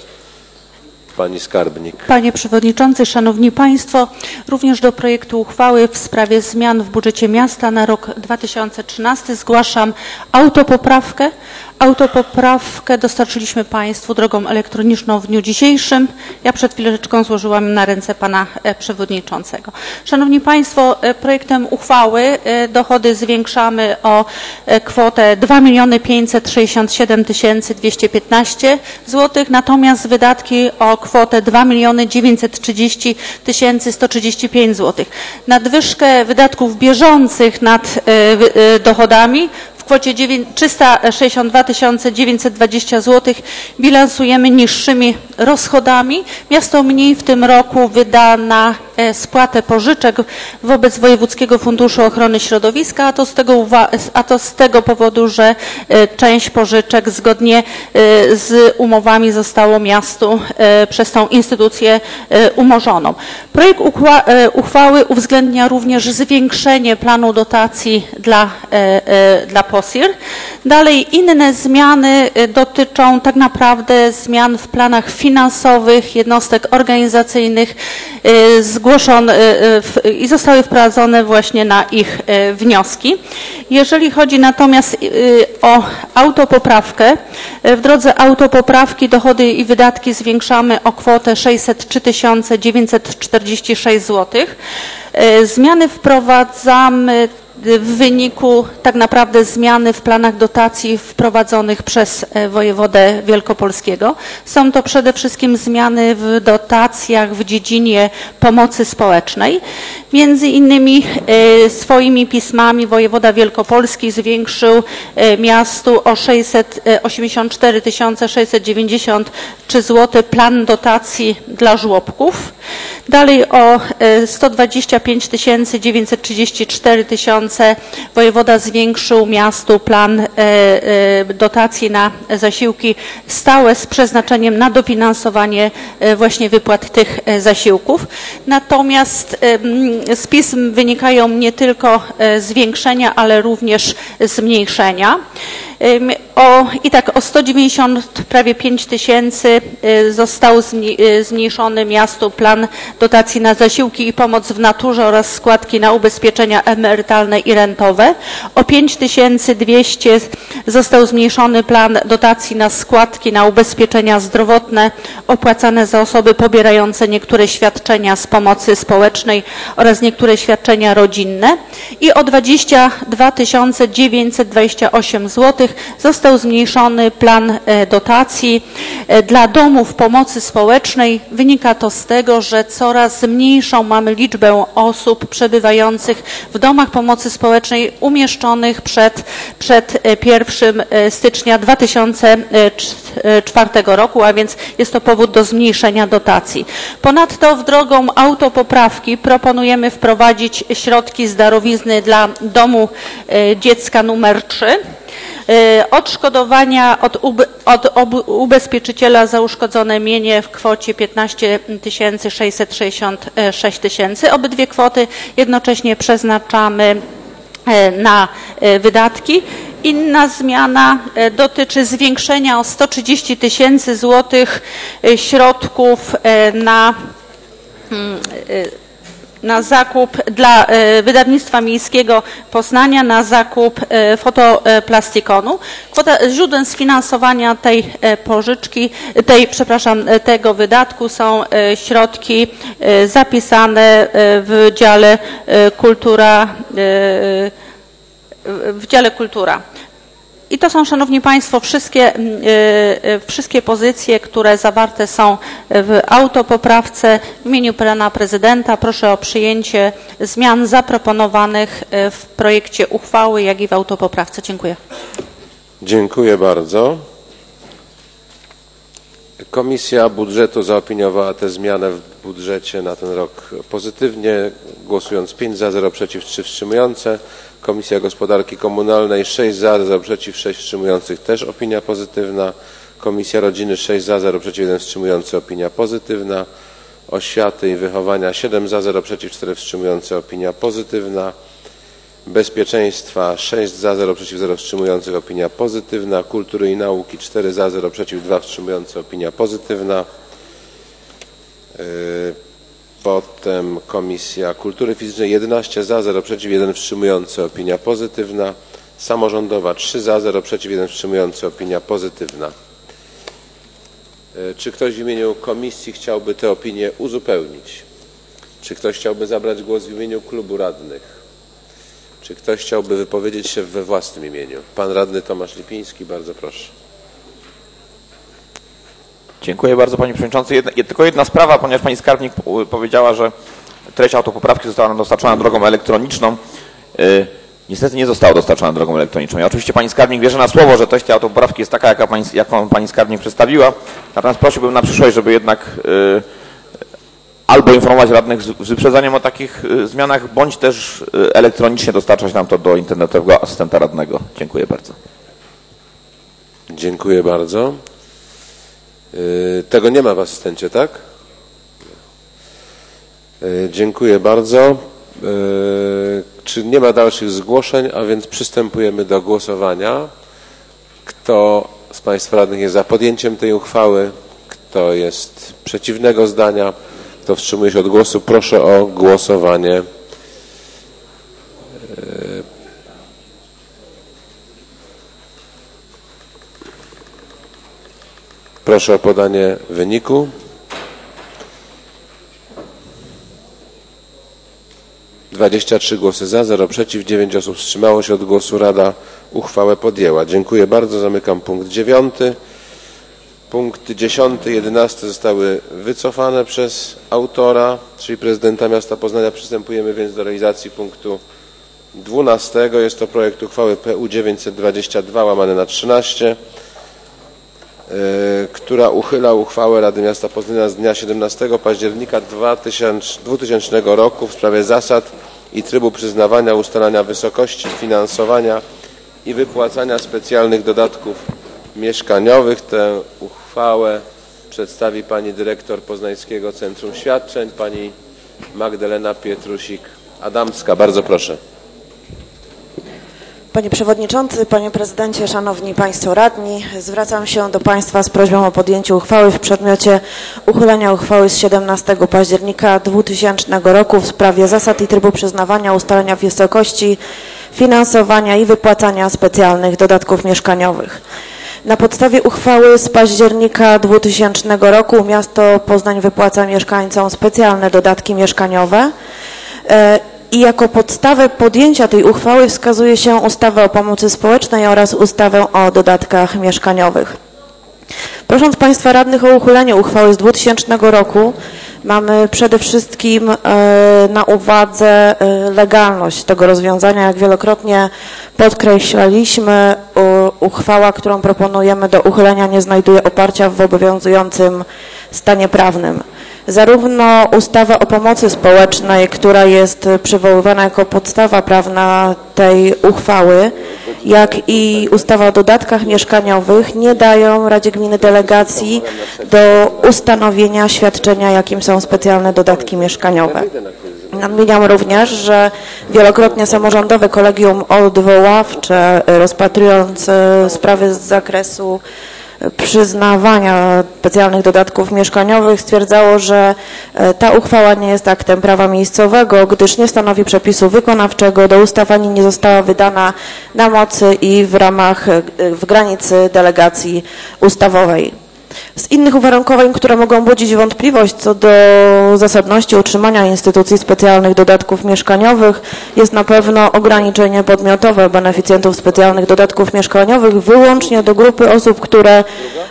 Pani Skarbnik. Panie Przewodniczący, Szanowni Państwo, również do projektu uchwały w sprawie zmian w budżecie miasta na rok dwa tysiące trzynasty zgłaszam autopoprawkę. Autopoprawkę dostarczyliśmy Państwu drogą elektroniczną w dniu dzisiejszym. Ja przed chwileczką złożyłam na ręce Pana Przewodniczącego. Szanowni Państwo, projektem uchwały dochody zwiększamy o kwotę dwa miliony pięćset sześćdziesiąt siedem tysięcy dwieście piętnaście złotych, natomiast wydatki o kwotę dwa miliony dziewięćset trzydzieści tysięcy sto trzydzieści pięć złotych. Nadwyżkę wydatków bieżących nad dochodami w kwocie trzysta sześćdziesiąt dwa tysiące dziewięćset dwadzieścia złotych bilansujemy niższymi rozchodami. Miasto mniej w tym roku wyda na spłatę pożyczek wobec Wojewódzkiego Funduszu Ochrony Środowiska, a to z tego, a to z tego powodu, że część pożyczek zgodnie z umowami zostało miastu przez tą instytucję umorzoną. Projekt uchwały uwzględnia również zwiększenie planu dotacji dla, dla P O S I R. Dalej inne zmiany dotyczą tak naprawdę zmian w planach finansowych jednostek organizacyjnych zgłoszone i zostały wprowadzone właśnie na ich wnioski. Jeżeli chodzi natomiast o autopoprawkę, w drodze autopoprawki dochody i wydatki zwiększamy o kwotę sześćset trzy tysiące dziewięćset czterdzieści sześć złotych. Zmiany wprowadzamy w wyniku tak naprawdę zmiany w planach dotacji wprowadzonych przez wojewodę wielkopolskiego. Są to przede wszystkim zmiany w dotacjach w dziedzinie pomocy społecznej. Między innymi swoimi pismami wojewoda wielkopolski zwiększył miastu o sześćset osiemdziesiąt cztery tysiące sześćset dziewięćdziesiąt trzy złote plan dotacji dla żłobków. Dalej o sto dwadzieścia pięć tysięcy dziewięćset trzydzieści cztery tysiące wojewoda zwiększył miastu plan dotacji na zasiłki stałe z przeznaczeniem na dofinansowanie właśnie wypłat tych zasiłków. Natomiast z pism wynikają nie tylko zwiększenia, ale również zmniejszenia. O, I tak o sto dziewięćdziesiąt prawie pięć tysięcy został zmniejszony miastu plan dotacji na zasiłki i pomoc w naturze oraz składki na ubezpieczenia emerytalne i rentowe. O pięć tysięcy dwieście został zmniejszony plan dotacji na składki na ubezpieczenia zdrowotne opłacane za osoby pobierające niektóre świadczenia z pomocy społecznej oraz niektóre świadczenia rodzinne i o dwadzieścia dwa tysiące dziewięćset dwadzieścia osiem złotych tysięcznych został zmniejszony plan dotacji dla domów pomocy społecznej. Wynika to z tego, że coraz mniejszą mamy liczbę osób przebywających w domach pomocy społecznej umieszczonych przed, przed pierwszym stycznia dwa tysiące czwartego roku, a więc jest to powód do zmniejszenia dotacji. Ponadto w drogą autopoprawki proponujemy wprowadzić środki z darowizny dla domu dziecka numer trzy. Odszkodowania od, ube, od ubezpieczyciela za uszkodzone mienie w kwocie piętnaście tysięcy sześćset sześćdziesiąt sześć tysięcy. Obydwie kwoty jednocześnie przeznaczamy na wydatki. Inna zmiana dotyczy zwiększenia o sto trzydzieści tysięcy złotych środków na na zakup dla wydawnictwa miejskiego Poznania, na zakup fotoplastikonu. Kwota źródłem sfinansowania tej pożyczki, tej, przepraszam, tego wydatku są środki zapisane w dziale kultura, w dziale kultura. I to są, Szanowni Państwo, wszystkie, wszystkie pozycje, które zawarte są w autopoprawce. W imieniu Pana Prezydenta proszę o przyjęcie zmian zaproponowanych w projekcie uchwały, jak i w autopoprawce. Dziękuję. Dziękuję bardzo. Komisja Budżetu zaopiniowała tę zmianę w budżecie na ten rok pozytywnie, głosując pięć za, zero przeciw, trzy wstrzymujące. Komisja Gospodarki Komunalnej sześć za, zero przeciw, sześć wstrzymujących, też opinia pozytywna. Komisja Rodziny sześć za, zero przeciw, jeden wstrzymujący, opinia pozytywna. Oświaty i Wychowania siedem za, zero przeciw, cztery wstrzymujące, opinia pozytywna. Bezpieczeństwa sześć za, zero przeciw, zero wstrzymujących, opinia pozytywna. Kultury i Nauki cztery za, zero przeciw, dwa wstrzymujące, opinia pozytywna. Potem Komisja Kultury Fizycznej jedenaście za, zero przeciw, jeden wstrzymujący, opinia pozytywna. Samorządowa trzy za, zero przeciw, jeden wstrzymujący, opinia pozytywna. Czy ktoś w imieniu komisji chciałby tę opinię uzupełnić? Czy ktoś chciałby zabrać głos w imieniu klubu radnych? Czy ktoś chciałby wypowiedzieć się we własnym imieniu? Pan radny Tomasz Lipiński, bardzo proszę. Dziękuję bardzo, Panie Przewodniczący. Jedna, tylko jedna sprawa, ponieważ Pani Skarbnik powiedziała, że treść autopoprawki została nam dostarczona drogą elektroniczną. Yy, niestety nie została dostarczona drogą elektroniczną. Ja oczywiście Pani Skarbnik wierzę na słowo, że treść tej autopoprawki jest taka, jaka pani, jaką Pani Skarbnik przedstawiła. Natomiast prosiłbym na przyszłość, żeby jednak yy, albo informować radnych z, z wyprzedzeniem o takich yy, zmianach, bądź też yy, elektronicznie dostarczać nam to do internetowego asystenta radnego. Dziękuję bardzo. Dziękuję bardzo. Tego nie ma w asystencie, tak? Dziękuję bardzo. Czy nie ma dalszych zgłoszeń, a więc przystępujemy do głosowania. Kto z Państwa radnych jest za podjęciem tej uchwały? Kto jest przeciwnego zdania? Kto wstrzymuje się od głosu? Proszę o głosowanie. Proszę o podanie wyniku. dwadzieścia trzy głosy za, zero przeciw, dziewięć osób wstrzymało się od głosu. Rada uchwałę podjęła. Dziękuję bardzo. Zamykam punkt dziewiąty. Punkty dziesiąty, jedenasty zostały wycofane przez autora, czyli prezydenta miasta Poznania. Przystępujemy więc do realizacji punktu dwunastego. Jest to projekt uchwały P U dziewięćset dwadzieścia dwa łamane na trzynaście. Która uchyla uchwałę Rady Miasta Poznania z dnia siedemnastego października dwutysięcznego roku w sprawie zasad i trybu przyznawania, ustalania wysokości finansowania i wypłacania specjalnych dodatków mieszkaniowych. Tę uchwałę przedstawi pani dyrektor Poznańskiego Centrum Świadczeń, pani Magdalena Pietrusik-Adamska. Bardzo proszę. Panie Przewodniczący, Panie Prezydencie, Szanowni Państwo Radni, zwracam się do Państwa z prośbą o podjęcie uchwały w przedmiocie uchylenia uchwały z siedemnastego października dwutysięcznego roku w sprawie zasad i trybu przyznawania, ustalenia wysokości finansowania i wypłacania specjalnych dodatków mieszkaniowych. Na podstawie uchwały z października dwutysięcznego roku miasto Poznań wypłaca mieszkańcom specjalne dodatki mieszkaniowe. I jako podstawę podjęcia tej uchwały wskazuje się ustawę o pomocy społecznej oraz ustawę o dodatkach mieszkaniowych. Prosząc Państwa radnych o uchylenie uchwały z dwutysięcznego roku, mamy przede wszystkim na uwadze legalność tego rozwiązania. Jak wielokrotnie podkreślaliśmy, uchwała, którą proponujemy do uchylenia, nie znajduje oparcia w obowiązującym stanie prawnym. Zarówno ustawa o pomocy społecznej, która jest przywoływana jako podstawa prawna tej uchwały, jak i ustawa o dodatkach mieszkaniowych nie dają Radzie Gminy delegacji do ustanowienia świadczenia, jakim są specjalne dodatki mieszkaniowe. Nadmieniam również, że wielokrotnie samorządowe kolegium odwoławcze, rozpatrując sprawy z zakresu przyznawania specjalnych dodatków mieszkaniowych, stwierdzało, że ta uchwała nie jest aktem prawa miejscowego, gdyż nie stanowi przepisu wykonawczego do ustaw ani nie została wydana na mocy i w ramach, w granicy delegacji ustawowej. Z innych uwarunkowań, które mogą budzić wątpliwość co do zasadności utrzymania instytucji specjalnych dodatków mieszkaniowych, jest na pewno ograniczenie podmiotowe beneficjentów specjalnych dodatków mieszkaniowych wyłącznie do grupy osób, które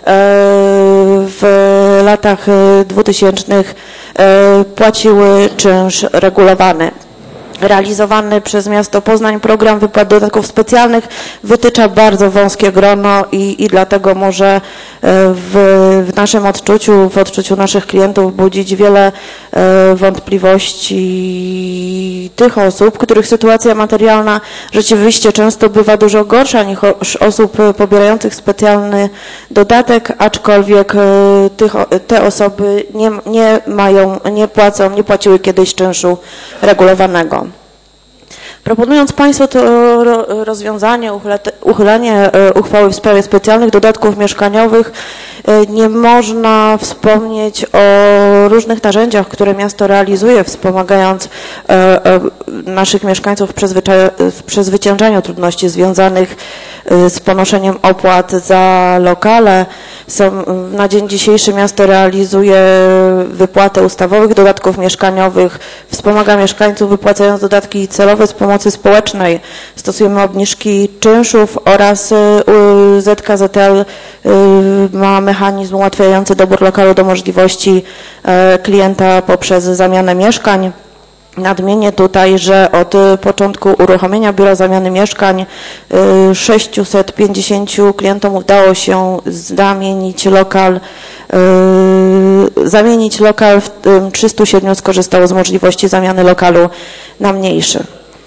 w latach dwutysięcznych płaciły czynsz regulowany. Realizowany przez miasto Poznań program wypłat dodatków specjalnych wytycza bardzo wąskie grono i, i dlatego może w, w naszym odczuciu, w odczuciu naszych klientów budzić wiele wątpliwości tych osób, których sytuacja materialna rzeczywiście często bywa dużo gorsza niż osób pobierających specjalny dodatek, aczkolwiek tych, te osoby nie, nie mają, nie płacą, nie płaciły kiedyś czynszu regulowanego. Proponując Państwu to rozwiązanie, uchylenie uchwały w sprawie specjalnych dodatków mieszkaniowych, nie można wspomnieć o różnych narzędziach, które miasto realizuje, wspomagając naszych mieszkańców w przezwyciężaniu trudności związanych z ponoszeniem opłat za lokale. Są, na dzień dzisiejszy miasto realizuje wypłatę ustawowych dodatków mieszkaniowych, wspomaga mieszkańców wypłacając dodatki celowe z pomocy społecznej. Stosujemy obniżki czynszów oraz Z K Z L ma mechanizm ułatwiający dobór lokalu do możliwości klienta poprzez zamianę mieszkań. Nadmienię tutaj, że od początku uruchomienia Biura Zamiany Mieszkań sześciuset pięćdziesięciu klientom udało się zamienić lokal, zamienić lokal, w tym trzystu siedmiu skorzystało z możliwości zamiany lokalu na mniejszy.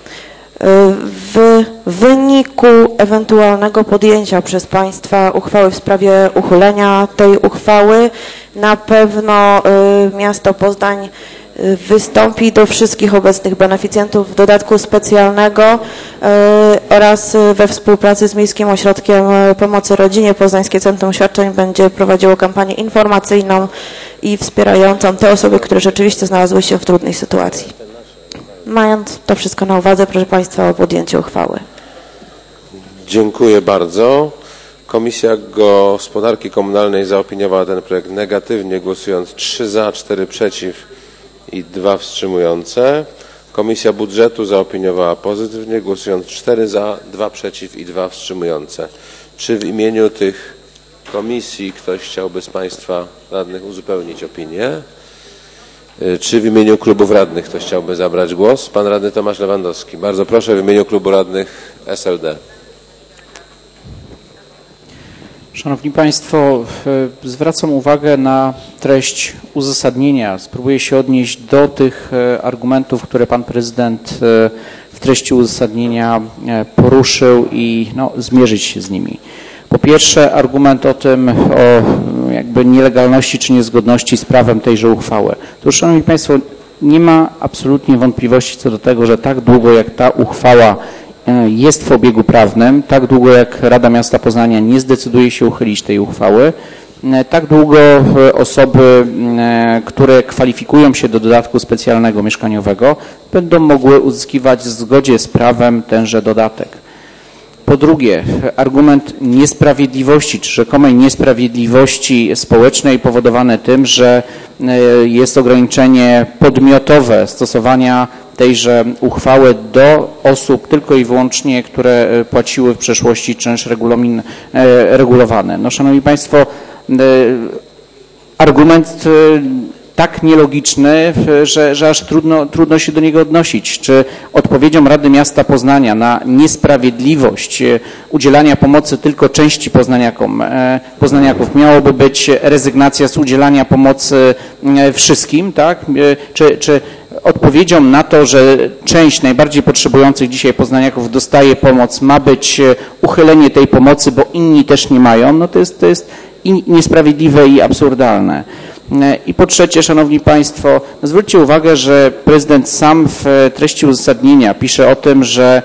W wyniku ewentualnego podjęcia przez Państwa uchwały w sprawie uchylenia tej uchwały na pewno miasto Poznań wystąpi do wszystkich obecnych beneficjentów dodatku specjalnego oraz we współpracy z Miejskim Ośrodkiem Pomocy Rodzinie Poznańskie Centrum Świadczeń będzie prowadziło kampanię informacyjną i wspierającą te osoby, które rzeczywiście znalazły się w trudnej sytuacji. Mając to wszystko na uwadze, proszę Państwa o podjęcie uchwały. Dziękuję bardzo. Komisja Gospodarki Komunalnej zaopiniowała ten projekt negatywnie, głosując trzy za, cztery przeciw i dwa wstrzymujące. Komisja Budżetu zaopiniowała pozytywnie, głosując cztery za, dwa przeciw i dwa wstrzymujące. Czy w imieniu tych komisji ktoś chciałby z Państwa radnych uzupełnić opinię? Czy w imieniu klubów radnych ktoś chciałby zabrać głos? Pan radny Tomasz Lewandowski. Bardzo proszę w imieniu klubu radnych S L D. Szanowni Państwo, zwracam uwagę na treść uzasadnienia. Spróbuję się odnieść do tych argumentów, które Pan Prezydent w treści uzasadnienia poruszył i no, zmierzyć się z nimi. Po pierwsze, argument o tym, o jakby nielegalności czy niezgodności z prawem tejże uchwały. To, Szanowni Państwo, nie ma absolutnie wątpliwości co do tego, że tak długo jak ta uchwała jest w obiegu prawnym, tak długo jak Rada Miasta Poznania nie zdecyduje się uchylić tej uchwały, tak długo osoby, które kwalifikują się do dodatku specjalnego mieszkaniowego, będą mogły uzyskiwać w zgodzie z prawem tenże dodatek. Po drugie, argument niesprawiedliwości, czy rzekomej niesprawiedliwości społecznej powodowany tym, że jest ograniczenie podmiotowe stosowania tejże uchwały do osób tylko i wyłącznie, które płaciły w przeszłości czynsz regulamin, regulowany. No, Szanowni Państwo, argument tak nielogiczny, że, że aż trudno, trudno się do niego odnosić. Czy odpowiedzią Rady Miasta Poznania na niesprawiedliwość udzielania pomocy tylko części poznaniakom, poznaniaków miałoby być rezygnacja z udzielania pomocy wszystkim, tak? Czy, czy odpowiedzią na to, że część najbardziej potrzebujących dzisiaj poznaniaków dostaje pomoc, ma być uchylenie tej pomocy, bo inni też nie mają, no to jest, to jest i niesprawiedliwe i absurdalne. I po trzecie, Szanowni Państwo, no zwróćcie uwagę, że prezydent sam w treści uzasadnienia pisze o tym, że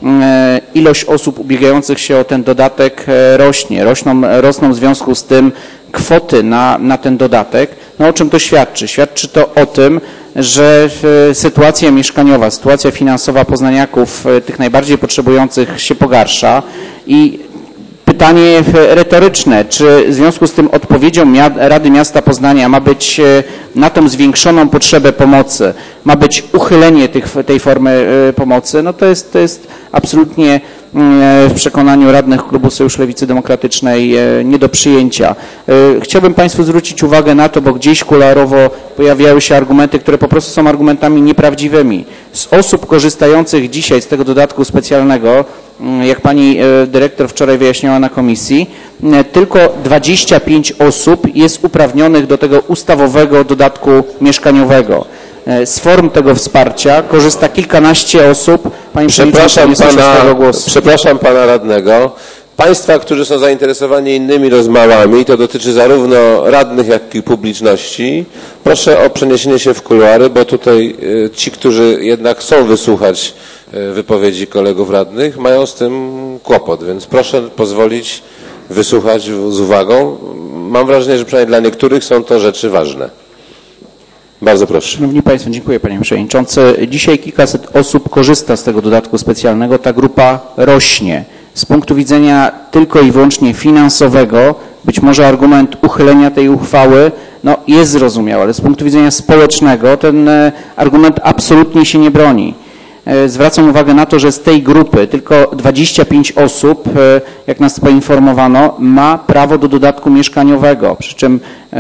ilość osób ubiegających się o ten dodatek rośnie. Rosną, rosną w związku z tym kwoty na, na ten dodatek. No o czym to świadczy? Świadczy to o tym, że sytuacja mieszkaniowa, sytuacja finansowa poznaniaków, tych najbardziej potrzebujących się pogarsza i pytanie retoryczne, czy w związku z tym odpowiedzią Rady Miasta Poznania ma być na tą zwiększoną potrzebę pomocy, ma być uchylenie tych, tej formy pomocy, no to jest, to jest absolutnie w przekonaniu radnych Klubu Sojusz Lewicy Demokratycznej nie do przyjęcia. Chciałbym Państwu zwrócić uwagę na to, bo gdzieś kularowo pojawiały się argumenty, które po prostu są argumentami nieprawdziwymi. Z osób korzystających dzisiaj z tego dodatku specjalnego, jak pani dyrektor wczoraj wyjaśniała na komisji, tylko dwadzieścia pięć osób jest uprawnionych do tego ustawowego dodatku mieszkaniowego. Z form tego wsparcia korzysta kilkanaście osób. Pani Przepraszam pana, głosu. przepraszam pana radnego. Państwa, którzy są zainteresowani innymi rozmowami, to dotyczy zarówno radnych, jak i publiczności, proszę o przeniesienie się w kuluary, bo tutaj ci, którzy jednak chcą wysłuchać wypowiedzi kolegów radnych, mają z tym kłopot, więc proszę pozwolić wysłuchać z uwagą. Mam wrażenie, że przynajmniej dla niektórych są to rzeczy ważne. Bardzo proszę. Szanowni Państwo, dziękuję Panie Przewodniczący. Dzisiaj kilkaset osób korzysta z tego dodatku specjalnego. Ta grupa rośnie. Z punktu widzenia tylko i wyłącznie finansowego, być może argument uchylenia tej uchwały no, jest zrozumiały, ale z punktu widzenia społecznego ten argument absolutnie się nie broni. Zwracam uwagę na to, że z tej grupy tylko dwadzieścia pięć osób, jak nas poinformowano, ma prawo do dodatku mieszkaniowego, przy czym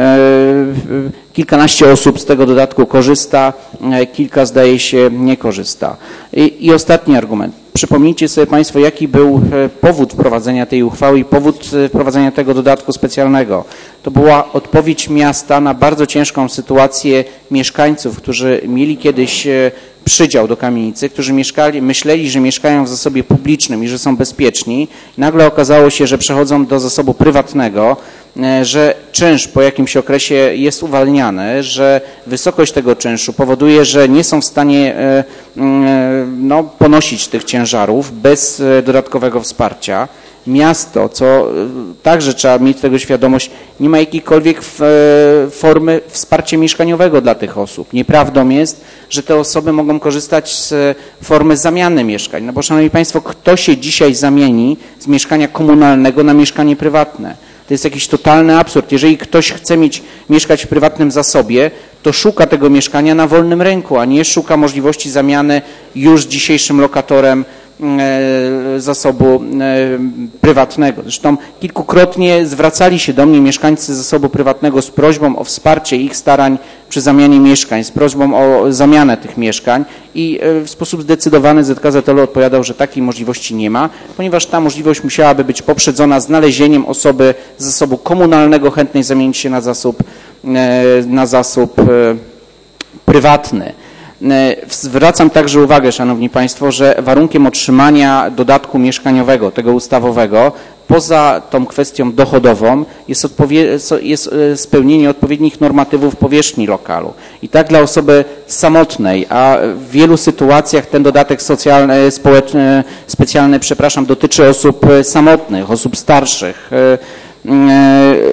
kilkanaście osób z tego dodatku korzysta, kilka zdaje się nie korzysta. I, i ostatni argument. Przypomnijcie sobie Państwo, jaki był powód wprowadzenia tej uchwały i powód wprowadzenia tego dodatku specjalnego. To była odpowiedź miasta na bardzo ciężką sytuację mieszkańców, którzy mieli kiedyś przydział do kamienicy, którzy mieszkali, myśleli, że mieszkają w zasobie publicznym i że są bezpieczni. Nagle okazało się, że przechodzą do zasobu prywatnego, że czynsz po jakimś okresie jest uwalniany, że wysokość tego czynszu powoduje, że nie są w stanie no, ponosić tych ciężarów bez dodatkowego wsparcia. Miasto, co także trzeba mieć tego świadomość, nie ma jakiejkolwiek formy wsparcia mieszkaniowego dla tych osób. Nieprawdą jest, że te osoby mogą korzystać z formy zamiany mieszkań. No bo, Szanowni Państwo, kto się dzisiaj zamieni z mieszkania komunalnego na mieszkanie prywatne? To jest jakiś totalny absurd. Jeżeli ktoś chce mieć, mieszkać w prywatnym zasobie, to szuka tego mieszkania na wolnym rynku, a nie szuka możliwości zamiany już dzisiejszym lokatorem zasobu prywatnego. Zresztą kilkukrotnie zwracali się do mnie mieszkańcy zasobu prywatnego z prośbą o wsparcie ich starań przy zamianie mieszkań, z prośbą o zamianę tych mieszkań i w sposób zdecydowany Z K Z L odpowiadał, że takiej możliwości nie ma, ponieważ ta możliwość musiałaby być poprzedzona znalezieniem osoby z zasobu komunalnego chętnej zamienić się na zasób, na zasób prywatny. Zwracam także uwagę, Szanowni Państwo, że warunkiem otrzymania dodatku mieszkaniowego, tego ustawowego, poza tą kwestią dochodową jest, jest spełnienie odpowiednich normatywów powierzchni lokalu. I tak dla osoby samotnej, a w wielu sytuacjach ten dodatek socjalny, społeczny, specjalny, przepraszam, dotyczy osób samotnych, osób starszych.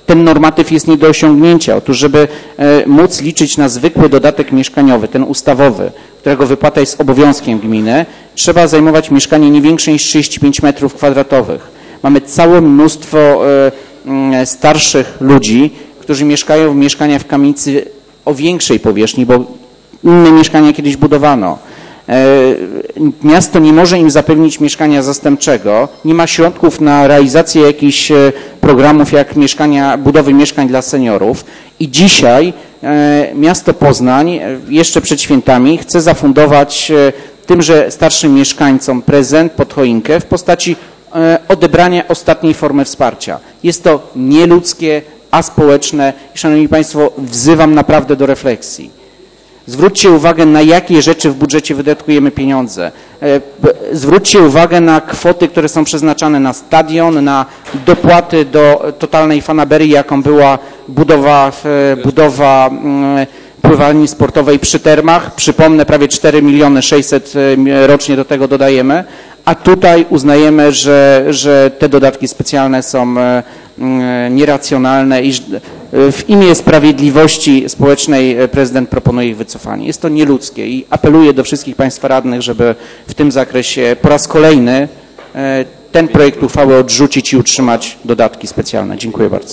ten normatyw jest nie do osiągnięcia. Otóż, żeby móc liczyć na zwykły dodatek mieszkaniowy, ten ustawowy, którego wypłata jest obowiązkiem gminy, trzeba zajmować mieszkanie nie większe niż trzydzieści pięć metrów kwadratowych. Mamy całe mnóstwo starszych ludzi, którzy mieszkają w mieszkaniach w kamienicy o większej powierzchni, bo inne mieszkania kiedyś budowano. Miasto nie może im zapewnić mieszkania zastępczego, nie ma środków na realizację jakichś programów jak mieszkania, budowy mieszkań dla seniorów i dzisiaj miasto Poznań jeszcze przed świętami chce zafundować tymże starszym mieszkańcom prezent pod choinkę w postaci odebrania ostatniej formy wsparcia. Jest to nieludzkie, aspołeczne i szanowni państwo, wzywam naprawdę do refleksji. Zwróćcie uwagę, na jakie rzeczy w budżecie wydatkujemy pieniądze. Zwróćcie uwagę na kwoty, które są przeznaczane na stadion, na dopłaty do totalnej fanaberii, jaką była budowa, budowa pływalni sportowej przy Termach. Przypomnę, prawie cztery miliony sześćset rocznie do tego dodajemy, a tutaj uznajemy, że, że te dodatki specjalne są nieracjonalne i w imię sprawiedliwości społecznej prezydent proponuje ich wycofanie. Jest to nieludzkie i apeluję do wszystkich państwa radnych, żeby w tym zakresie po raz kolejny ten projekt uchwały odrzucić i utrzymać dodatki specjalne. Dziękuję bardzo.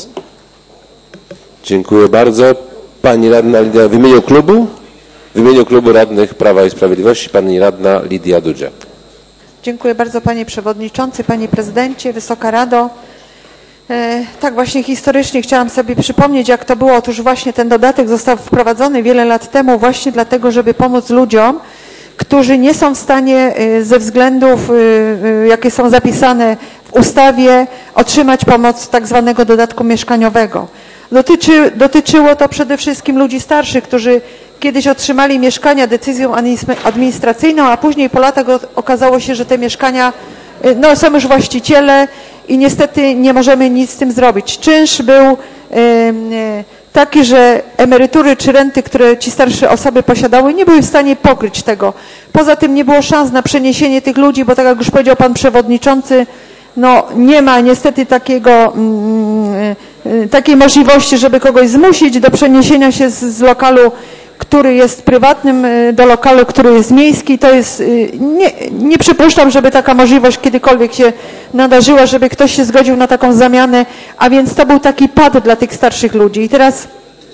Dziękuję bardzo. Pani radna Lidia, w imieniu klubu? W imieniu klubu radnych Prawa i Sprawiedliwości pani radna Lidia Dudzia. Dziękuję bardzo panie przewodniczący, panie prezydencie, Wysoka Rado. E, tak właśnie historycznie chciałam sobie przypomnieć, jak to było. Otóż właśnie ten dodatek został wprowadzony wiele lat temu właśnie dlatego, żeby pomóc ludziom, którzy nie są w stanie ze względów, jakie są zapisane w ustawie, otrzymać pomoc tak zwanego dodatku mieszkaniowego. Dotyczy, dotyczyło to przede wszystkim ludzi starszych, którzy kiedyś otrzymali mieszkania decyzją administracyjną, a później po latach okazało się, że te mieszkania no, są już właściciele i niestety nie możemy nic z tym zrobić. Czynsz był taki, że emerytury czy renty, które ci starsze osoby posiadały, nie były w stanie pokryć tego. Poza tym nie było szans na przeniesienie tych ludzi, bo tak jak już powiedział pan przewodniczący, no nie ma niestety takiego, takiej możliwości, żeby kogoś zmusić do przeniesienia się z, z lokalu, który jest prywatnym, do lokalu, który jest miejski. To jest, nie, nie przypuszczam, żeby taka możliwość kiedykolwiek się nadarzyła, żeby ktoś się zgodził na taką zamianę, a więc to był taki pad dla tych starszych ludzi. I teraz,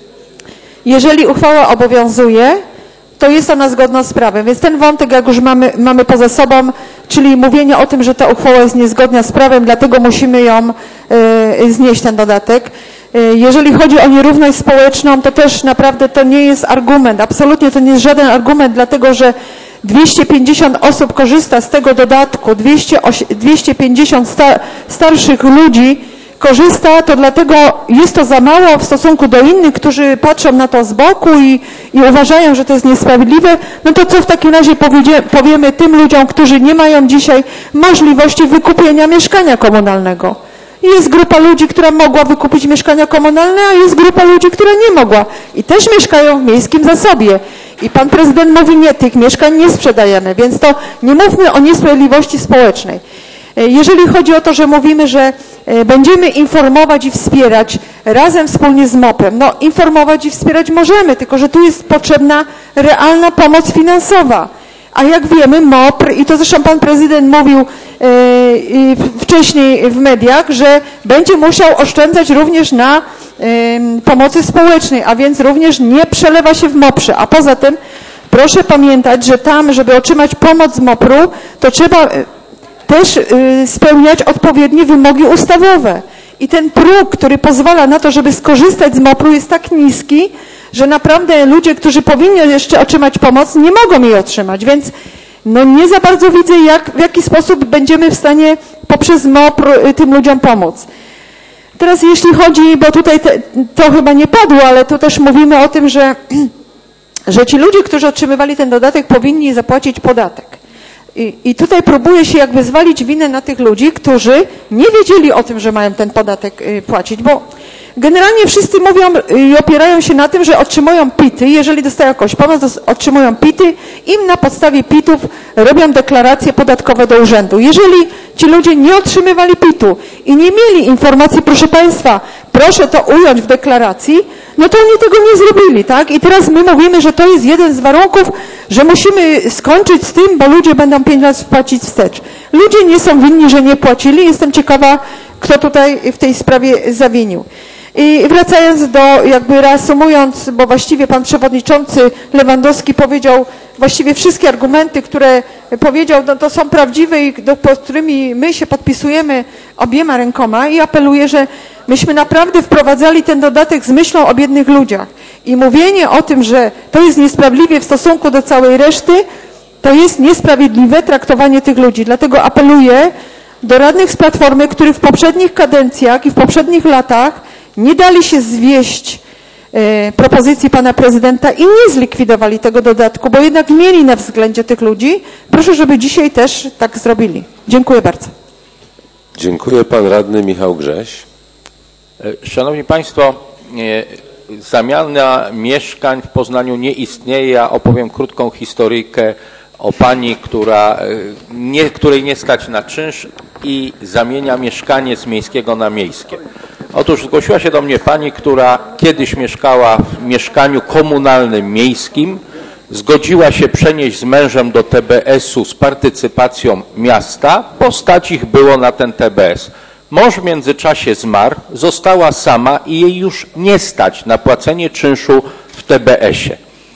jeżeli uchwała obowiązuje, to jest ona zgodna z prawem. Więc ten wątek, jak już mamy, mamy poza sobą, czyli mówienie o tym, że ta uchwała jest niezgodna z prawem, dlatego musimy ją y, znieść, ten dodatek. Y, jeżeli chodzi o nierówność społeczną, to też naprawdę to nie jest argument, absolutnie to nie jest żaden argument, dlatego że dwieście pięćdziesiąt osób korzysta z tego dodatku, dwieście pięćdziesiąt sta, starszych ludzi korzysta, to dlatego jest to za mało w stosunku do innych, którzy patrzą na to z boku i, i uważają, że to jest niesprawiedliwe. No to co w takim razie powiedzie, powiemy tym ludziom, którzy nie mają dzisiaj możliwości wykupienia mieszkania komunalnego? Jest grupa ludzi, która mogła wykupić mieszkania komunalne, a jest grupa ludzi, która nie mogła i też mieszkają w miejskim zasobie. I pan prezydent mówi, nie, tych mieszkań nie sprzedajemy, więc to nie mówmy o niesprawiedliwości społecznej. Jeżeli chodzi o to, że mówimy, że będziemy informować i wspierać razem wspólnie z mopem, no informować i wspierać możemy, tylko że tu jest potrzebna realna pomoc finansowa. A jak wiemy, MOPR, i to zresztą pan prezydent mówił e, wcześniej w mediach, że będzie musiał oszczędzać również na e, pomocy społecznej, a więc również nie przelewa się w MOPR-ze. A poza tym proszę pamiętać, że tam, żeby otrzymać pomoc z MOPR-u, to trzeba też spełniać odpowiednie wymogi ustawowe. I ten próg, który pozwala na to, żeby skorzystać z MOPR-u, jest tak niski, że naprawdę ludzie, którzy powinni jeszcze otrzymać pomoc, nie mogą jej otrzymać. Więc no nie za bardzo widzę, jak, w jaki sposób będziemy w stanie poprzez MOPR tym ludziom pomóc. Teraz jeśli chodzi, bo tutaj te, to chyba nie padło, ale tu też mówimy o tym, że, że ci ludzie, którzy otrzymywali ten dodatek, powinni zapłacić podatek. I, I tutaj próbuje się jakby zwalić winę na tych ludzi, którzy nie wiedzieli o tym, że mają ten podatek y, płacić, bo Generalnie wszyscy mówią i opierają się na tym, że otrzymują pity, jeżeli dostają jakąś pomoc, otrzymują pity, im na podstawie pitów robią deklaracje podatkowe do urzędu. Jeżeli ci ludzie nie otrzymywali pitu i nie mieli informacji, proszę Państwa, proszę to ująć w deklaracji, no to oni tego nie zrobili, tak? I teraz my mówimy, że to jest jeden z warunków, że musimy skończyć z tym, bo ludzie będą pięć lat płacić wstecz. Ludzie nie są winni, że nie płacili. Jestem ciekawa, kto tutaj w tej sprawie zawinił. I wracając do, jakby reasumując, bo właściwie pan przewodniczący Lewandowski powiedział właściwie wszystkie argumenty, które powiedział, no to są prawdziwe i do, pod którymi my się podpisujemy obiema rękoma i apeluję, że myśmy naprawdę wprowadzali ten dodatek z myślą o biednych ludziach. I mówienie o tym, że to jest niesprawiedliwie w stosunku do całej reszty, to jest niesprawiedliwe traktowanie tych ludzi. Dlatego apeluję do radnych z Platformy, którzy w poprzednich kadencjach i w poprzednich latach nie dali się zwieść e, propozycji pana prezydenta i nie zlikwidowali tego dodatku, bo jednak mieli na względzie tych ludzi. Proszę, żeby dzisiaj też tak zrobili. Dziękuję bardzo. Dziękuję. Pan radny Michał Grześ. Szanowni Państwo, zamiana mieszkań w Poznaniu nie istnieje. Ja opowiem krótką historyjkę o pani, która, nie, której nie stać na czynsz i zamienia mieszkanie z miejskiego na miejskie. Otóż zgłosiła się do mnie pani, która kiedyś mieszkała w mieszkaniu komunalnym miejskim, zgodziła się przenieść z mężem do T B S-u z partycypacją miasta, bo stać ich było na ten T B S. Mąż w międzyczasie zmarł, została sama i jej już nie stać na płacenie czynszu w T B S-ie.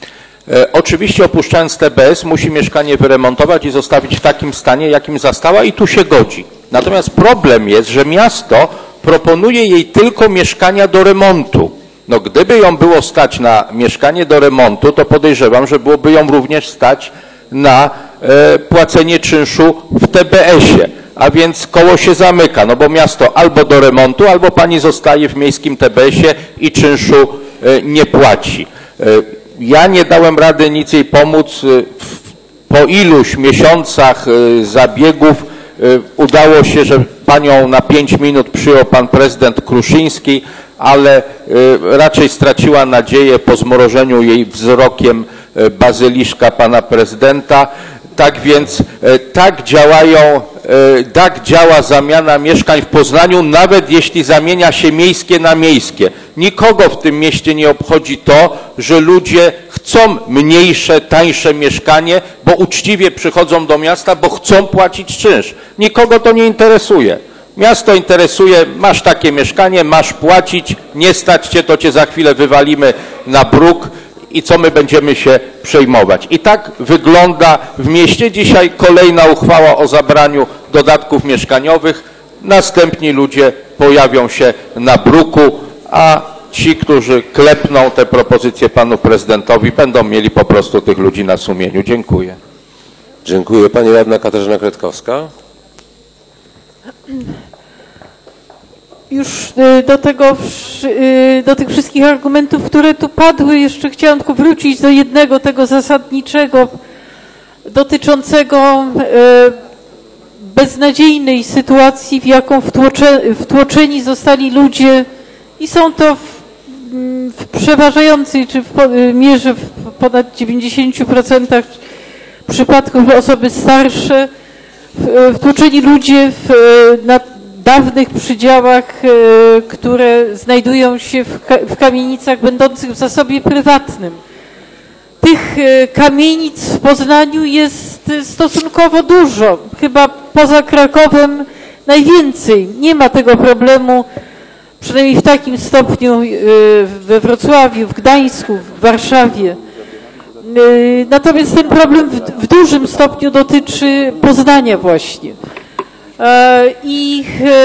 E, oczywiście opuszczając T B S musi mieszkanie wyremontować i zostawić w takim stanie, jakim zastała i tu się godzi. Natomiast problem jest, że miasto proponuje jej tylko mieszkania do remontu. No gdyby ją było stać na mieszkanie do remontu, to podejrzewam, że byłoby ją również stać na e, płacenie czynszu w T B S-ie. A więc koło się zamyka, no bo miasto albo do remontu, albo pani zostaje w miejskim T B S-ie i czynszu e, nie płaci. E, ja nie dałem rady nic jej pomóc. E, po iluś miesiącach e, zabiegów e, udało się, że panią na pięć minut przyjął pan prezydent Kruszyński, ale y, raczej straciła nadzieję po zmrożeniu jej wzrokiem y, bazyliszka pana prezydenta. Tak więc y, tak działają, y, tak działa zamiana mieszkań w Poznaniu, nawet jeśli zamienia się miejskie na miejskie. Nikogo w tym mieście nie obchodzi to, że ludzie chcą mniejsze, tańsze mieszkanie, bo uczciwie przychodzą do miasta, bo chcą płacić czynsz. Nikogo to nie interesuje. Miasto interesuje, masz takie mieszkanie, masz płacić, nie stać cię, to cię za chwilę wywalimy na bruk i co my będziemy się przejmować. I tak wygląda w mieście. Dzisiaj kolejna uchwała o zabraniu dodatków mieszkaniowych. Następni ludzie pojawią się na bruku, a ci, którzy klepną te propozycje panu prezydentowi, będą mieli po prostu tych ludzi na sumieniu. Dziękuję. Dziękuję. Pani radna Katarzyna Kretkowska. Już do tego, do tych wszystkich argumentów, które tu padły, jeszcze chciałam tylko wrócić do jednego, tego zasadniczego, dotyczącego beznadziejnej sytuacji, w jaką wtłocze, wtłoczeni zostali ludzie i są to w, w przeważającej, czy w mierze w ponad dziewięćdziesięciu procentach przypadków osoby starsze, wtłoczeni ludzie w, na dawnych przydziałach, które znajdują się w, w kamienicach będących w zasobie prywatnym. Tych kamienic w Poznaniu jest stosunkowo dużo, chyba poza Krakowem najwięcej. Nie ma tego problemu, przynajmniej w takim stopniu we Wrocławiu, w Gdańsku, w Warszawie. Natomiast ten problem w, w dużym stopniu dotyczy Poznania właśnie. I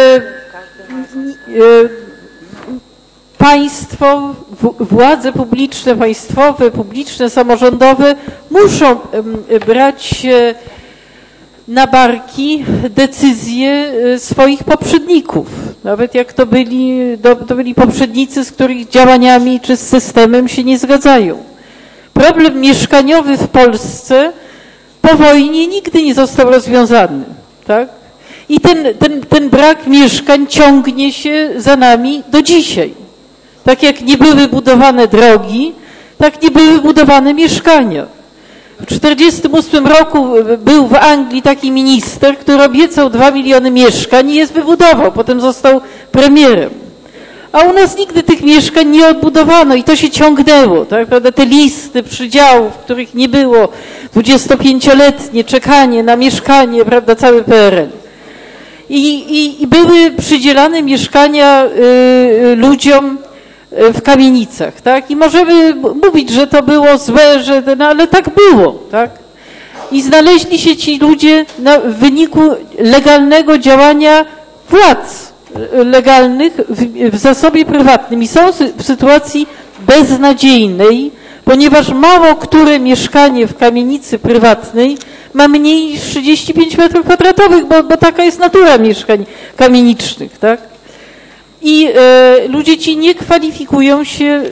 państwo, władze publiczne, państwowe, publiczne, samorządowe muszą brać na barki decyzje swoich poprzedników. Nawet jak to byli, to byli poprzednicy, z których działaniami czy z systemem się nie zgadzają. Problem mieszkaniowy w Polsce po wojnie nigdy nie został rozwiązany, tak? I ten, ten, ten brak mieszkań ciągnie się za nami do dzisiaj. Tak jak nie były budowane drogi, tak nie były budowane mieszkania. W tysiąc dziewięćset czterdziestym ósmym roku był w Anglii taki minister, który obiecał dwa miliony mieszkań i je wybudował. Potem został premierem. A u nas nigdy tych mieszkań nie odbudowano i to się ciągnęło, tak, prawda? Te listy przydziałów, których nie było, dwudziestopięcioletnie czekanie na mieszkanie, prawda, cały P R L. I, i, i były przydzielane mieszkania y, y, ludziom w kamienicach, tak? I możemy mówić, że to było złe, że, no, ale tak było, tak? I znaleźli się ci ludzie na, w wyniku legalnego działania władz legalnych w, w zasobie prywatnym i są w sytuacji beznadziejnej, ponieważ mało które mieszkanie w kamienicy prywatnej ma mniej niż trzydzieści pięć metrów kwadratowych, bo, bo taka jest natura mieszkań kamienicznych, tak? I e, ludzie ci nie kwalifikują się e, e,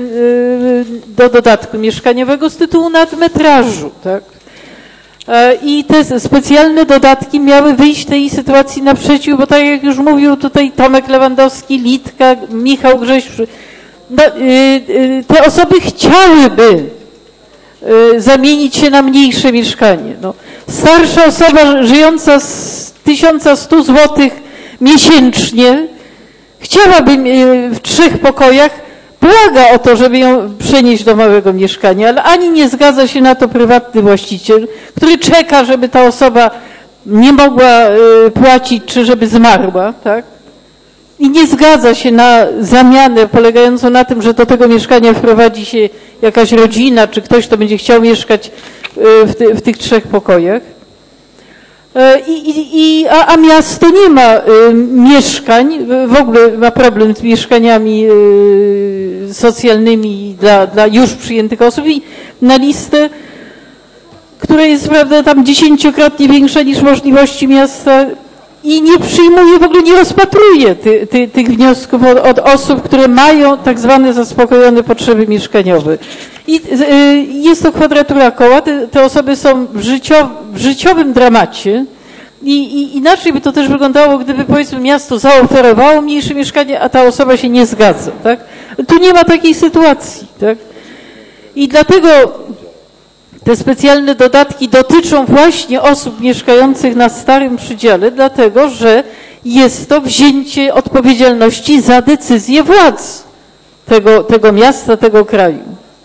do dodatku mieszkaniowego z tytułu nadmetrażu, tak? E, I te specjalne dodatki miały wyjść tej sytuacji naprzeciw, bo tak jak już mówił tutaj Tomek Lewandowski, Litka, Michał Grześ, no, e, e, te osoby chciałyby e, zamienić się na mniejsze mieszkanie. No, starsza osoba żyjąca z tysiąc sto złotych miesięcznie chciałabym w trzech pokojach, błaga o to, żeby ją przenieść do małego mieszkania, ale ani nie zgadza się na to prywatny właściciel, który czeka, żeby ta osoba nie mogła płacić, czy żeby zmarła, tak? I nie zgadza się na zamianę polegającą na tym, że do tego mieszkania wprowadzi się jakaś rodzina, czy ktoś, kto będzie chciał mieszkać w, ty, w tych trzech pokojach. I, i, i, a, a miasto nie ma y, mieszkań, w ogóle ma problem z mieszkaniami y, socjalnymi dla, dla już przyjętych osób i na listę, która jest, prawda, tam dziesięciokrotnie większa niż możliwości miasta i nie przyjmuje, w ogóle nie rozpatruje ty, ty, tych wniosków od, od osób, które mają tak zwane zaspokojone potrzeby mieszkaniowe. I y, jest to kwadratura koła, te, te osoby są w, życio, w życiowym dramacie i, i inaczej by to też wyglądało, gdyby, powiedzmy, miasto zaoferowało mniejsze mieszkanie, a ta osoba się nie zgadza, tak? Tu nie ma takiej sytuacji, tak? I dlatego te specjalne dodatki dotyczą właśnie osób mieszkających na starym przydziale, dlatego że jest to wzięcie odpowiedzialności za decyzję władz tego, tego miasta, tego kraju.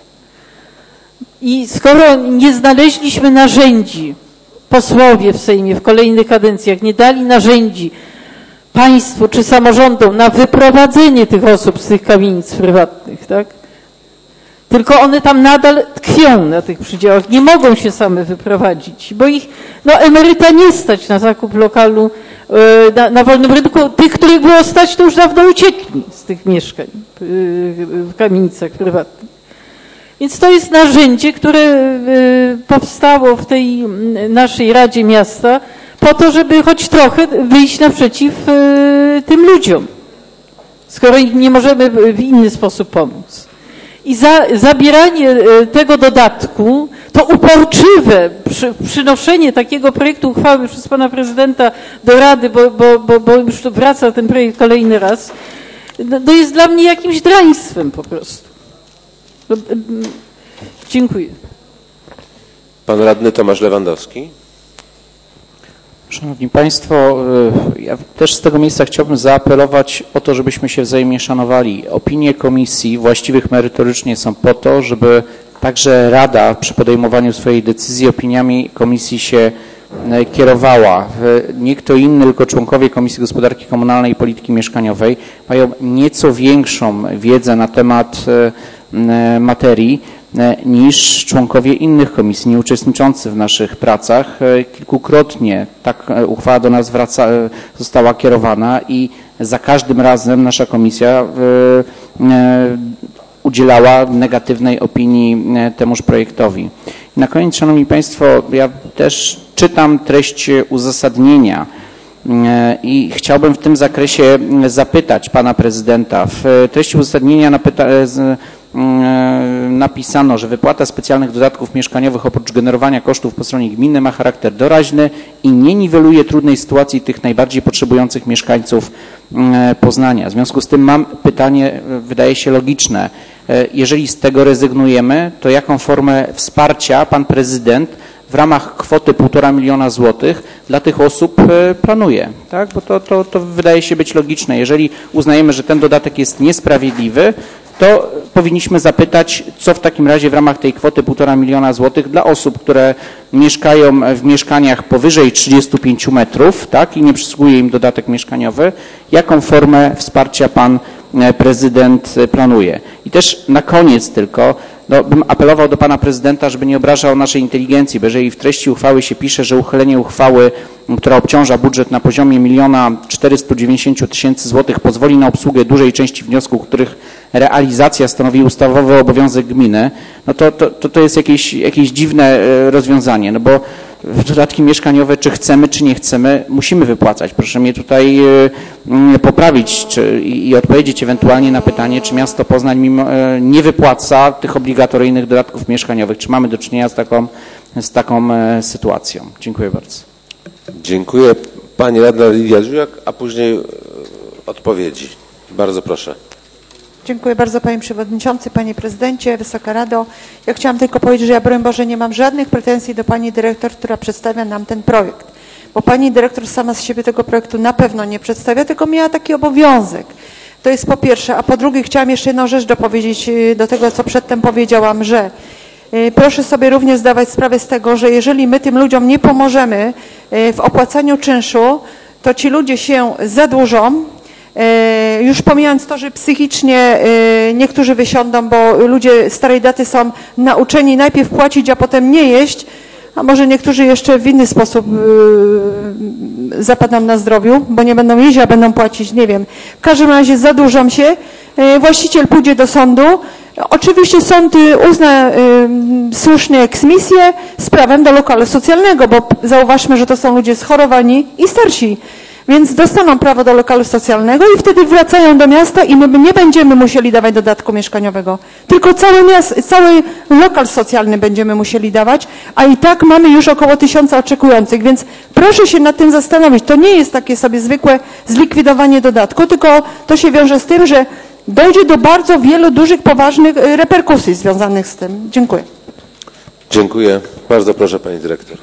I skoro nie znaleźliśmy narzędzi, posłowie w Sejmie w kolejnych kadencjach nie dali narzędzi państwu czy samorządom na wyprowadzenie tych osób z tych kamienic prywatnych, tak? Tylko one tam nadal tkwią na tych przydziałach, nie mogą się same wyprowadzić, bo ich no, emeryta nie stać na zakup lokalu yy, na, na wolnym rynku. Tych, których było stać, to już dawno uciekli z tych mieszkań yy, w kamienicach prywatnych. Więc to jest narzędzie, które yy, powstało w tej naszej Radzie Miasta po to, żeby choć trochę wyjść naprzeciw yy, tym ludziom, skoro im nie możemy w inny sposób pomóc. I za, zabieranie tego dodatku, to uporczywe przy, przynoszenie takiego projektu uchwały przez pana prezydenta do Rady, bo, bo, bo, bo już to wraca ten projekt kolejny raz, to jest dla mnie jakimś draństwem po prostu. Dziękuję. Pan radny Tomasz Lewandowski. Szanowni Państwo, ja też z tego miejsca chciałbym zaapelować o to, żebyśmy się wzajemnie szanowali. Opinie komisji właściwych merytorycznie są po to, żeby także Rada przy podejmowaniu swojej decyzji opiniami komisji się kierowała. Nie kto inny, tylko członkowie Komisji Gospodarki Komunalnej i Polityki Mieszkaniowej mają nieco większą wiedzę na temat materii niż członkowie innych komisji nieuczestniczący w naszych pracach. Kilkukrotnie tak uchwała do nas wraca, została kierowana i za każdym razem nasza komisja udzielała negatywnej opinii temuż projektowi. I na koniec, Szanowni Państwo, ja też czytam treść uzasadnienia i chciałbym w tym zakresie zapytać Pana Prezydenta. W treści uzasadnienia na pyta- napisano, że wypłata specjalnych dodatków mieszkaniowych oprócz generowania kosztów po stronie gminy ma charakter doraźny i nie niweluje trudnej sytuacji tych najbardziej potrzebujących mieszkańców Poznania. W związku z tym mam pytanie, wydaje się logiczne. Jeżeli z tego rezygnujemy, to jaką formę wsparcia pan prezydent w ramach kwoty półtora miliona złotych dla tych osób planuje, tak? Bo to, to, to wydaje się być logiczne. Jeżeli uznajemy, że ten dodatek jest niesprawiedliwy, to powinniśmy zapytać, co w takim razie w ramach tej kwoty półtora miliona złotych dla osób, które mieszkają w mieszkaniach powyżej trzydziestu pięciu metrów, tak, i nie przysługuje im dodatek mieszkaniowy, jaką formę wsparcia pan prezydent planuje. I też na koniec tylko, no, bym apelował do pana prezydenta, żeby nie obrażał naszej inteligencji, bo jeżeli w treści uchwały się pisze, że uchylenie uchwały, która obciąża budżet na poziomie miliona czterystu dziewięćdziesięciu tysięcy złotych, pozwoli na obsługę dużej części wniosków, których realizacja stanowi ustawowy obowiązek gminy, no to, to, to jest jakieś, jakieś dziwne rozwiązanie, no bo dodatki mieszkaniowe, czy chcemy, czy nie chcemy, musimy wypłacać. Proszę mnie tutaj poprawić czy, i odpowiedzieć ewentualnie na pytanie, czy miasto Poznań mimo, nie wypłaca tych obligatoryjnych dodatków mieszkaniowych. Czy mamy do czynienia z taką, z taką sytuacją? Dziękuję bardzo. Dziękuję. Pani radna Lidia Dziujak, a później odpowiedzi. Bardzo proszę. Dziękuję bardzo Panie Przewodniczący, Panie Prezydencie, Wysoka Rado. Ja chciałam tylko powiedzieć, że ja broń Boże nie mam żadnych pretensji do Pani Dyrektor, która przedstawia nam ten projekt. Bo Pani Dyrektor sama z siebie tego projektu na pewno nie przedstawia, tylko miała taki obowiązek. To jest po pierwsze. A po drugie chciałam jeszcze jedną rzecz dopowiedzieć do tego, co przedtem powiedziałam, że proszę sobie również zdawać sprawę z tego, że jeżeli my tym ludziom nie pomożemy w opłacaniu czynszu, to ci ludzie się zadłużą. Już pomijając to, że psychicznie niektórzy wysiądą, bo ludzie starej daty są nauczeni najpierw płacić, a potem nie jeść, a może niektórzy jeszcze w inny sposób zapadną na zdrowiu, bo nie będą jeść, a będą płacić, nie wiem. W każdym razie zadłużą się, właściciel pójdzie do sądu, oczywiście sąd uzna słusznie eksmisję z prawem do lokalu socjalnego, bo zauważmy, że to są ludzie schorowani i starsi. Więc dostaną prawo do lokalu socjalnego i wtedy wracają do miasta i my nie będziemy musieli dawać dodatku mieszkaniowego. Tylko cały, miast, cały lokal socjalny będziemy musieli dawać, a i tak mamy już około tysiąca oczekujących, więc proszę się nad tym zastanowić. To nie jest takie sobie zwykłe zlikwidowanie dodatku, tylko to się wiąże z tym, że dojdzie do bardzo wielu dużych, poważnych reperkusji związanych z tym. Dziękuję. Dziękuję. Bardzo proszę Pani Dyrektor.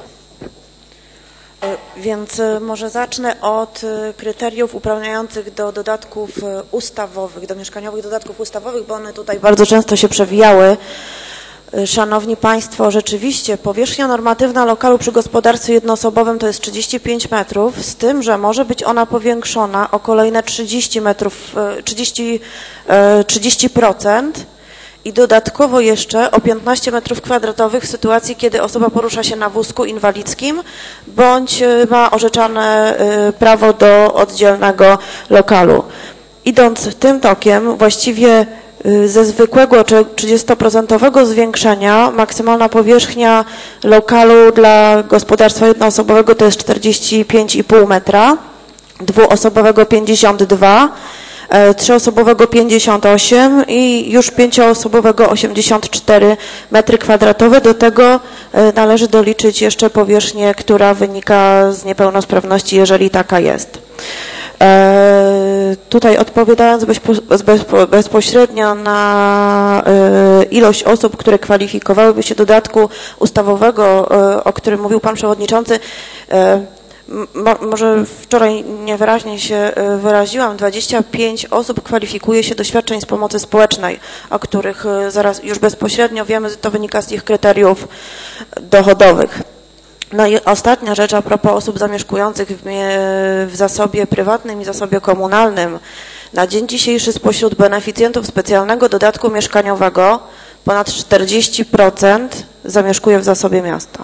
Więc może zacznę od kryteriów uprawniających do dodatków ustawowych, do mieszkaniowych dodatków ustawowych, bo one tutaj bardzo często się przewijały. Szanowni Państwo, rzeczywiście powierzchnia normatywna lokalu przy gospodarstwie jednoosobowym to jest trzydzieści pięć metrów, z tym, że może być ona powiększona o kolejne trzydzieści metrów, trzydzieści, trzydzieści procent. I dodatkowo jeszcze o piętnaście metrów kwadratowych w sytuacji, kiedy osoba porusza się na wózku inwalidzkim bądź ma orzeczane prawo do oddzielnego lokalu. Idąc tym tokiem, właściwie ze zwykłego trzydziestoprocentowego zwiększenia maksymalna powierzchnia lokalu dla gospodarstwa jednoosobowego to jest czterdzieści pięć i pół metra, dwuosobowego pięćdziesiąt dwa, trzyosobowego pięćdziesiąt osiem i już pięcioosobowego osiemdziesiąt cztery metry kwadratowe. Do tego należy doliczyć jeszcze powierzchnię, która wynika z niepełnosprawności, jeżeli taka jest. Tutaj odpowiadając bezpośrednio na ilość osób, które kwalifikowałyby się do dodatku ustawowego, o którym mówił Pan Przewodniczący, może wczoraj niewyraźnie się wyraziłam, dwadzieścia pięć osób kwalifikuje się do świadczeń z pomocy społecznej, o których zaraz już bezpośrednio wiemy, że to wynika z ich kryteriów dochodowych. No i ostatnia rzecz a propos osób zamieszkujących w, w zasobie prywatnym i zasobie komunalnym. Na dzień dzisiejszy spośród beneficjentów specjalnego dodatku mieszkaniowego ponad czterdzieści procent zamieszkuje w zasobie miasta.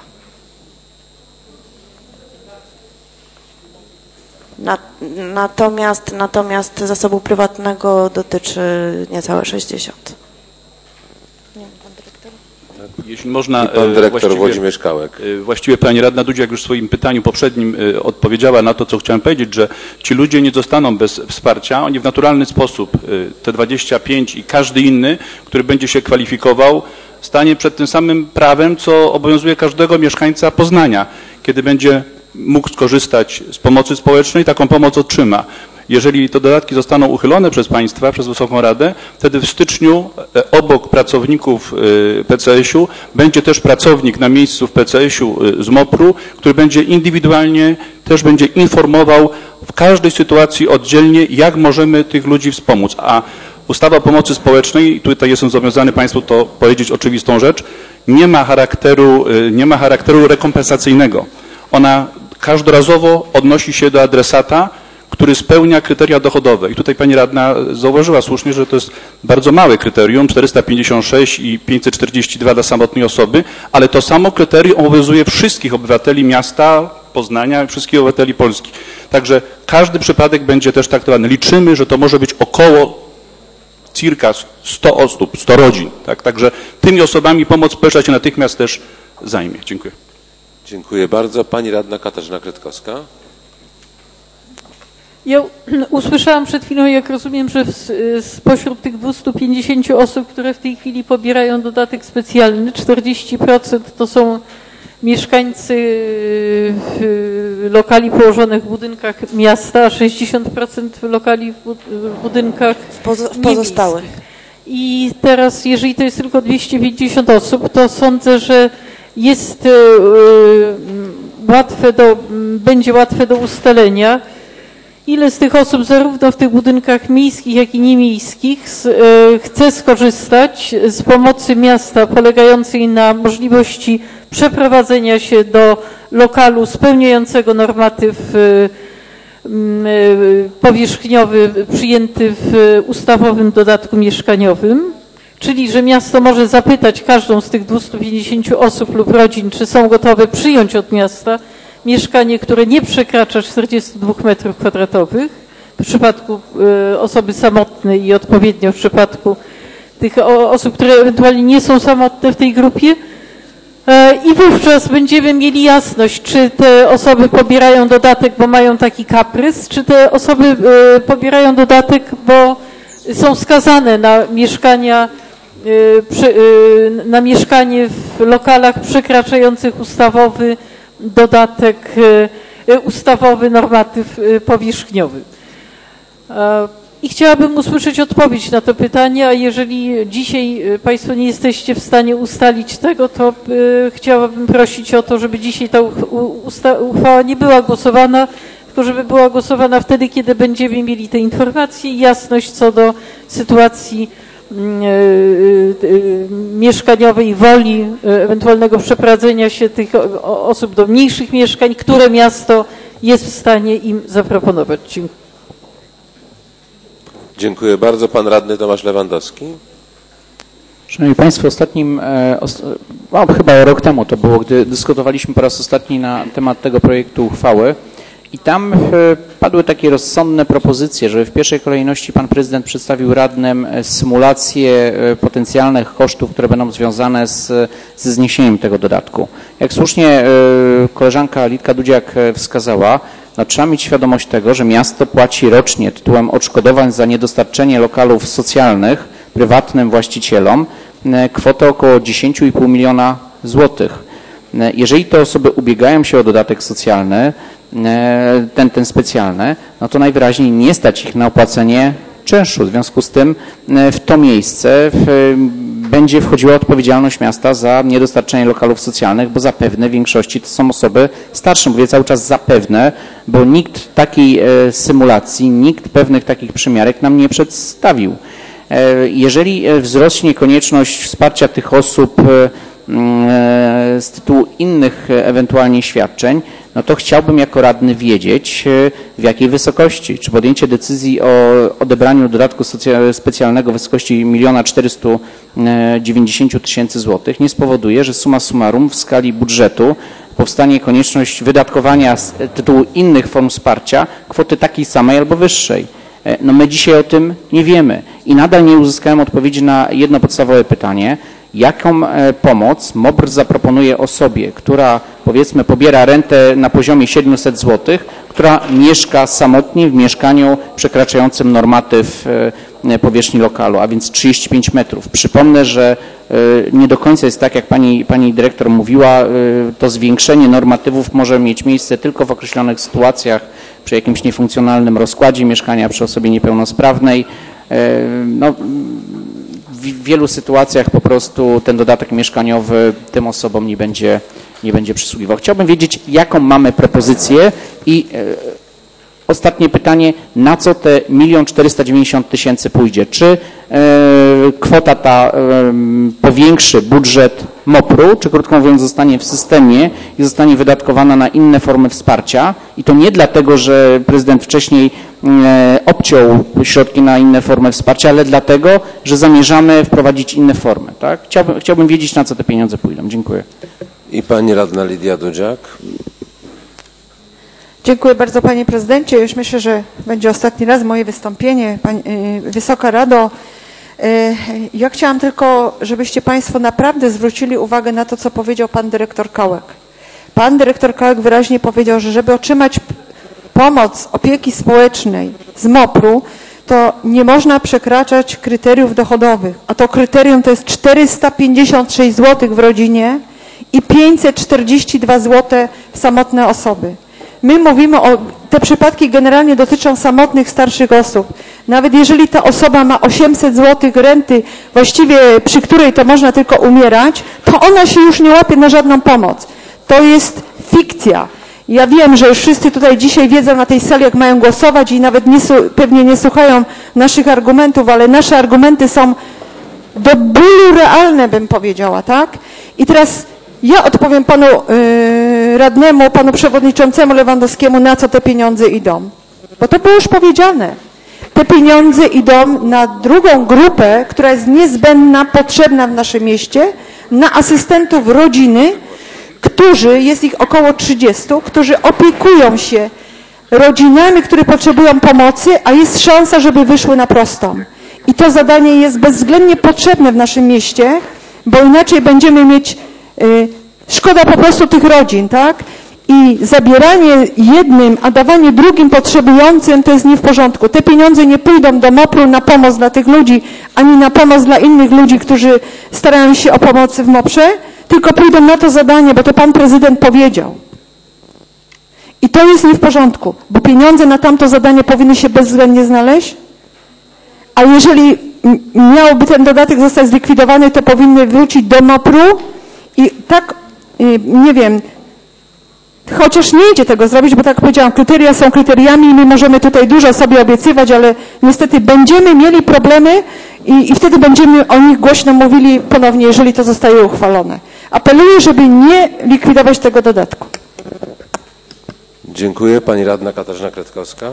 Natomiast, natomiast zasobu prywatnego dotyczy niecałe sześćdziesiąt. Nie wiem, Pan Dyrektor? Jeśli można, i pan dyrektor właściwie, Włodzimierz Kałek. Właściwie pani radna Dudziak już w swoim pytaniu poprzednim odpowiedziała na to, co chciałem powiedzieć, że ci ludzie nie zostaną bez wsparcia. Oni w naturalny sposób, te dwadzieścia pięć i każdy inny, który będzie się kwalifikował, stanie przed tym samym prawem, co obowiązuje każdego mieszkańca Poznania, kiedy będzie mógł skorzystać z pomocy społecznej, taką pomoc otrzyma. Jeżeli te dodatki zostaną uchylone przez państwa, przez Wysoką Radę, wtedy w styczniu obok pracowników P C S u będzie też pracownik na miejscu w P C S u z MOPR-u, który będzie indywidualnie też będzie informował w każdej sytuacji oddzielnie, jak możemy tych ludzi wspomóc. A ustawa o pomocy społecznej, tutaj jestem zobowiązany Państwu to powiedzieć oczywistą rzecz, nie ma charakteru, nie ma charakteru rekompensacyjnego. Ona każdorazowo odnosi się do adresata, który spełnia kryteria dochodowe. I tutaj pani radna zauważyła słusznie, że to jest bardzo małe kryterium, czterysta pięćdziesiąt sześć i pięćset czterdzieści dwa dla samotnej osoby, ale to samo kryterium obowiązuje wszystkich obywateli miasta Poznania, wszystkich obywateli Polski. Także każdy przypadek będzie też traktowany. Liczymy, że to może być około cirka sto osób, sto rodzin. Tak? Także tymi osobami pomoc społeczna się natychmiast też zajmie. Dziękuję. Dziękuję bardzo. Pani radna Katarzyna Kretkowska. Ja usłyszałam przed chwilą, jak rozumiem, że spośród tych dwustu pięćdziesięciu osób, które w tej chwili pobierają dodatek specjalny, czterdzieści procent to są mieszkańcy lokali położonych w budynkach miasta, a sześćdziesiąt procent lokali w budynkach w, pozo w pozostałych. I teraz, jeżeli to jest tylko dwieście pięćdziesiąt osób, to sądzę, że jest łatwe do, będzie łatwe do ustalenia, ile z tych osób zarówno w tych budynkach miejskich, jak i niemiejskich chce skorzystać z pomocy miasta polegającej na możliwości przeprowadzenia się do lokalu spełniającego normatyw powierzchniowy przyjęty w ustawowym dodatku mieszkaniowym, czyli że miasto może zapytać każdą z tych dwustu pięćdziesięciu osób lub rodzin, czy są gotowe przyjąć od miasta mieszkanie, które nie przekracza czterdziestu dwóch metrów kwadratowych w przypadku y, osoby samotnej i odpowiednio w przypadku tych o, osób, które ewentualnie nie są samotne w tej grupie. E, I wówczas będziemy mieli jasność, czy te osoby pobierają dodatek, bo mają taki kaprys, czy te osoby y, pobierają dodatek, bo są skazane na mieszkania y, przy, y, na mieszkanie w lokalach przekraczających ustawowy dodatek, ustawowy normatyw powierzchniowy. I chciałabym usłyszeć odpowiedź na to pytanie, a jeżeli dzisiaj Państwo nie jesteście w stanie ustalić tego, to chciałabym prosić o to, żeby dzisiaj ta uchwała nie była głosowana, tylko żeby była głosowana wtedy, kiedy będziemy mieli te informacje i jasność co do sytuacji mieszkaniowej, woli ewentualnego przeprowadzenia się tych osób do mniejszych mieszkań, które miasto jest w stanie im zaproponować. Dziękuję. Dziękuję bardzo. Pan radny Tomasz Lewandowski. Szanowni Państwo, ostatnim, no, chyba rok temu to było, gdy dyskutowaliśmy po raz ostatni na temat tego projektu uchwały, i tam padły takie rozsądne propozycje, żeby w pierwszej kolejności pan prezydent przedstawił radnym symulację potencjalnych kosztów, które będą związane z, ze zniesieniem tego dodatku. Jak słusznie koleżanka Litka Dudziak wskazała, no, trzeba mieć świadomość tego, że miasto płaci rocznie tytułem odszkodowań za niedostarczenie lokalów socjalnych prywatnym właścicielom kwotę około dziesięć i pół miliona złotych. Jeżeli te osoby ubiegają się o dodatek socjalny, ten, ten specjalny, no to najwyraźniej nie stać ich na opłacenie czynszu. W związku z tym w to miejsce w, będzie wchodziła odpowiedzialność miasta za niedostarczenie lokalów socjalnych, bo zapewne w większości to są osoby starsze. Mówię cały czas zapewne, bo nikt takiej symulacji, nikt pewnych takich przymiarek nam nie przedstawił. Jeżeli wzrośnie konieczność wsparcia tych osób z tytułu innych ewentualnie świadczeń, no to chciałbym jako radny wiedzieć, w jakiej wysokości. Czy podjęcie decyzji o odebraniu dodatku specjalnego w wysokości jeden milion czterysta dziewięćdziesiąt tysięcy złotych nie spowoduje, że summa summarum w skali budżetu powstanie konieczność wydatkowania z tytułu innych form wsparcia kwoty takiej samej albo wyższej. No my dzisiaj o tym nie wiemy i nadal nie uzyskałem odpowiedzi na jedno podstawowe pytanie. jaką pomoc MOPR zaproponuje osobie, która powiedzmy pobiera rentę na poziomie siedemset złotych, która mieszka samotnie w mieszkaniu przekraczającym normatyw powierzchni lokalu, a więc trzydzieści pięć metrów. Przypomnę, że nie do końca jest tak, jak pani, pani dyrektor mówiła, to zwiększenie normatywów może mieć miejsce tylko w określonych sytuacjach, przy jakimś niefunkcjonalnym rozkładzie mieszkania, przy osobie niepełnosprawnej. No, w wielu sytuacjach po prostu ten dodatek mieszkaniowy tym osobom nie będzie, nie będzie przysługiwał. Chciałbym wiedzieć, jaką mamy propozycję i ostatnie pytanie, na co te milion czterysta dziewięćdziesiąt tysięcy pójdzie? Czy e, kwota ta e, powiększy budżet MOPR-u, czy krótko mówiąc zostanie w systemie i zostanie wydatkowana na inne formy wsparcia? I to nie dlatego, że prezydent wcześniej e, obciął środki na inne formy wsparcia, ale dlatego, że zamierzamy wprowadzić inne formy. Tak? Chciałbym, chciałbym wiedzieć, na co te pieniądze pójdą. Dziękuję. I pani radna Lidia Dudziak. Dziękuję bardzo panie prezydencie. Już myślę, że będzie ostatni raz moje wystąpienie. Pani, yy, Wysoka Rado, yy, ja chciałam tylko, żebyście państwo naprawdę zwrócili uwagę na to, co powiedział pan dyrektor Kałek. Pan dyrektor Kałek wyraźnie powiedział, że żeby otrzymać pomoc opieki społecznej z MOPR-u, to nie można przekraczać kryteriów dochodowych, a to kryterium to jest czterysta pięćdziesiąt sześć złotych w rodzinie i pięćset czterdzieści dwa złote samotne osoby. My mówimy o, te przypadki generalnie dotyczą samotnych starszych osób. Nawet jeżeli ta osoba ma osiemset złotych renty, właściwie przy której to można tylko umierać, to ona się już nie łapie na żadną pomoc. To jest fikcja. Ja wiem, że już wszyscy tutaj dzisiaj wiedzą na tej sali, jak mają głosować i nawet nie, pewnie nie słuchają naszych argumentów, ale nasze argumenty są do bólu realne, bym powiedziała, tak? I teraz ja odpowiem panu yy, radnemu, panu przewodniczącemu Lewandowskiemu, na co te pieniądze idą. Bo to było już powiedziane. Te pieniądze idą na drugą grupę, która jest niezbędna, potrzebna w naszym mieście, na asystentów rodziny, którzy, jest ich około trzydziestu, którzy opiekują się rodzinami, które potrzebują pomocy, a jest szansa, żeby wyszły na prostą. I to zadanie jest bezwzględnie potrzebne w naszym mieście, bo inaczej będziemy mieć yy, szkoda po prostu tych rodzin, tak? I zabieranie jednym, a dawanie drugim potrzebującym to jest nie w porządku. Te pieniądze nie pójdą do MOPR-u na pomoc dla tych ludzi, ani na pomoc dla innych ludzi, którzy starają się o pomocy w MOPR-ze, tylko pójdą na to zadanie, bo to pan prezydent powiedział. I to jest nie w porządku, bo pieniądze na tamto zadanie powinny się bezwzględnie znaleźć, a jeżeli miałby ten dodatek zostać zlikwidowany, to powinny wrócić do MOPR-u i tak, nie wiem, chociaż nie idzie tego zrobić, bo tak jak powiedziałam, kryteria są kryteriami i my możemy tutaj dużo sobie obiecywać, ale niestety będziemy mieli problemy i, i wtedy będziemy o nich głośno mówili ponownie, jeżeli to zostaje uchwalone. Apeluję, żeby nie likwidować tego dodatku. Dziękuję. Pani radna Katarzyna Kretkowska.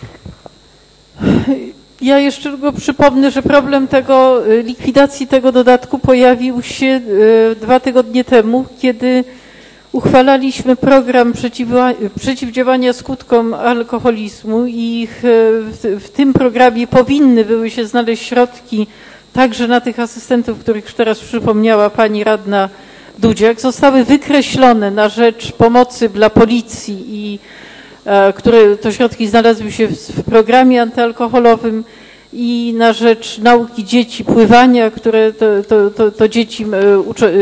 Ja jeszcze tylko przypomnę, że problem tego, likwidacji tego dodatku pojawił się dwa tygodnie temu, kiedy uchwalaliśmy program przeciwdziałania skutkom alkoholizmu i w, w tym programie powinny były się znaleźć środki także na tych asystentów, których już teraz przypomniała pani radna Dudziak. Zostały wykreślone na rzecz pomocy dla policji i e, które to środki znalazły się w, w programie antyalkoholowym i na rzecz nauki dzieci pływania, które to, to, to, to dzieci uczy,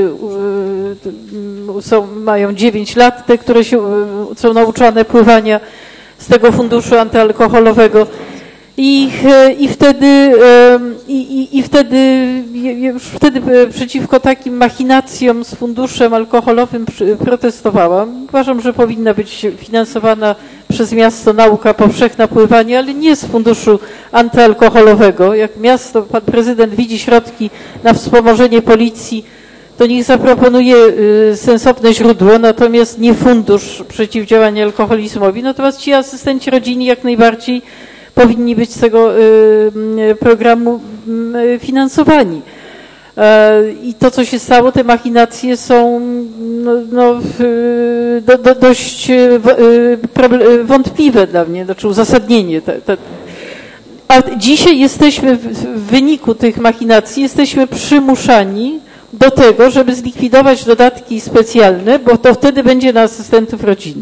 są, mają dziewięć lat, te, które się, są nauczane pływania z tego funduszu antyalkoholowego. I, i wtedy, i, i, i wtedy, już wtedy przeciwko takim machinacjom z funduszem alkoholowym protestowałam. Uważam, że powinna być finansowana przez miasto nauka powszechna pływania, ale nie z funduszu antyalkoholowego. Jak miasto, pan prezydent widzi środki na wspomożenie policji, to niech zaproponuje sensowne źródło, natomiast nie fundusz przeciwdziałania alkoholizmowi. Natomiast ci asystenci rodzinni jak najbardziej powinni być z tego programu finansowani. I to, co się stało, te machinacje są no, no, do, do, dość wątpliwe dla mnie, znaczy uzasadnienie. Te, te. A dzisiaj jesteśmy w wyniku tych machinacji, jesteśmy przymuszani do tego, żeby zlikwidować dodatki specjalne, bo to wtedy będzie na asystentów rodziny.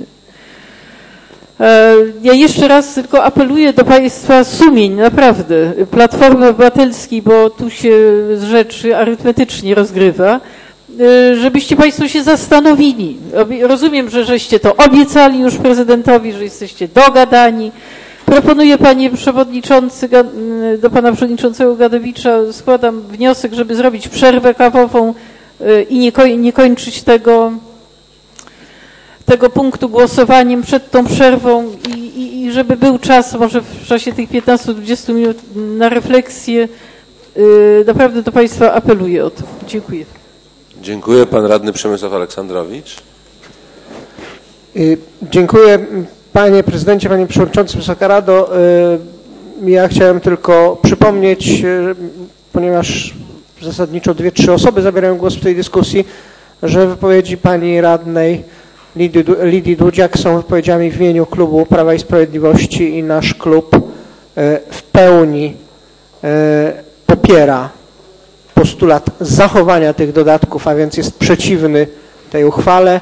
Ja jeszcze raz tylko apeluję do Państwa sumień, naprawdę, Platformy Obywatelskiej, bo tu się z rzeczy arytmetycznie rozgrywa, żebyście Państwo się zastanowili. Rozumiem, że żeście to obiecali już prezydentowi, że jesteście dogadani. Proponuję, Panie Przewodniczący, do Pana Przewodniczącego Gadowicza składam wniosek, żeby zrobić przerwę kawową i nie, koń, nie kończyć tego, tego punktu głosowaniem przed tą przerwą i, i, i żeby był czas, może w czasie tych piętnastu do dwudziestu minut na refleksję. Naprawdę do Państwa apeluję o to. Dziękuję. Dziękuję. Pan Radny Przemysław Aleksandrowicz. Dziękuję. Panie Prezydencie, Panie Przewodniczący, Wysoka Rado, ja chciałem tylko przypomnieć, ponieważ zasadniczo dwie, trzy osoby zabierają głos w tej dyskusji, że wypowiedzi Pani Radnej Lidii Dudziak są wypowiedziami w imieniu Klubu Prawa i Sprawiedliwości i nasz klub w pełni popiera postulat zachowania tych dodatków, a więc jest przeciwny tej uchwale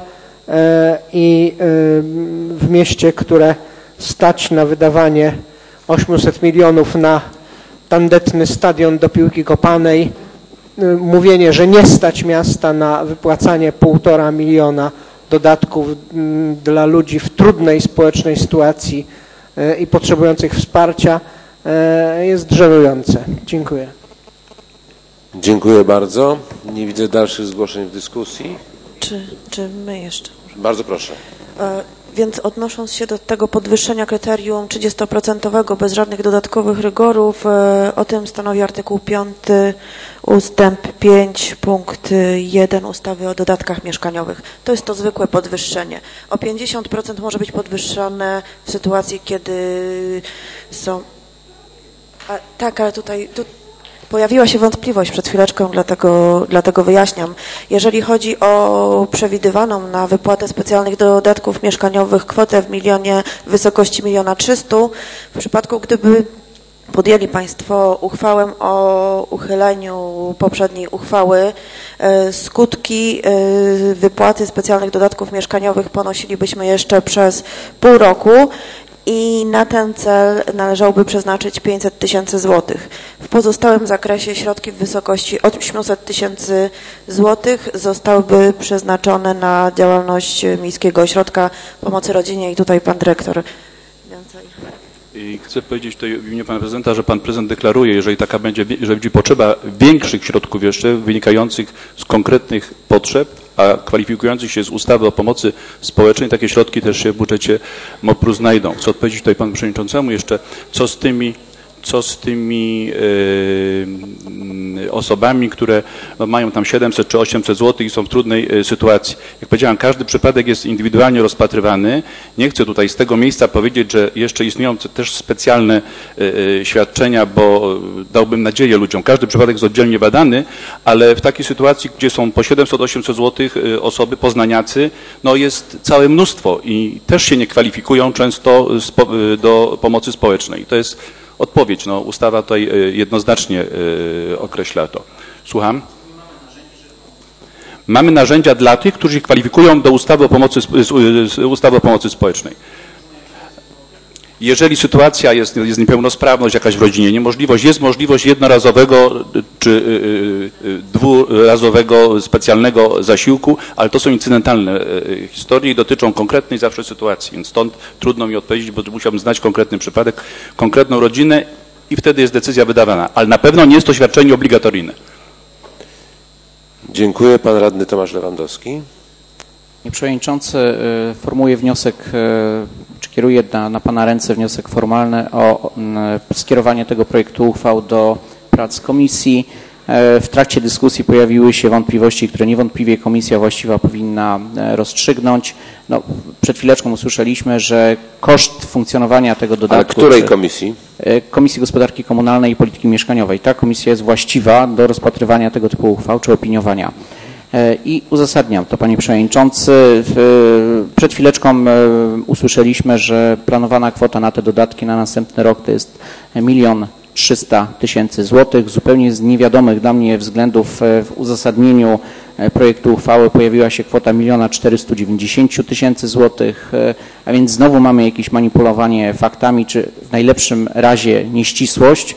i w mieście, które stać na wydawanie osiemset milionów na tandetny stadion do piłki kopanej, mówienie, że nie stać miasta na wypłacanie półtora miliona dodatków dla ludzi w trudnej społecznej sytuacji i potrzebujących wsparcia jest żenujące. Dziękuję. Dziękuję bardzo. Nie widzę dalszych zgłoszeń w dyskusji. Czy, czy my jeszcze? Bardzo proszę. E, więc odnosząc się do tego podwyższenia kryterium trzydziestoprocentowego bez żadnych dodatkowych rygorów, e, o tym stanowi artykuł piąty ustęp pięć punkt jeden ustawy o dodatkach mieszkaniowych. To jest to zwykłe podwyższenie. O pięćdziesiąt procent może być podwyższone w sytuacji, kiedy są... A, tak, ale tutaj... Tu, Pojawiła się wątpliwość przed chwileczką, dlatego, dlatego wyjaśniam. Jeżeli chodzi o przewidywaną na wypłatę specjalnych dodatków mieszkaniowych kwotę w milionie, w wysokości miliona trzystu, w przypadku gdyby podjęli Państwo uchwałę o uchyleniu poprzedniej uchwały, skutki wypłaty specjalnych dodatków mieszkaniowych ponosilibyśmy jeszcze przez pół roku. I na ten cel należałoby przeznaczyć pięćset tysięcy złotych. W pozostałym zakresie środki w wysokości osiemset tysięcy złotych zostałyby przeznaczone na działalność Miejskiego Ośrodka Pomocy Rodzinie i tutaj Pan Dyrektor więcej. I chcę powiedzieć tutaj w imieniu Pana Prezydenta, że Pan Prezydent deklaruje, jeżeli taka będzie, że będzie potrzeba większych środków jeszcze wynikających z konkretnych potrzeb, a kwalifikujących się z ustawy o pomocy społecznej, takie środki też się w budżecie MOPR-u znajdą. Chcę odpowiedzieć tutaj Panu Przewodniczącemu jeszcze, co z tymi, co z tymi yy, osobami, które no, mają tam siedemset czy osiemset złotych i są w trudnej yy, sytuacji. Jak powiedziałem, każdy przypadek jest indywidualnie rozpatrywany. Nie chcę tutaj z tego miejsca powiedzieć, że jeszcze istnieją też specjalne yy, świadczenia, bo dałbym nadzieję ludziom. Każdy przypadek jest oddzielnie badany, ale w takiej sytuacji, gdzie są po siedemset osiemset złotych yy, osoby, poznaniacy, no jest całe mnóstwo i też się nie kwalifikują często yy, do pomocy społecznej. To jest odpowiedź. No, ustawa tutaj jednoznacznie określa to. Słucham? Mamy narzędzia dla tych, którzy się kwalifikują do ustawy o pomocy, ustawy o pomocy społecznej. Jeżeli sytuacja jest, jest niepełnosprawność jakaś w rodzinie, niemożliwość, jest możliwość jednorazowego czy dwurazowego specjalnego zasiłku, ale to są incydentalne historie i dotyczą konkretnej zawsze sytuacji, więc stąd trudno mi odpowiedzieć, bo musiałbym znać konkretny przypadek, konkretną rodzinę i wtedy jest decyzja wydawana, ale na pewno nie jest to świadczenie obligatoryjne. Dziękuję. Pan Radny Tomasz Lewandowski. Panie Przewodniczący, formułuję wniosek, czy kieruję na, na Pana ręce wniosek formalny o skierowanie tego projektu uchwał do prac komisji. W trakcie dyskusji pojawiły się wątpliwości, które niewątpliwie komisja właściwa powinna rozstrzygnąć. No, przed chwileczką usłyszeliśmy, że koszt funkcjonowania tego dodatku... Ale której komisji? Komisji Gospodarki Komunalnej i Polityki Mieszkaniowej. Ta komisja jest właściwa do rozpatrywania tego typu uchwał czy opiniowania. I uzasadniam to, Panie Przewodniczący. Przed chwileczką usłyszeliśmy, że planowana kwota na te dodatki na następny rok to jest milion trzysta tysięcy złotych. Zupełnie z niewiadomych dla mnie względów w uzasadnieniu projektu uchwały pojawiła się kwota miliona czterysta dziewięćdziesiąt tysięcy złotych, a więc znowu mamy jakieś manipulowanie faktami, czy w najlepszym razie nieścisłość.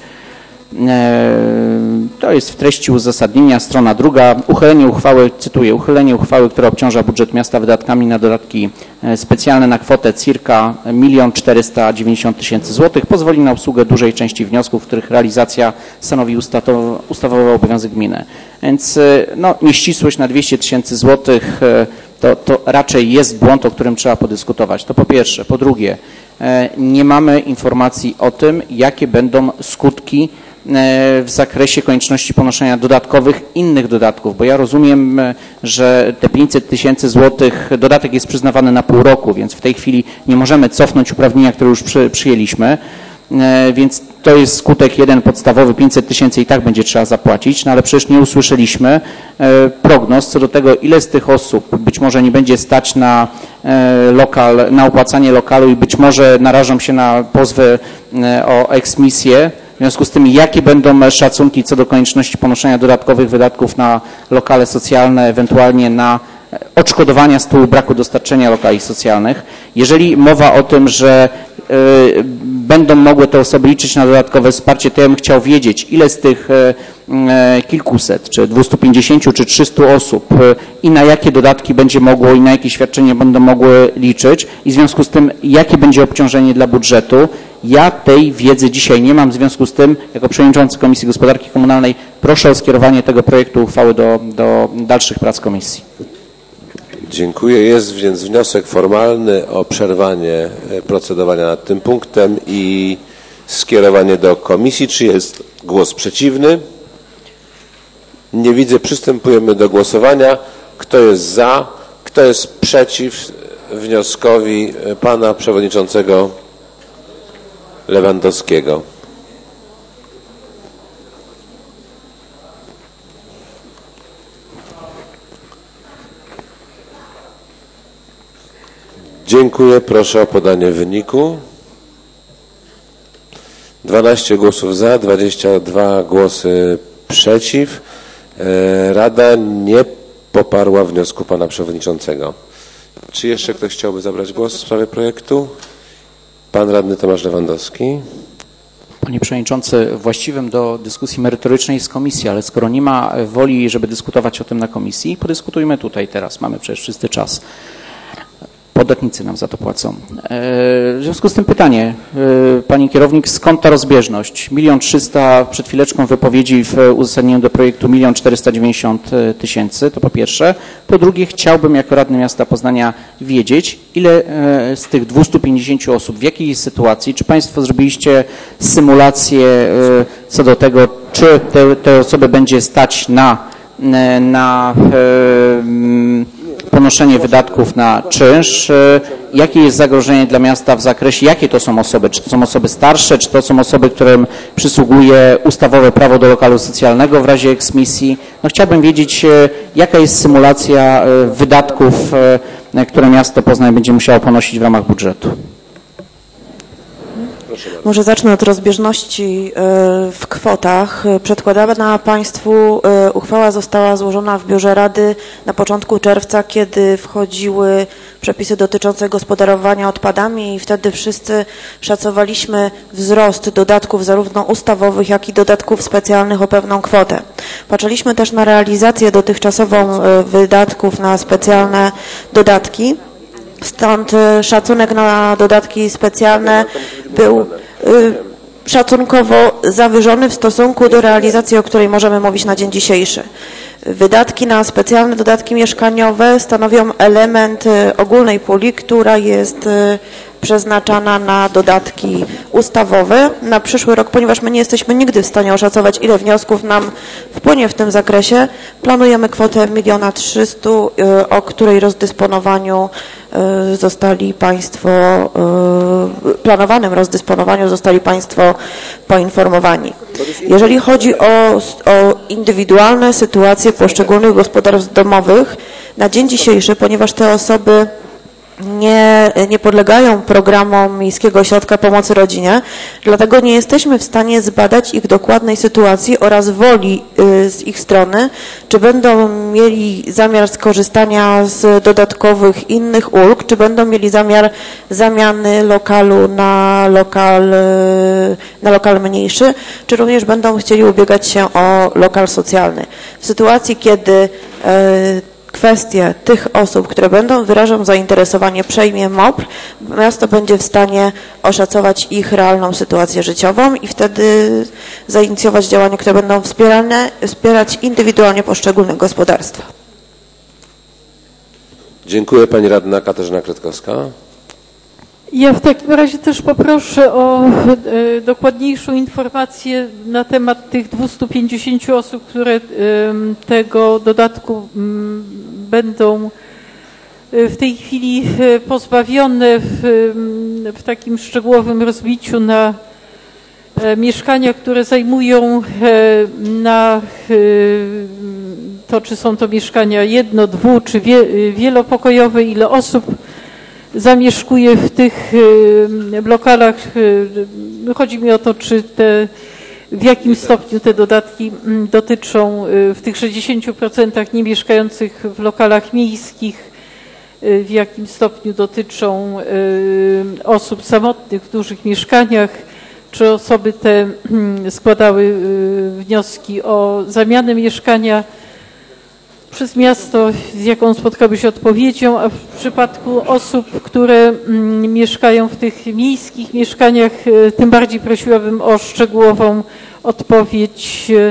To jest w treści uzasadnienia, strona druga. Uchylenie uchwały, cytuję, uchylenie uchwały, która obciąża budżet miasta wydatkami na dodatki specjalne na kwotę circa milion czterysta dziewięćdziesiąt tysięcy złotych pozwoli na obsługę dużej części wniosków, których realizacja stanowi ustawowy obowiązek gminy. Więc no, nieścisłość na dwieście tysięcy złotych to, to raczej jest błąd, o którym trzeba podyskutować. To po pierwsze. Po drugie, nie mamy informacji o tym, jakie będą skutki w zakresie konieczności ponoszenia dodatkowych, innych dodatków, bo ja rozumiem, że te pięćset tysięcy złotych dodatek jest przyznawany na pół roku, więc w tej chwili nie możemy cofnąć uprawnienia, które już przy, przyjęliśmy, więc to jest skutek jeden podstawowy, pięćset tysięcy i tak będzie trzeba zapłacić, no ale przecież nie usłyszeliśmy prognoz co do tego, ile z tych osób być może nie będzie stać na lokal, na opłacanie lokalu i być może narażą się na pozwy o eksmisję. W związku z tym, jakie będą szacunki co do konieczności ponoszenia dodatkowych wydatków na lokale socjalne, ewentualnie na odszkodowania z tytułu braku dostarczenia lokali socjalnych. Jeżeli mowa o tym, że y, będą mogły te osoby liczyć na dodatkowe wsparcie, to ja bym chciał wiedzieć, ile z tych y, y, kilkuset, czy dwustu pięćdziesięciu, czy trzystu osób y, i na jakie dodatki będzie mogło i na jakie świadczenia będą mogły liczyć i w związku z tym, jakie będzie obciążenie dla budżetu. Ja tej wiedzy dzisiaj nie mam, w związku z tym, jako przewodniczący Komisji Gospodarki Komunalnej proszę o skierowanie tego projektu uchwały do, do dalszych prac komisji. Dziękuję. Jest więc wniosek formalny o przerwanie procedowania nad tym punktem i skierowanie do komisji. Czy jest głos przeciwny? Nie widzę. Przystępujemy do głosowania. Kto jest za? Kto jest przeciw wnioskowi pana przewodniczącego Lewandowskiego? Dziękuję. Proszę o podanie wyniku. dwanaście głosów za, dwadzieścia dwa głosy przeciw. Rada nie poparła wniosku pana przewodniczącego. Czy jeszcze ktoś chciałby zabrać głos w sprawie projektu? Pan radny Tomasz Lewandowski. Panie Przewodniczący, właściwym do dyskusji merytorycznej jest komisja, ale skoro nie ma woli, żeby dyskutować o tym na komisji, podyskutujmy tutaj teraz. Mamy przecież wszyscy czas. Podatnicy nam za to płacą. W związku z tym pytanie, pani kierownik, skąd ta rozbieżność? Milion trzysta, przed chwileczką wypowiedzi w uzasadnieniu do projektu milion czterysta dziewięćdziesiąt tysięcy, to po pierwsze. Po drugie, chciałbym jako radny miasta Poznania wiedzieć, ile z tych dwustu pięćdziesięciu osób, w jakiej sytuacji, czy państwo zrobiliście symulację co do tego, czy te, te osoby będzie stać na, na ponoszenie wydatków na czynsz, jakie jest zagrożenie dla miasta w zakresie, jakie to są osoby, czy to są osoby starsze, czy to są osoby, którym przysługuje ustawowe prawo do lokalu socjalnego w razie eksmisji. No, chciałbym wiedzieć, jaka jest symulacja wydatków, które miasto Poznań będzie musiało ponosić w ramach budżetu. Może zacznę od rozbieżności w kwotach. Przedkładana Państwu uchwała została złożona w Biurze Rady na początku czerwca, kiedy wchodziły przepisy dotyczące gospodarowania odpadami i wtedy wszyscy szacowaliśmy wzrost dodatków zarówno ustawowych, jak i dodatków specjalnych o pewną kwotę. Patrzyliśmy też na realizację dotychczasową wydatków na specjalne dodatki. Stąd szacunek na dodatki specjalne był szacunkowo zawyżony w stosunku do realizacji, o której możemy mówić na dzień dzisiejszy. Wydatki na specjalne dodatki mieszkaniowe stanowią element ogólnej puli, która jest przeznaczana na dodatki ustawowe na przyszły rok, ponieważ my nie jesteśmy nigdy w stanie oszacować, ile wniosków nam wpłynie w tym zakresie. Planujemy kwotę miliona trzystu, o której rozdysponowaniu zostali Państwo, planowanym rozdysponowaniu zostali Państwo poinformowani. Jeżeli chodzi o, o indywidualne sytuacje poszczególnych gospodarstw domowych, na dzień dzisiejszy, ponieważ te osoby nie, nie podlegają programom Miejskiego Ośrodka Pomocy Rodzinie, dlatego nie jesteśmy w stanie zbadać ich dokładnej sytuacji oraz woli z ich strony, czy będą mieli zamiar skorzystania z dodatkowych innych ulg, czy będą mieli zamiar zamiany lokalu na lokal, na lokal mniejszy, czy również będą chcieli ubiegać się o lokal socjalny. W sytuacji, kiedy kwestie tych osób, które będą wyrażą zainteresowanie, przejmie M O P R, miasto będzie w stanie oszacować ich realną sytuację życiową i wtedy zainicjować działania, które będą wspierane, wspierać indywidualnie poszczególne gospodarstwa. Dziękuję. Pani radna Katarzyna Kretkowska. Ja w takim razie też poproszę o e, dokładniejszą informację na temat tych dwustu pięćdziesięciu osób, które e, tego dodatku m, będą w tej chwili pozbawione w, w takim szczegółowym rozbiciu na e, mieszkania, które zajmują e, na e, to, czy są to mieszkania jedno, dwu, czy wie, wielopokojowe, ile osób zamieszkuje w tych lokalach. Chodzi mi o to, czy te, w jakim stopniu te dodatki dotyczą w tych sześćdziesięciu procentach niemieszkających w lokalach miejskich, w jakim stopniu dotyczą osób samotnych w dużych mieszkaniach, czy osoby te składały wnioski o zamianę mieszkania przez miasto, z jaką spotkały się odpowiedzią, a w przypadku osób, które mm, mieszkają w tych miejskich mieszkaniach, y, tym bardziej prosiłabym o szczegółową odpowiedź, y,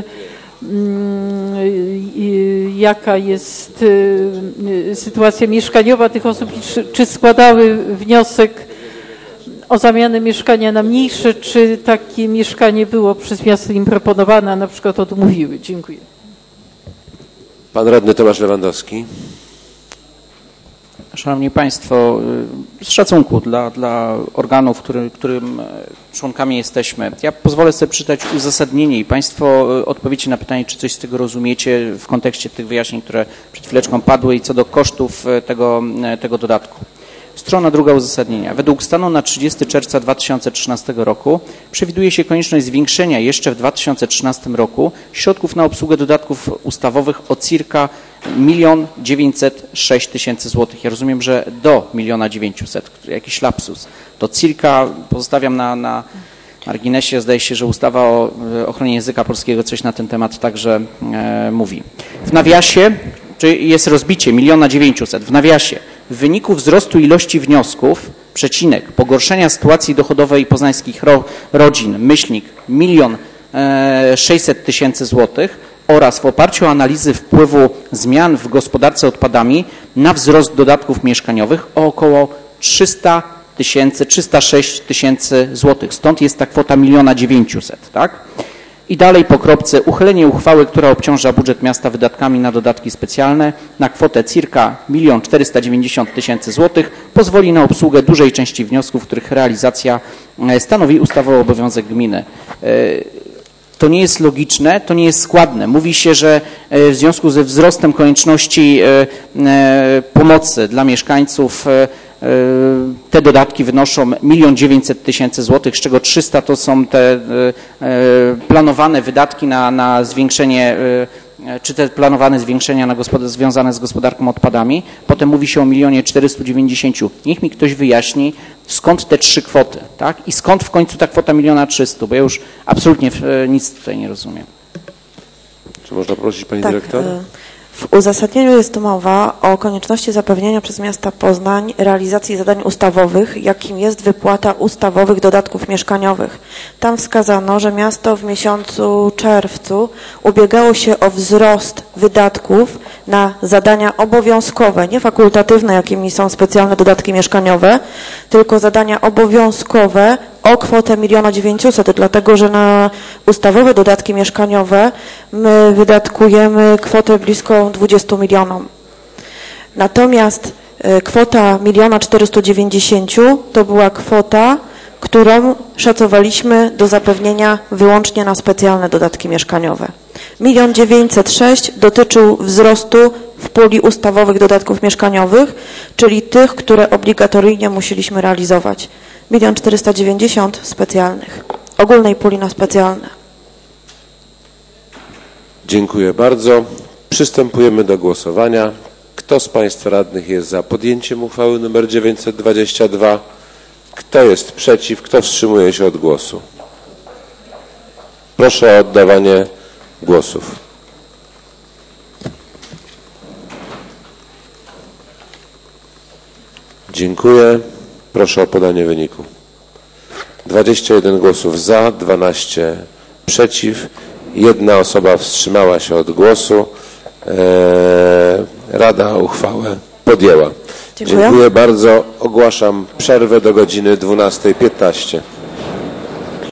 y, jaka jest y, sytuacja mieszkaniowa tych osób i czy, czy składały wniosek o zamianę mieszkania na mniejsze, czy takie mieszkanie było przez miasto im proponowane, a na przykład odmówiły. Dziękuję. Pan radny Tomasz Lewandowski. Szanowni Państwo, z szacunku dla, dla organów, który, którym członkami jesteśmy, ja pozwolę sobie przeczytać uzasadnienie i Państwo odpowiecie na pytanie, czy coś z tego rozumiecie w kontekście tych wyjaśnień, które przed chwileczką padły i co do kosztów tego, tego dodatku. Strona druga uzasadnienia. Według stanu na trzydziestego czerwca dwa tysiące trzynastego roku przewiduje się konieczność zwiększenia jeszcze w dwa tysiące trzynastym roku środków na obsługę dodatków ustawowych o circa milion dziewięćset sześć tysięcy złotych. Ja rozumiem, że do miliona dziewięciuset, jakiś lapsus. To circa, pozostawiam na, na marginesie, zdaje się, że ustawa o ochronie języka polskiego coś na ten temat także e, mówi. W nawiasie, czy jest rozbicie miliona dziewięciuset, w nawiasie, w wyniku wzrostu ilości wniosków, przecinek, pogorszenia sytuacji dochodowej poznańskich ro, rodzin, myślnik, milion sześćset tysięcy złotych oraz w oparciu o analizy wpływu zmian w gospodarce odpadami na wzrost dodatków mieszkaniowych o około trzysta tysięcy, trzysta sześć tysięcy złotych. Stąd jest ta kwota miliona dziewięciuset, tak? I dalej po kropce uchylenie uchwały, która obciąża budżet miasta wydatkami na dodatki specjalne na kwotę circa milion czterysta dziewięćdziesiąt tysięcy złotych pozwoli na obsługę dużej części wniosków, których realizacja stanowi ustawowy obowiązek gminy. To nie jest logiczne, to nie jest składne. Mówi się, że w związku ze wzrostem konieczności pomocy dla mieszkańców te dodatki wynoszą milion dziewięćset tysięcy złotych, z czego trzysta to są te planowane wydatki na, na zwiększenie, czy te planowane zwiększenia na związane z gospodarką odpadami. Potem mówi się o milionie czterystu dziewięćdziesięciu. Niech mi ktoś wyjaśni, skąd te trzy kwoty, tak? I skąd w końcu ta kwota miliona trzystu, bo ja już absolutnie nic tutaj nie rozumiem. Czy można prosić Pani tak, Dyrektor? W uzasadnieniu jest mowa o konieczności zapewnienia przez miasta Poznań realizacji zadań ustawowych, jakim jest wypłata ustawowych dodatków mieszkaniowych. Tam wskazano, że miasto w miesiącu czerwcu ubiegało się o wzrost wydatków na zadania obowiązkowe, nie fakultatywne, jakimi są specjalne dodatki mieszkaniowe, tylko zadania obowiązkowe o kwotę miliona dziewięciuset, dlatego że na ustawowe dodatki mieszkaniowe my wydatkujemy kwotę blisko dwudziestu milionom. Natomiast kwota miliona czterystu dziewięćdziesięciu to była kwota, którą szacowaliśmy do zapewnienia wyłącznie na specjalne dodatki mieszkaniowe. Milion dziewięćset sześć dotyczył wzrostu w puli ustawowych dodatków mieszkaniowych, czyli tych, które obligatoryjnie musieliśmy realizować. Milion czterysta dziewięćdziesiąt specjalnych, ogólnej puli na specjalne. Dziękuję bardzo. Przystępujemy do głosowania. Kto z Państwa radnych jest za podjęciem uchwały nr dziewięćset dwadzieścia dwa? Kto jest przeciw? Kto wstrzymuje się od głosu? Proszę o oddawanie głosów. Dziękuję. Proszę o podanie wyniku. dwadzieścia jeden głosów za, dwanaście przeciw. Jedna osoba wstrzymała się od głosu. Rada uchwałę podjęła. Dziękuję. Dziękuję bardzo. Ogłaszam przerwę do godziny dwunastej piętnaście.